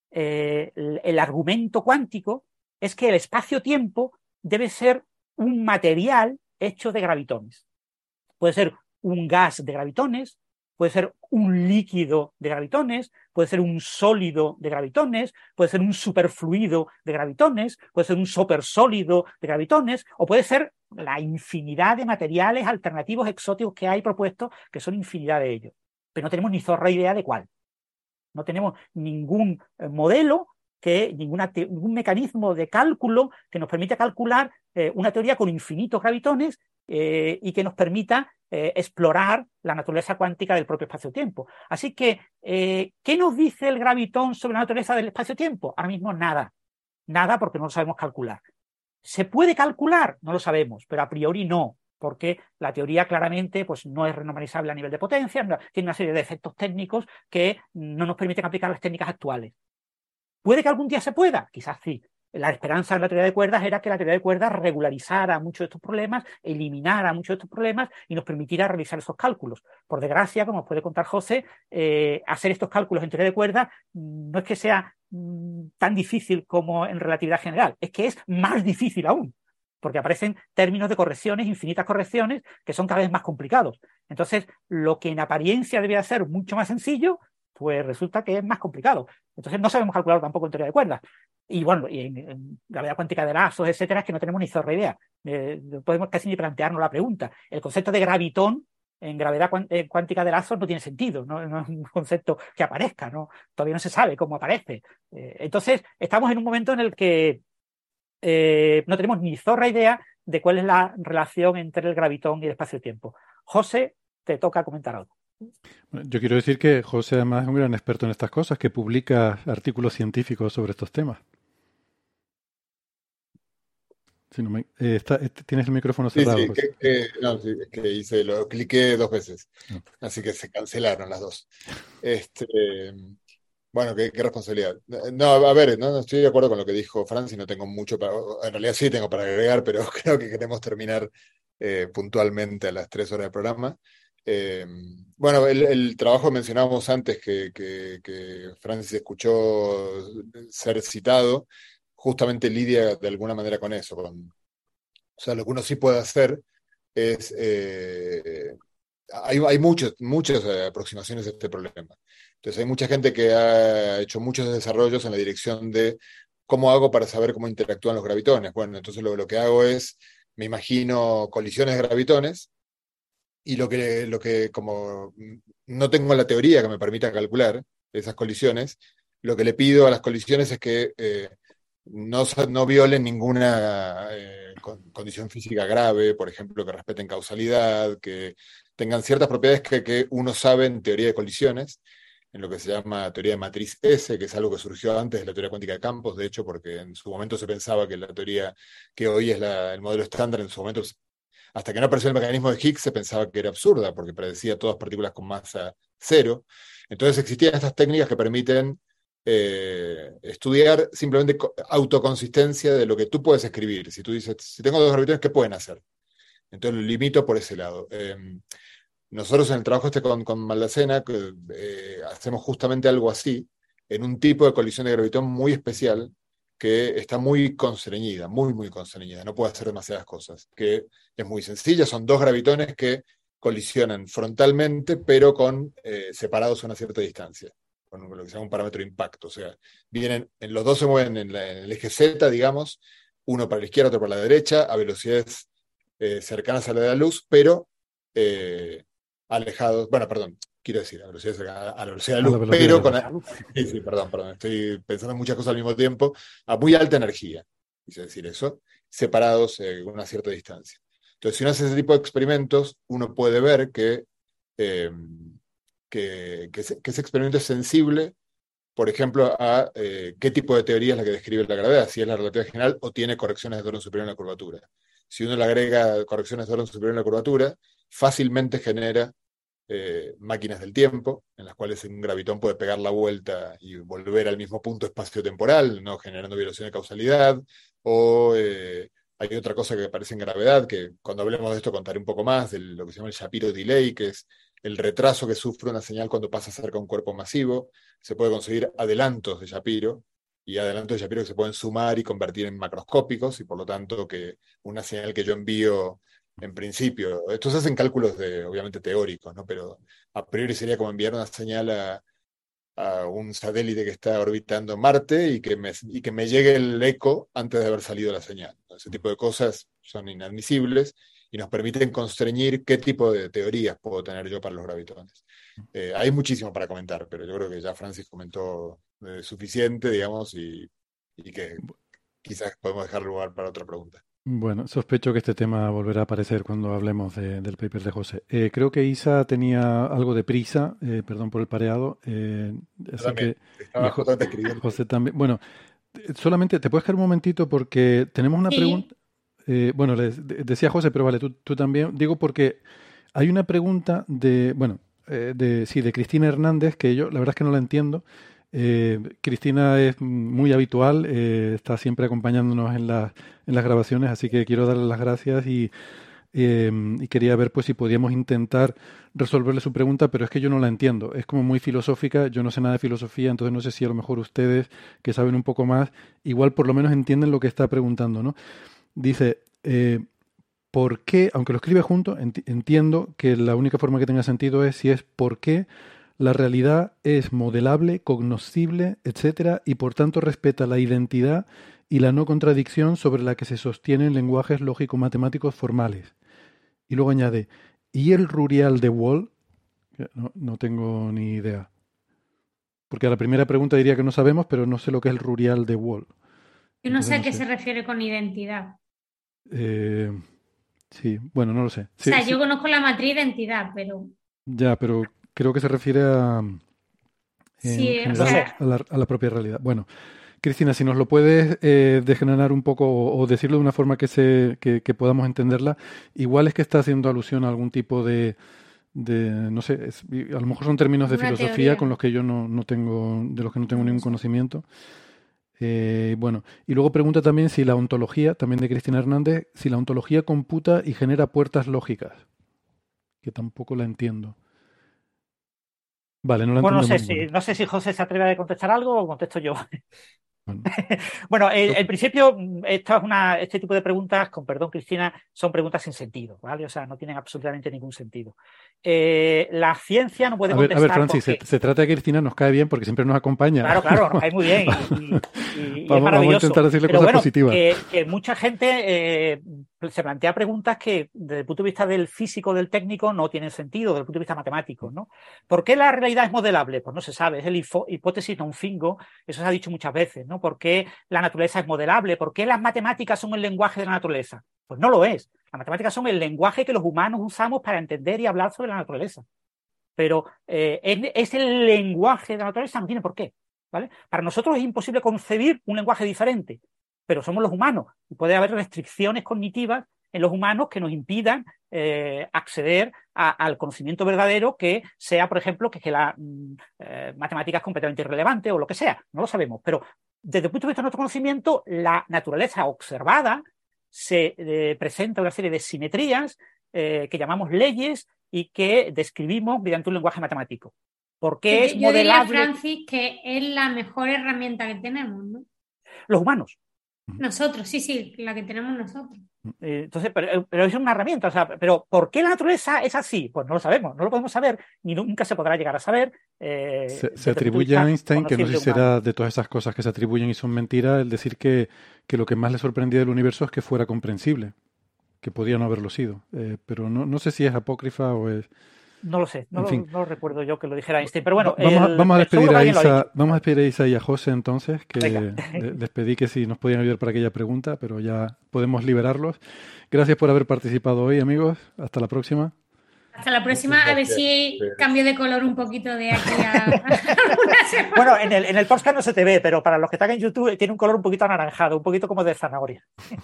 el argumento cuántico es que el espacio-tiempo debe ser un material hecho de gravitones. Puede ser un gas de gravitones, puede ser un líquido de gravitones, puede ser un sólido de gravitones, puede ser un superfluido de gravitones, puede ser un supersólido de gravitones, o puede ser la infinidad de materiales alternativos exóticos que hay propuestos, que son infinidad de ellos. Pero no tenemos ni zorra idea de cuál. No tenemos ningún modelo, ningún mecanismo de cálculo que nos permita calcular una teoría con infinitos gravitones y que nos permita explorar la naturaleza cuántica del propio espacio-tiempo. Así que, ¿qué nos dice el gravitón sobre la naturaleza del espacio-tiempo? Ahora mismo nada. Nada, porque no lo sabemos calcular. ¿Se puede calcular? No lo sabemos, pero a priori no, porque la teoría claramente pues, no es renormalizable a nivel de potencia, tiene una serie de efectos técnicos que no nos permiten aplicar las técnicas actuales. ¿Puede que algún día se pueda? Quizás sí. La esperanza de la teoría de cuerdas era que la teoría de cuerdas regularizara muchos de estos problemas, eliminara muchos de estos problemas y nos permitiera realizar esos cálculos. Por desgracia, como os puede contar José, hacer estos cálculos en teoría de cuerdas no es que sea tan difícil como en relatividad general, es que es más difícil aún, porque aparecen términos de correcciones, infinitas correcciones, que son cada vez más complicados. Entonces, lo que en apariencia debía ser mucho más sencillo, pues resulta que es más complicado. Entonces no sabemos calcularlo tampoco en teoría de cuerdas. Y bueno, y en gravedad cuántica de lazos, etcétera, es que no tenemos ni zorra idea. No podemos casi ni plantearnos la pregunta. El concepto de gravitón en gravedad cuántica de lazos no tiene sentido, no es un concepto que aparezca, ¿no? Todavía no se sabe cómo aparece. Entonces, estamos en un momento en el que no tenemos ni zorra idea de cuál es la relación entre el gravitón y el espacio-tiempo. José, te toca comentar algo. Bueno, yo quiero decir que José además es un gran experto en estas cosas, que publica artículos científicos sobre estos temas. Si no tienes el micrófono Sí, cerrado, sí, José. no, sí, es que lo cliqué 2 veces, No. así que se cancelaron las dos. Este, bueno, qué responsabilidad. No, a ver, no estoy de acuerdo con lo que dijo Francis, no tengo mucho en realidad sí tengo para agregar, pero creo que queremos terminar puntualmente a las 3 horas del programa. Eh, bueno, el trabajo que mencionábamos antes, que Francis escuchó ser citado, justamente lidia de alguna manera con eso, o sea, lo que uno sí puede hacer es, hay muchas aproximaciones a este problema. Entonces hay mucha gente que ha hecho muchos desarrollos en la dirección de cómo hago para saber cómo interactúan los gravitones. Bueno, entonces lo que hago es, me imagino colisiones de gravitones y como no tengo la teoría que me permita calcular esas colisiones, lo que le pido a las colisiones es que no violen ninguna condición física grave, por ejemplo, que respeten causalidad, que tengan ciertas propiedades que uno sabe en teoría de colisiones, en lo que se llama teoría de matriz S, que es algo que surgió antes de la teoría cuántica de campos, de hecho, porque en su momento se pensaba que la teoría que hoy es el modelo estándar, en su momento, hasta que no apareció el mecanismo de Higgs, se pensaba que era absurda, porque predecía todas partículas con masa cero. Entonces existían estas técnicas que permiten estudiar simplemente autoconsistencia de lo que tú puedes escribir. Si tú dices, si tengo 2 gravitones, ¿qué pueden hacer? Entonces lo limito por ese lado. Nosotros en el trabajo con Maldacena hacemos justamente algo así, en un tipo de colisión de gravitón muy especial, que está muy constreñida, muy constreñida, no puede hacer demasiadas cosas, que es muy sencilla, son 2 gravitones que colisionan frontalmente, pero separados a una cierta distancia, con lo que se llama un parámetro de impacto. O sea, los dos se mueven en el eje Z, digamos, uno para la izquierda, otro para la derecha, a velocidades cercanas a la de la luz, pero alejados, bueno, perdón, quiero decir, a la velocidad de la luz, pero sí, perdón, estoy pensando en muchas cosas al mismo tiempo, a muy alta energía, quise decir eso, separados a una cierta distancia. Entonces, si uno hace ese tipo de experimentos, uno puede ver que ese experimento es sensible, por ejemplo, a qué tipo de teoría es la que describe la gravedad, si es la relatividad general o tiene correcciones de orden superior en la curvatura. Si uno le agrega correcciones de orden superior en la curvatura, fácilmente genera máquinas del tiempo, en las cuales un gravitón puede pegar la vuelta y volver al mismo punto espacio-temporal, no generando violación de causalidad, o hay otra cosa que aparece en gravedad, que cuando hablemos de esto contaré un poco más, de lo que se llama el Shapiro delay, que es el retraso que sufre una señal cuando pasa cerca de un cuerpo masivo. Se puede conseguir adelantos de Shapiro, y adelantos de Shapiro que se pueden sumar y convertir en macroscópicos, y por lo tanto que una señal que yo envío en principio, estos hacen cálculos obviamente teóricos, ¿no? Pero a priori sería como enviar una señal a un satélite que está orbitando Marte y que me llegue el eco antes de haber salido la señal. Ese tipo de cosas son inadmisibles y nos permiten constreñir qué tipo de teorías puedo tener yo para los gravitones. Hay muchísimo para comentar, pero yo creo que ya Francis comentó suficiente, digamos, y que quizás podemos dejar lugar para otra pregunta. Bueno, sospecho que este tema volverá a aparecer cuando hablemos del paper de José. Creo que Isa tenía algo de prisa, perdón por el pareado. Así que, José también. Bueno, solamente te puedes quedar un momentito porque tenemos una pregunta. Bueno, decía José, pero vale, tú también. Digo porque hay una pregunta de Cristina Hernández, que yo la verdad es que no la entiendo. Cristina es muy habitual, está siempre acompañándonos en las grabaciones, así que quiero darle las gracias y quería ver pues si podíamos intentar resolverle su pregunta, pero es que yo no la entiendo, es como muy filosófica, yo no sé nada de filosofía, entonces no sé si a lo mejor ustedes que saben un poco más, igual por lo menos entienden lo que está preguntando, ¿no? Dice, ¿por qué? Aunque lo escribe junto, entiendo que la única forma que tenga sentido es si es por qué la realidad es modelable, cognoscible, etcétera, y por tanto respeta la identidad y la no contradicción sobre la que se sostienen lenguajes lógico-matemáticos formales. Y luego añade, ¿y el rurial de Wall? No tengo ni idea. Porque a la primera pregunta diría que no sabemos, pero no sé lo que es el rurial de Wall. Yo no Entonces, sé a no qué sé. se refiere con identidad. Sí, bueno, no lo sé. O Sí, sea, sí, yo conozco la matriz identidad, pero ya, pero creo que se refiere en sí, o No general sé. sea, a la propia realidad. Bueno, Cristina, si nos lo puedes desgranar un poco o decirlo de una forma que podamos entenderla, igual es que está haciendo alusión a algún tipo no sé, a lo mejor son términos de una filosofía teoría. con los que yo no tengo, de los que no tengo No lo ningún sé. conocimiento. Bueno, y luego pregunta también si la ontología, también de Cristina Hernández, si la ontología computa y genera puertas lógicas, que tampoco la entiendo. Vale, no la Bueno, entendemos ninguna. no sé si José se atreve a contestar algo o contesto yo. Bueno, Bueno, yo- en principio, este tipo de preguntas, con perdón, Cristina, son preguntas sin sentido, ¿vale? O sea, no tienen absolutamente ningún sentido. La ciencia no puede a ver, contestar Francis, porque, se trata de que Cristina nos cae bien porque siempre nos acompaña. claro, claro, nos cae muy bien y es Vamos a maravilloso. intentar decirle Pero cosas bueno, positivas. que mucha gente se plantea preguntas que desde el punto de vista del físico, del técnico, no tienen sentido, desde el punto de vista matemático, ¿no? ¿Por qué la realidad es modelable? Pues no se sabe, es el hipótesis non fingo, eso se ha dicho muchas veces, ¿no? ¿Por qué la naturaleza es modelable? ¿Por qué las matemáticas son el lenguaje de la naturaleza? Pues no lo es. Las matemáticas son el lenguaje que los humanos usamos para entender y hablar sobre la naturaleza. Pero es el lenguaje de la naturaleza, no tiene por qué, ¿vale? Para nosotros es imposible concebir un lenguaje diferente, pero somos los humanos y puede haber restricciones cognitivas en los humanos que nos impidan acceder al conocimiento verdadero que sea, por ejemplo, que la matemática es completamente irrelevante o lo que sea, no lo sabemos, pero desde el punto de vista de nuestro conocimiento, la naturaleza observada se presenta una serie de simetrías que llamamos leyes y que describimos mediante un lenguaje matemático. ¿Por qué es Yo diría, modelable? Francis, que es la mejor herramienta que tenemos, ¿no? Los humanos. Nosotros, sí, la que tenemos nosotros. Entonces, pero es una herramienta. O sea, pero ¿por qué la naturaleza es así? Pues no lo sabemos, no lo podemos saber, ni nunca se podrá llegar a saber. Se atribuye a Einstein, que no sé si será de todas esas cosas que se atribuyen y son mentiras, el decir que lo que más le sorprendía del universo es que fuera comprensible, que podía no haberlo sido. Pero no sé si es apócrifa o es... No lo sé, En fin, no recuerdo yo que lo dijera Einstein, pero bueno, vamos a despedir seguro que a alguien lo ha Isa, dicho. vamos a despedir a Isa y a José entonces, que Venga. les pedí que si nos podían ayudar para aquella pregunta, pero ya podemos liberarlos. Gracias por haber participado hoy, amigos. Hasta la próxima. Hasta la próxima, Muchas a ver gracias. si cambio de color un poquito de aquí a una semana. Bueno, en el podcast no se te ve, pero para los que están en YouTube tiene un color un poquito anaranjado, un poquito como de zanahoria.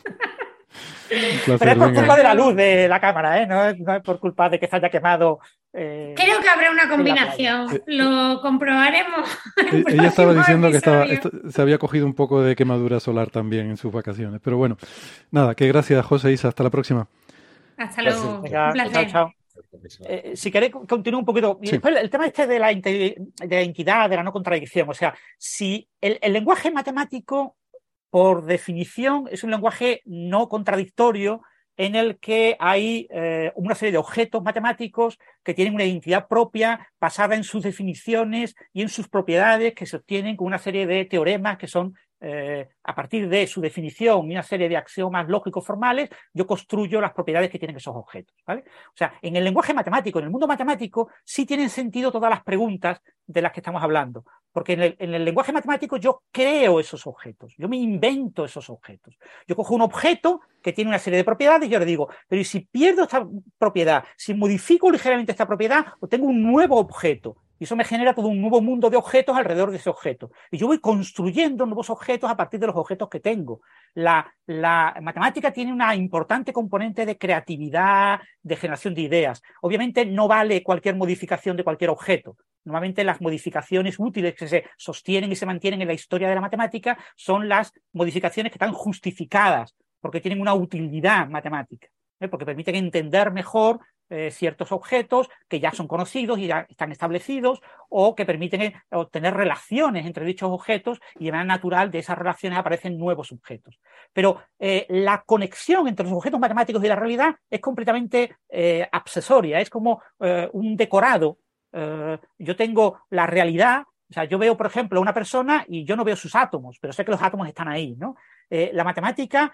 Un Pero placer, es por venga. culpa de la luz de la cámara, ¿eh? No es por culpa de que se haya quemado. Creo que habrá una combinación. Lo comprobaremos. en el Ella estaba próximo diciendo que episodio. se había cogido un poco de quemadura solar también en sus vacaciones. Pero bueno, nada, que gracias, José e Isa. Hasta la próxima. Hasta Gracias. luego. Un Venga, placer. chao. Si queréis, continúo un poquito. Y Sí. después el tema este de la identidad, de la no contradicción. O sea, si el lenguaje matemático, por definición, es un lenguaje no contradictorio en el que hay una serie de objetos matemáticos que tienen una identidad propia basada en sus definiciones y en sus propiedades que se obtienen con una serie de teoremas que son, a partir de su definición y una serie de axiomas lógicos formales, yo construyo las propiedades que tienen esos objetos, ¿vale? O sea, en el lenguaje matemático, en el mundo matemático, sí tienen sentido todas las preguntas de las que estamos hablando. Porque en el lenguaje matemático yo creo esos objetos, yo me invento esos objetos. Yo cojo un objeto que tiene una serie de propiedades y yo le digo, pero ¿y si pierdo esta propiedad? Si modifico ligeramente esta propiedad, obtengo un nuevo objeto. Y eso me genera todo un nuevo mundo de objetos alrededor de ese objeto. Y yo voy construyendo nuevos objetos a partir de los objetos que tengo. La matemática tiene una importante componente de creatividad, de generación de ideas. Obviamente no vale cualquier modificación de cualquier objeto. Normalmente las modificaciones útiles que se sostienen y se mantienen en la historia de la matemática son las modificaciones que están justificadas porque tienen una utilidad matemática, porque permiten entender mejor ciertos objetos que ya son conocidos y ya están establecidos o que permiten obtener relaciones entre dichos objetos y de manera natural de esas relaciones aparecen nuevos objetos. Pero la conexión entre los objetos matemáticos y la realidad es completamente accesoria, es como un decorado. Yo tengo la realidad, o sea, yo veo, por ejemplo, a una persona y yo no veo sus átomos, pero sé que los átomos están ahí, ¿no? La matemática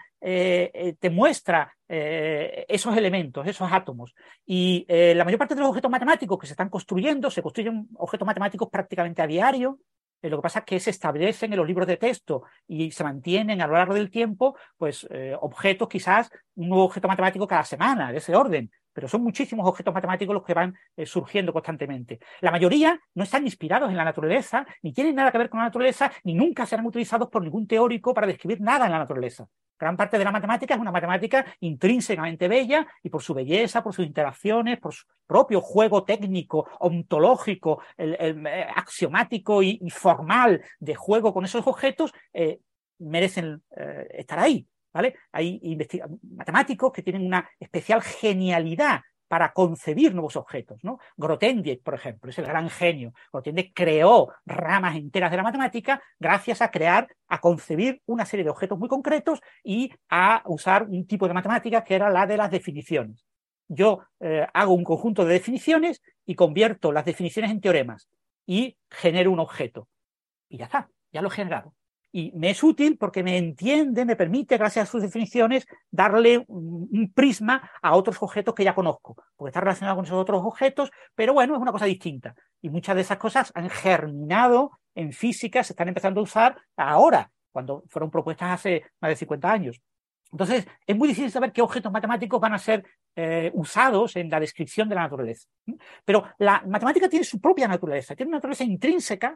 te muestra esos elementos, esos átomos. Y la mayor parte de los objetos matemáticos que se están construyendo, se construyen objetos matemáticos prácticamente a diario. Lo que pasa es que se establecen en los libros de texto y se mantienen a lo largo del tiempo, pues objetos, quizás un nuevo objeto matemático cada semana, de ese orden, pero son muchísimos objetos matemáticos los que van surgiendo constantemente. La mayoría no están inspirados en la naturaleza, ni tienen nada que ver con la naturaleza, ni nunca serán utilizados por ningún teórico para describir nada en la naturaleza. Gran parte de la matemática es una matemática intrínsecamente bella y por su belleza, por sus interacciones, por su propio juego técnico, ontológico, axiomático y formal de juego con esos objetos, merecen estar ahí, ¿vale? Hay matemáticos que tienen una especial genialidad para concebir nuevos objetos, ¿no? Grothendieck, por ejemplo, es el gran genio. Grothendieck creó ramas enteras de la matemática gracias a concebir una serie de objetos muy concretos y a usar un tipo de matemática que era la de las definiciones. Yo hago un conjunto de definiciones y convierto las definiciones en teoremas y genero un objeto. Y ya está, ya lo he generado. Y me es útil porque me entiende, me permite, gracias a sus definiciones, darle un prisma a otros objetos que ya conozco, porque está relacionado con esos otros objetos, pero bueno, es una cosa distinta. Y muchas de esas cosas han germinado en física, se están empezando a usar ahora, cuando fueron propuestas hace más de 50 años. Entonces, es muy difícil saber qué objetos matemáticos van a ser usados en la descripción de la naturaleza. Pero la matemática tiene su propia naturaleza, tiene una naturaleza intrínseca.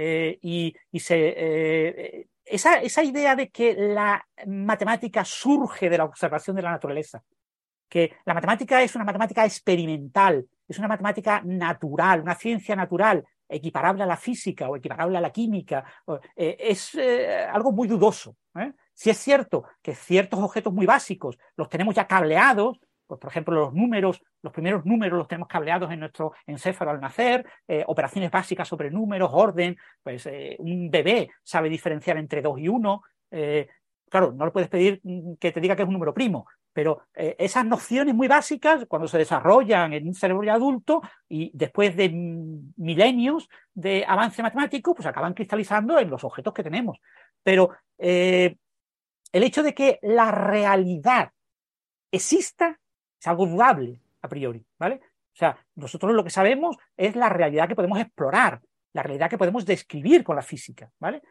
Esa idea de que la matemática surge de la observación de la naturaleza, que la matemática es una matemática experimental, es una matemática natural, una ciencia natural, equiparable a la física o equiparable a la química, es algo muy dudoso. Si es cierto que ciertos objetos muy básicos los tenemos ya cableados, pues, por ejemplo, los primeros números los tenemos cableados en nuestro encéfalo al nacer, operaciones básicas sobre números, orden, pues un bebé sabe diferenciar entre 2 y 1. Claro, no le puedes pedir que te diga que es un número primo, pero esas nociones muy básicas, cuando se desarrollan en un cerebro ya adulto y después de milenios de avance matemático, pues acaban cristalizando en los objetos que tenemos. Pero el hecho de que la realidad exista es algo dudable a priori, ¿vale? O sea, nosotros lo que sabemos es la realidad que podemos explorar, la realidad que podemos describir con la física, ¿vale?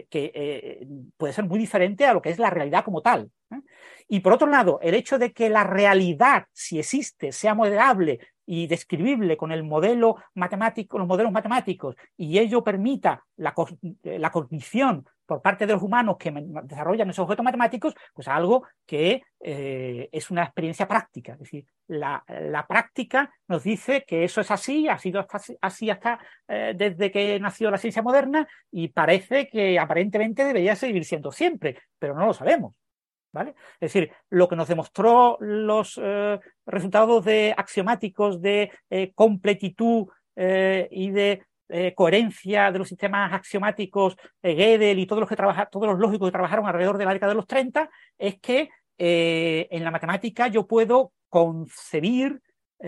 Que puede ser muy diferente a lo que es la realidad como tal, ¿eh? Y por otro lado, el hecho de que la realidad, si existe, sea modelable y describible con el modelo matemático, los modelos matemáticos, y ello permita la cognición por parte de los humanos que desarrollan esos objetos matemáticos, pues algo que es una experiencia práctica. Es decir, la práctica nos dice que eso es así, ha sido así hasta desde que nació la ciencia moderna, y parece que aparentemente debería seguir siendo siempre, pero no lo sabemos, ¿vale? Es decir, lo que nos demostró los resultados axiomáticos de completitud y de coherencia de los sistemas axiomáticos, Gödel y todos los lógicos que trabajaron alrededor de la década de los 30, es que en la matemática yo puedo concebir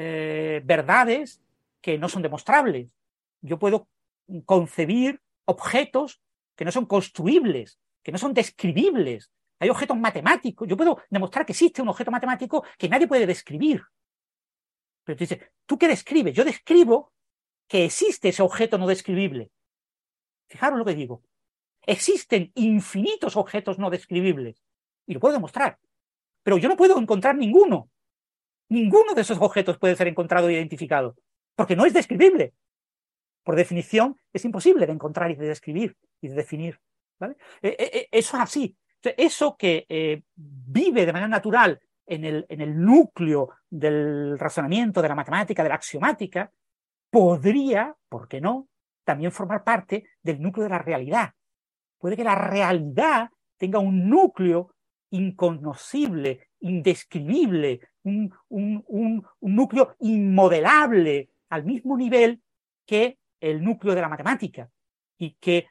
verdades que no son demostrables. Yo puedo concebir objetos que no son construibles, que no son describibles. Hay objetos matemáticos. Yo puedo demostrar que existe un objeto matemático que nadie puede describir. Pero tú dices, ¿tú qué describes? Yo describo que existe ese objeto no describible. Fijaros lo que digo. Existen infinitos objetos no describibles. Y lo puedo demostrar. Pero yo no puedo encontrar ninguno. Ninguno de esos objetos puede ser encontrado e identificado. Porque no es describible. Por definición, es imposible de encontrar y de describir y de definir, ¿vale? Eso es así. Eso que vive de manera natural en el núcleo del razonamiento, de la matemática, de la axiomática, podría, ¿por qué no?, también formar parte del núcleo de la realidad. Puede que la realidad tenga un núcleo inconocible, indescribible, un núcleo inmodelable al mismo nivel que el núcleo de la matemática, y que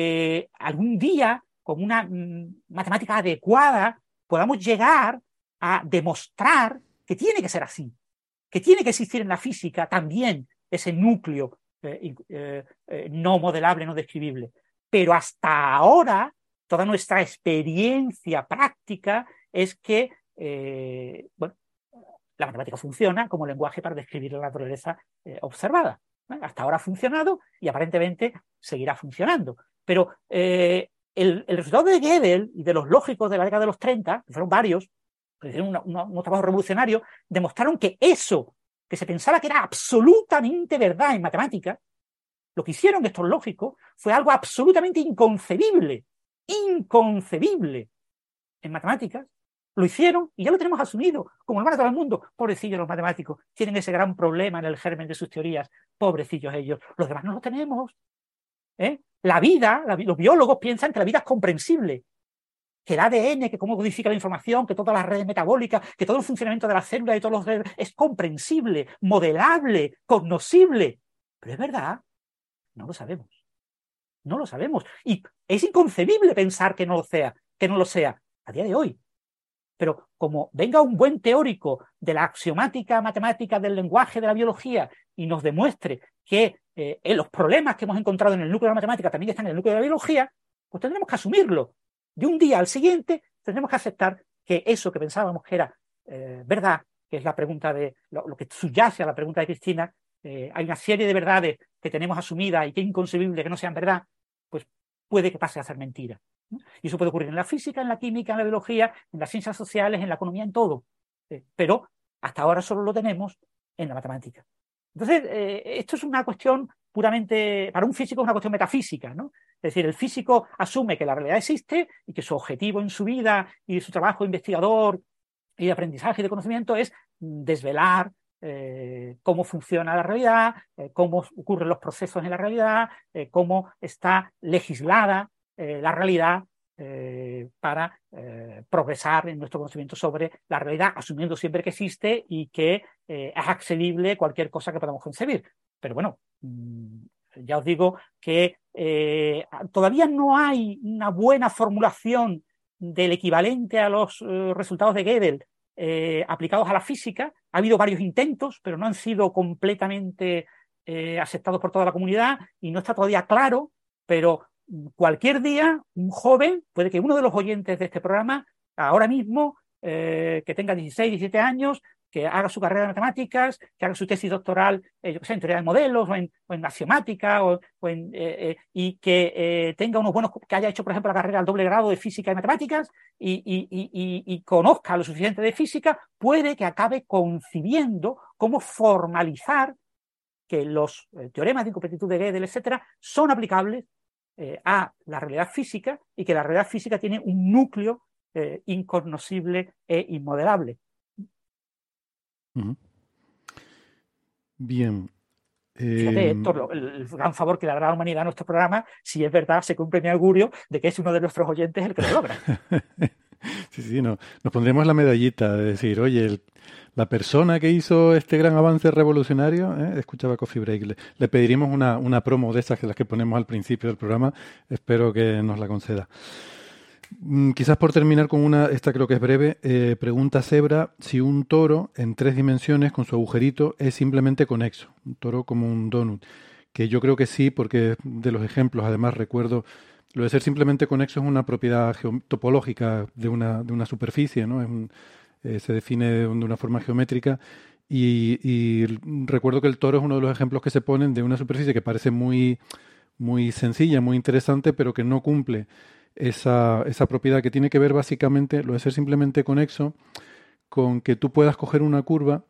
algún día, con una matemática adecuada, podamos llegar a demostrar que tiene que ser así, que tiene que existir en la física también ese núcleo no modelable, no describible. Pero hasta ahora, toda nuestra experiencia práctica es que la matemática funciona como lenguaje para describir la naturaleza observada. Hasta ahora ha funcionado y aparentemente seguirá funcionando. Pero el resultado de Gödel y de los lógicos de la década de los 30, que fueron varios, que hicieron un trabajo revolucionario, demostraron que eso que se pensaba que era absolutamente verdad en matemáticas, lo que hicieron estos lógicos fue algo absolutamente inconcebible en matemáticas. Lo hicieron y ya lo tenemos asumido, como hermano de todo el mundo. Pobrecillos los matemáticos, tienen ese gran problema en el germen de sus teorías. Pobrecillos ellos. Los demás no lo tenemos. La vida, los biólogos piensan que la vida es comprensible, que el ADN, que cómo codifica la información, que todas las redes metabólicas, que todo el funcionamiento de las células y todos los redes es comprensible, modelable, cognoscible. Pero es verdad, no lo sabemos. No lo sabemos. Y es inconcebible pensar que no lo sea a día de hoy. Pero como venga un buen teórico de la axiomática matemática del lenguaje de la biología y nos demuestre que los problemas que hemos encontrado en el núcleo de la matemática también están en el núcleo de la biología, pues tendremos que asumirlo. De un día al siguiente tendremos que aceptar que eso que pensábamos que era verdad, que es la pregunta de lo que subyace a la pregunta de Cristina, hay una serie de verdades que tenemos asumidas y que es inconcebible que no sean verdad, pues puede que pase a ser mentira. Y eso puede ocurrir en la física, en la química, en la biología, en las ciencias sociales, en la economía, en todo. Pero hasta ahora solo lo tenemos en la matemática. Entonces, esto es una cuestión puramente, para un físico es una cuestión metafísica, ¿no? Es decir, el físico asume que la realidad existe y que su objetivo en su vida y su trabajo investigador y de aprendizaje y de conocimiento es desvelar cómo funciona la realidad, cómo ocurren los procesos en la realidad, cómo está legislada la realidad para progresar en nuestro conocimiento sobre la realidad, asumiendo siempre que existe y que es accesible cualquier cosa que podamos concebir. Pero bueno, ya os digo que todavía no hay una buena formulación del equivalente a los resultados de Gödel aplicados a la física. Ha habido varios intentos, pero no han sido completamente aceptados por toda la comunidad y no está todavía claro, pero cualquier día un joven, puede que uno de los oyentes de este programa, ahora mismo, que tenga 16, 17 años, que haga su carrera de matemáticas, que haga su tesis doctoral, yo que sé, en teoría de modelos o en axiomática, y que tenga unos buenos, que haya hecho, por ejemplo, la carrera al doble grado de física y matemáticas y conozca lo suficiente de física, puede que acabe concibiendo cómo formalizar que los teoremas de incompletitud de Gödel, etcétera, son aplicables a la realidad física y que la realidad física tiene un núcleo incognoscible e inmodelable. Bien. Fíjate, Héctor, el gran favor que le hará a la humanidad a nuestro programa, si es verdad, se cumple mi augurio de que es uno de nuestros oyentes el que lo logra. Sí, no. Nos pondremos la medallita de decir, oye, la persona que hizo este gran avance revolucionario, escuchaba Coffee Break, le pediremos una promo de esas que las que ponemos al principio del programa, espero que nos la conceda. Quizás por terminar con esta creo que es breve, pregunta Zebra si un toro en 3 dimensiones con su agujerito es simplemente conexo, un toro como un donut, que yo creo que sí, porque de los ejemplos además recuerdo, lo de ser simplemente conexo es una propiedad topológica de una superficie, ¿no? Se define de una forma geométrica y recuerdo que el toro es uno de los ejemplos que se ponen de una superficie que parece muy, muy sencilla, muy interesante, pero que no cumple esa propiedad, que tiene que ver básicamente, lo de ser simplemente conexo, con que tú puedas coger una curva,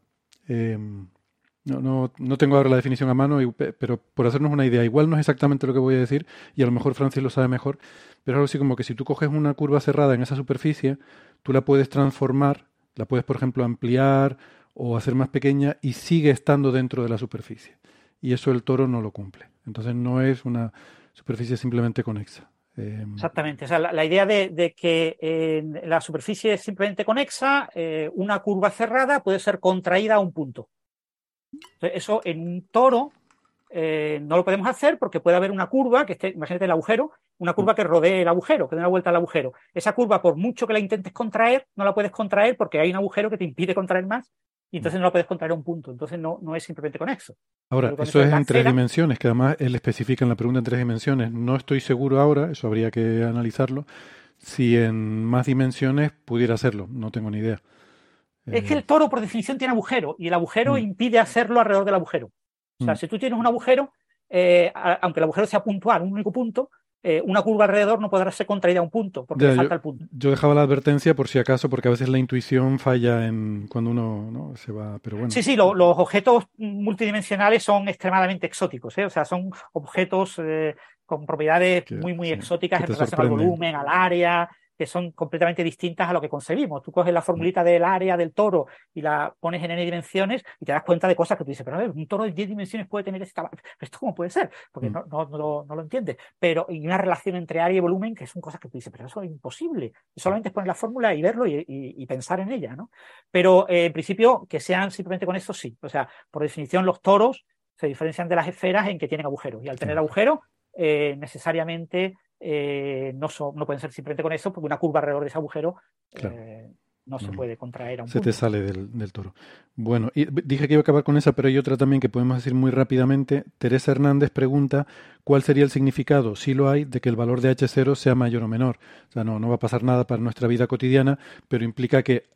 no tengo ahora la definición a mano, pero por hacernos una idea, igual no es exactamente lo que voy a decir, y a lo mejor Francis lo sabe mejor, pero es algo así como que si tú coges una curva cerrada en esa superficie, tú la puedes transformar, la puedes, por ejemplo, ampliar o hacer más pequeña y sigue estando dentro de la superficie. Y eso el toro no lo cumple. Entonces no es una superficie simplemente conexa. Exactamente, o sea, la idea de que en la superficie es simplemente conexa, una curva cerrada puede ser contraída a un punto. Entonces, eso en un toro no lo podemos hacer porque puede haber una curva que esté, imagínate el agujero, una curva que rodee el agujero, que dé una vuelta al agujero. Esa curva, por mucho que la intentes contraer, no la puedes contraer porque hay un agujero que te impide contraer más y entonces no la puedes contraer a un punto. Entonces no es simplemente conexo. Ahora, eso es en 3 dimensiones, que además él especifica en la pregunta en 3 dimensiones. No estoy seguro ahora, eso habría que analizarlo, si en más dimensiones pudiera hacerlo. No tengo ni idea. Es que el toro, por definición, tiene agujero y el agujero impide hacerlo alrededor del agujero. O sea, si tú tienes un agujero, aunque el agujero sea puntual, un único punto, una curva alrededor no podrá ser contraída a un punto, porque le falta el punto. Yo dejaba la advertencia por si acaso, porque a veces la intuición falla cuando uno, ¿no?, se va, pero bueno. Sí, los objetos multidimensionales son extremadamente exóticos, ¿eh? O sea, son objetos con propiedades muy exóticas en relación al volumen, al área, que son completamente distintas a lo que concebimos. Tú coges la formulita del área del toro y la pones en n dimensiones y te das cuenta de cosas que tú dices, pero a ver, un toro de 10 dimensiones puede tener esta... ¿Esto cómo puede ser? Porque no lo entiendes. Pero hay una relación entre área y volumen que son cosas que tú dices, pero eso es imposible. Solamente es poner la fórmula y verlo y pensar en ella, ¿no? Pero en principio, que sean simplemente con eso, sí. O sea, por definición, los toros se diferencian de las esferas en que tienen agujeros. Y al tener agujeros, necesariamente... no pueden ser simplemente con eso, porque una curva alrededor de ese agujero no se puede contraer a un punto. Se te sale del toro. Bueno, y dije que iba a acabar con esa, pero hay otra también que podemos decir muy rápidamente. Teresa Hernández pregunta cuál sería el significado, si lo hay, de que el valor de H0 sea mayor o menor. O sea, no va a pasar nada para nuestra vida cotidiana, pero implica que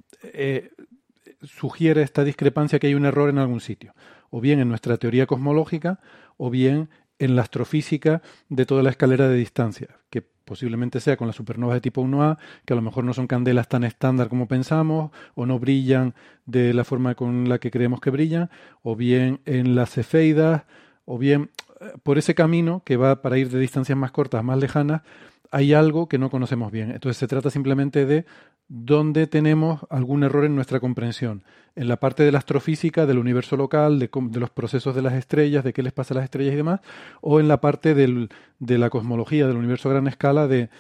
sugiere esta discrepancia que hay un error en algún sitio, o bien en nuestra teoría cosmológica, o bien en la astrofísica de toda la escalera de distancia, que posiblemente sea con las supernovas de tipo 1A, que a lo mejor no son candelas tan estándar como pensamos, o no brillan de la forma con la que creemos que brillan, o bien en las cefeidas, o bien por ese camino que va para ir de distancias más cortas, más lejanas, hay algo que no conocemos bien. Entonces se trata simplemente de dónde tenemos algún error en nuestra comprensión. En la parte de la astrofísica, del universo local, de los procesos de las estrellas, de qué les pasa a las estrellas y demás, o en la parte de la cosmología, del universo a gran escala, de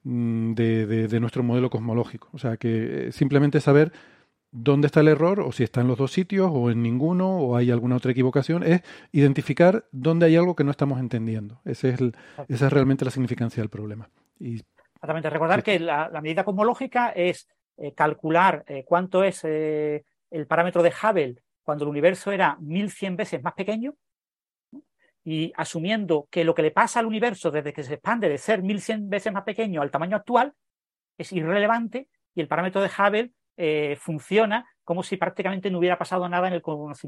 nuestro modelo cosmológico. O sea, que simplemente saber dónde está el error, o si está en los dos sitios, o en ninguno, o hay alguna otra equivocación, es identificar dónde hay algo que no estamos entendiendo. Esa es realmente la significancia del problema. Exactamente. Recordar que la medida cosmológica es calcular cuánto es el parámetro de Hubble cuando el universo era 1100 veces más pequeño, ¿no? Y asumiendo que lo que le pasa al universo desde que se expande de ser 1100 veces más pequeño al tamaño actual es irrelevante, y el parámetro de Hubble funciona como si prácticamente no hubiera pasado nada en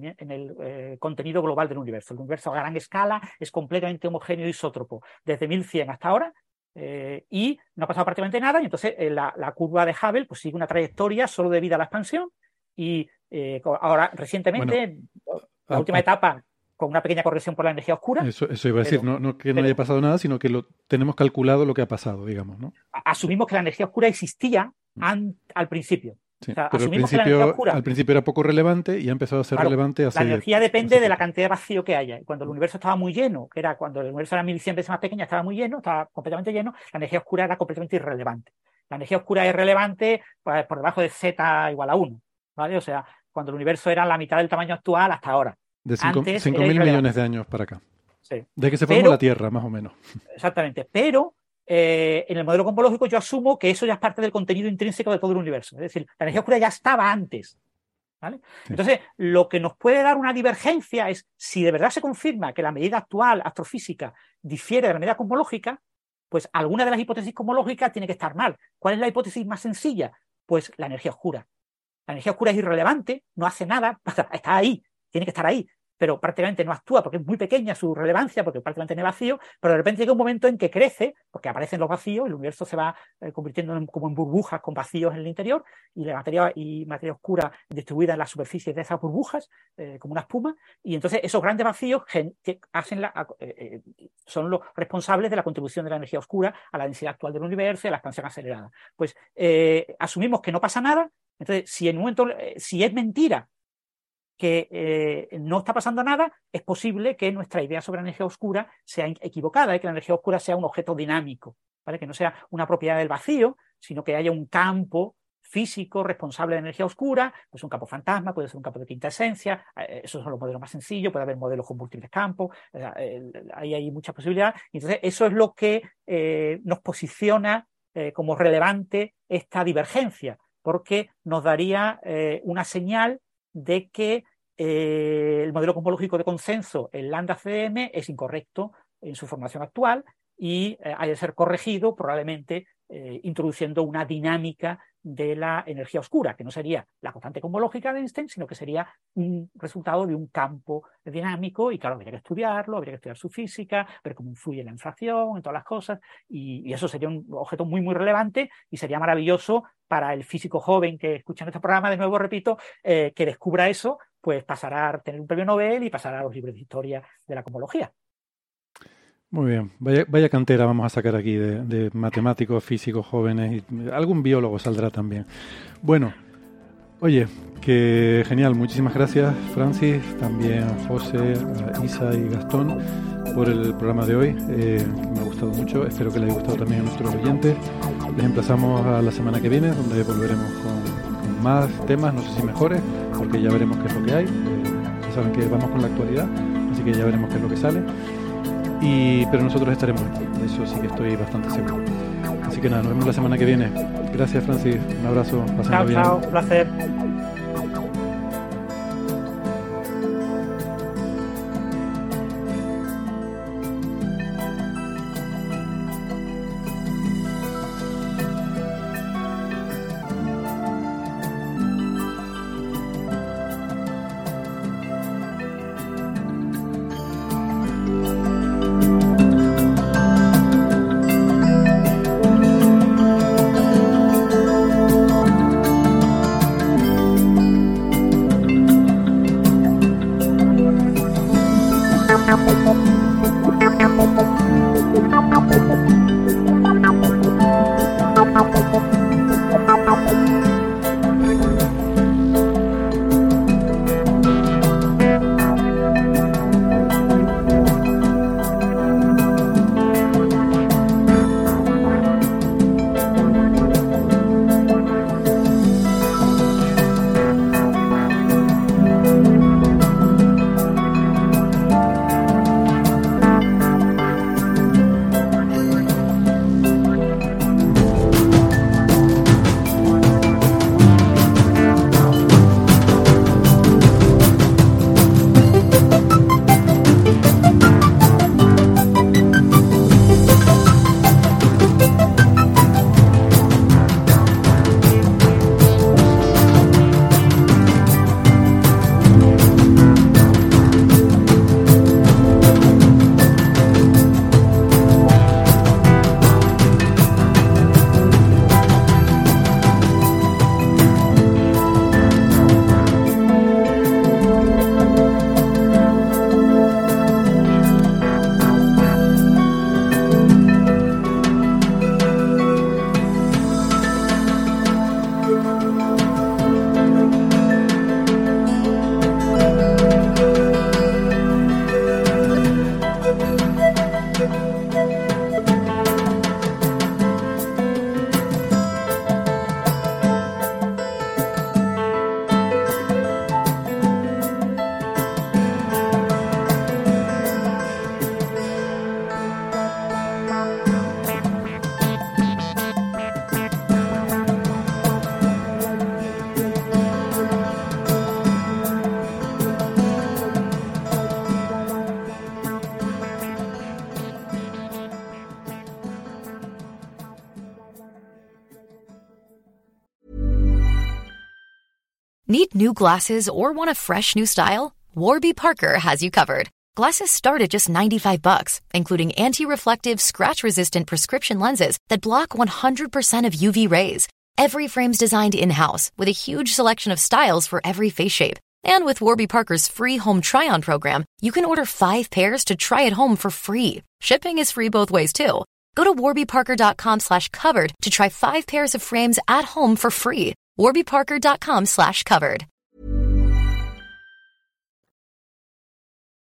el contenido global del universo. El universo a gran escala es completamente homogéneo y isótropo desde 1100 hasta ahora, y no ha pasado prácticamente nada, y entonces la curva de Hubble pues sigue una trayectoria solo debido a la expansión, y ahora recientemente, la última etapa, con una pequeña corrección por la energía oscura. Eso iba a decir, no que no haya pasado nada, sino que tenemos calculado lo que ha pasado, digamos, ¿no? Asumimos que la energía oscura existía al principio. Sí, o sea, pero asumimos al principio era poco relevante y ha empezado a ser relevante hace... La energía depende de la cantidad de vacío que haya. Cuando el universo estaba muy lleno, que era cuando el universo era 1100 veces más pequeño, estaba muy lleno, estaba completamente lleno, la energía oscura era completamente irrelevante. La energía oscura es relevante pues, por debajo de Z igual a 1, ¿vale? O sea, cuando el universo era la mitad del tamaño actual hasta ahora. De 5.000 millones de años para acá. Sí. De que se formó la Tierra, más o menos. Exactamente. Pero en el modelo cosmológico yo asumo que eso ya es parte del contenido intrínseco de todo el universo. Es decir, la energía oscura ya estaba antes, ¿vale? Sí. Entonces, lo que nos puede dar una divergencia es si de verdad se confirma que la medida actual astrofísica difiere de la medida cosmológica, pues alguna de las hipótesis cosmológicas tiene que estar mal. ¿Cuál es la hipótesis más sencilla? Pues la energía oscura. La energía oscura es irrelevante, no hace nada, está ahí, tiene que estar ahí, pero prácticamente no actúa porque es muy pequeña su relevancia, porque prácticamente no hay vacío, pero de repente llega un momento en que crece, porque aparecen los vacíos, el universo se va convirtiendo como en burbujas con vacíos en el interior, y la materia oscura distribuida en las superficies de esas burbujas, como una espuma, y entonces esos grandes vacíos son los responsables de la contribución de la energía oscura a la densidad actual del universo y a la expansión acelerada. Pues asumimos que no pasa nada. Entonces, si en un momento, si es mentira que no está pasando nada, es posible que nuestra idea sobre la energía oscura sea equivocada, que la energía oscura sea un objeto dinámico, ¿vale? Que no sea una propiedad del vacío, sino que haya un campo físico responsable de energía oscura, pues un campo fantasma, puede ser un campo de quinta esencia, esos son los modelos más sencillos, puede haber modelos con múltiples campos, ahí hay muchas posibilidades, y entonces eso es lo que nos posiciona como relevante esta divergencia, porque nos daría una señal de que el modelo cosmológico de consenso, el lambda CDM, es incorrecto en su formación actual y haya de ser corregido probablemente introduciendo una dinámica de la energía oscura, que no sería la constante cosmológica de Einstein, sino que sería un resultado de un campo dinámico, y claro, habría que estudiarlo, habría que estudiar su física, ver cómo influye la inflación, en todas las cosas, y eso sería un objeto muy, muy relevante, y sería maravilloso para el físico joven que escucha nuestro programa, de nuevo repito, que descubra eso, pues pasará a tener un premio Nobel y pasará a los libros de historia de la cosmología. Muy bien, vaya cantera vamos a sacar aquí de matemáticos, físicos jóvenes, y algún biólogo saldrá también. Bueno, oye, que genial, muchísimas gracias Francis, también José, Isa y Gastón por el programa de hoy, me ha gustado mucho, espero que les haya gustado también a nuestros oyentes. Les emplazamos a la semana que viene, donde volveremos con más temas, no sé si mejores, porque ya veremos qué es lo que hay, ya saben que vamos con la actualidad, así que ya veremos qué es lo que sale. Pero nosotros estaremos aquí, de eso sí que estoy bastante seguro. Así que nada, nos vemos la semana que viene. Gracias Francis, un abrazo, pásenlo bien. Chao, un placer. Need new glasses or want a fresh new style? Warby Parker has you covered. Glasses start at just $95, including anti-reflective, scratch-resistant prescription lenses that block 100% of UV rays. Every frame's designed in-house with a huge selection of styles for every face shape. And with Warby Parker's free home try-on program, you can order 5 pairs to try at home for free. Shipping is free both ways, too. Go to warbyparker.com/covered to try 5 pairs of frames at home for free. warbyparker.com/covered.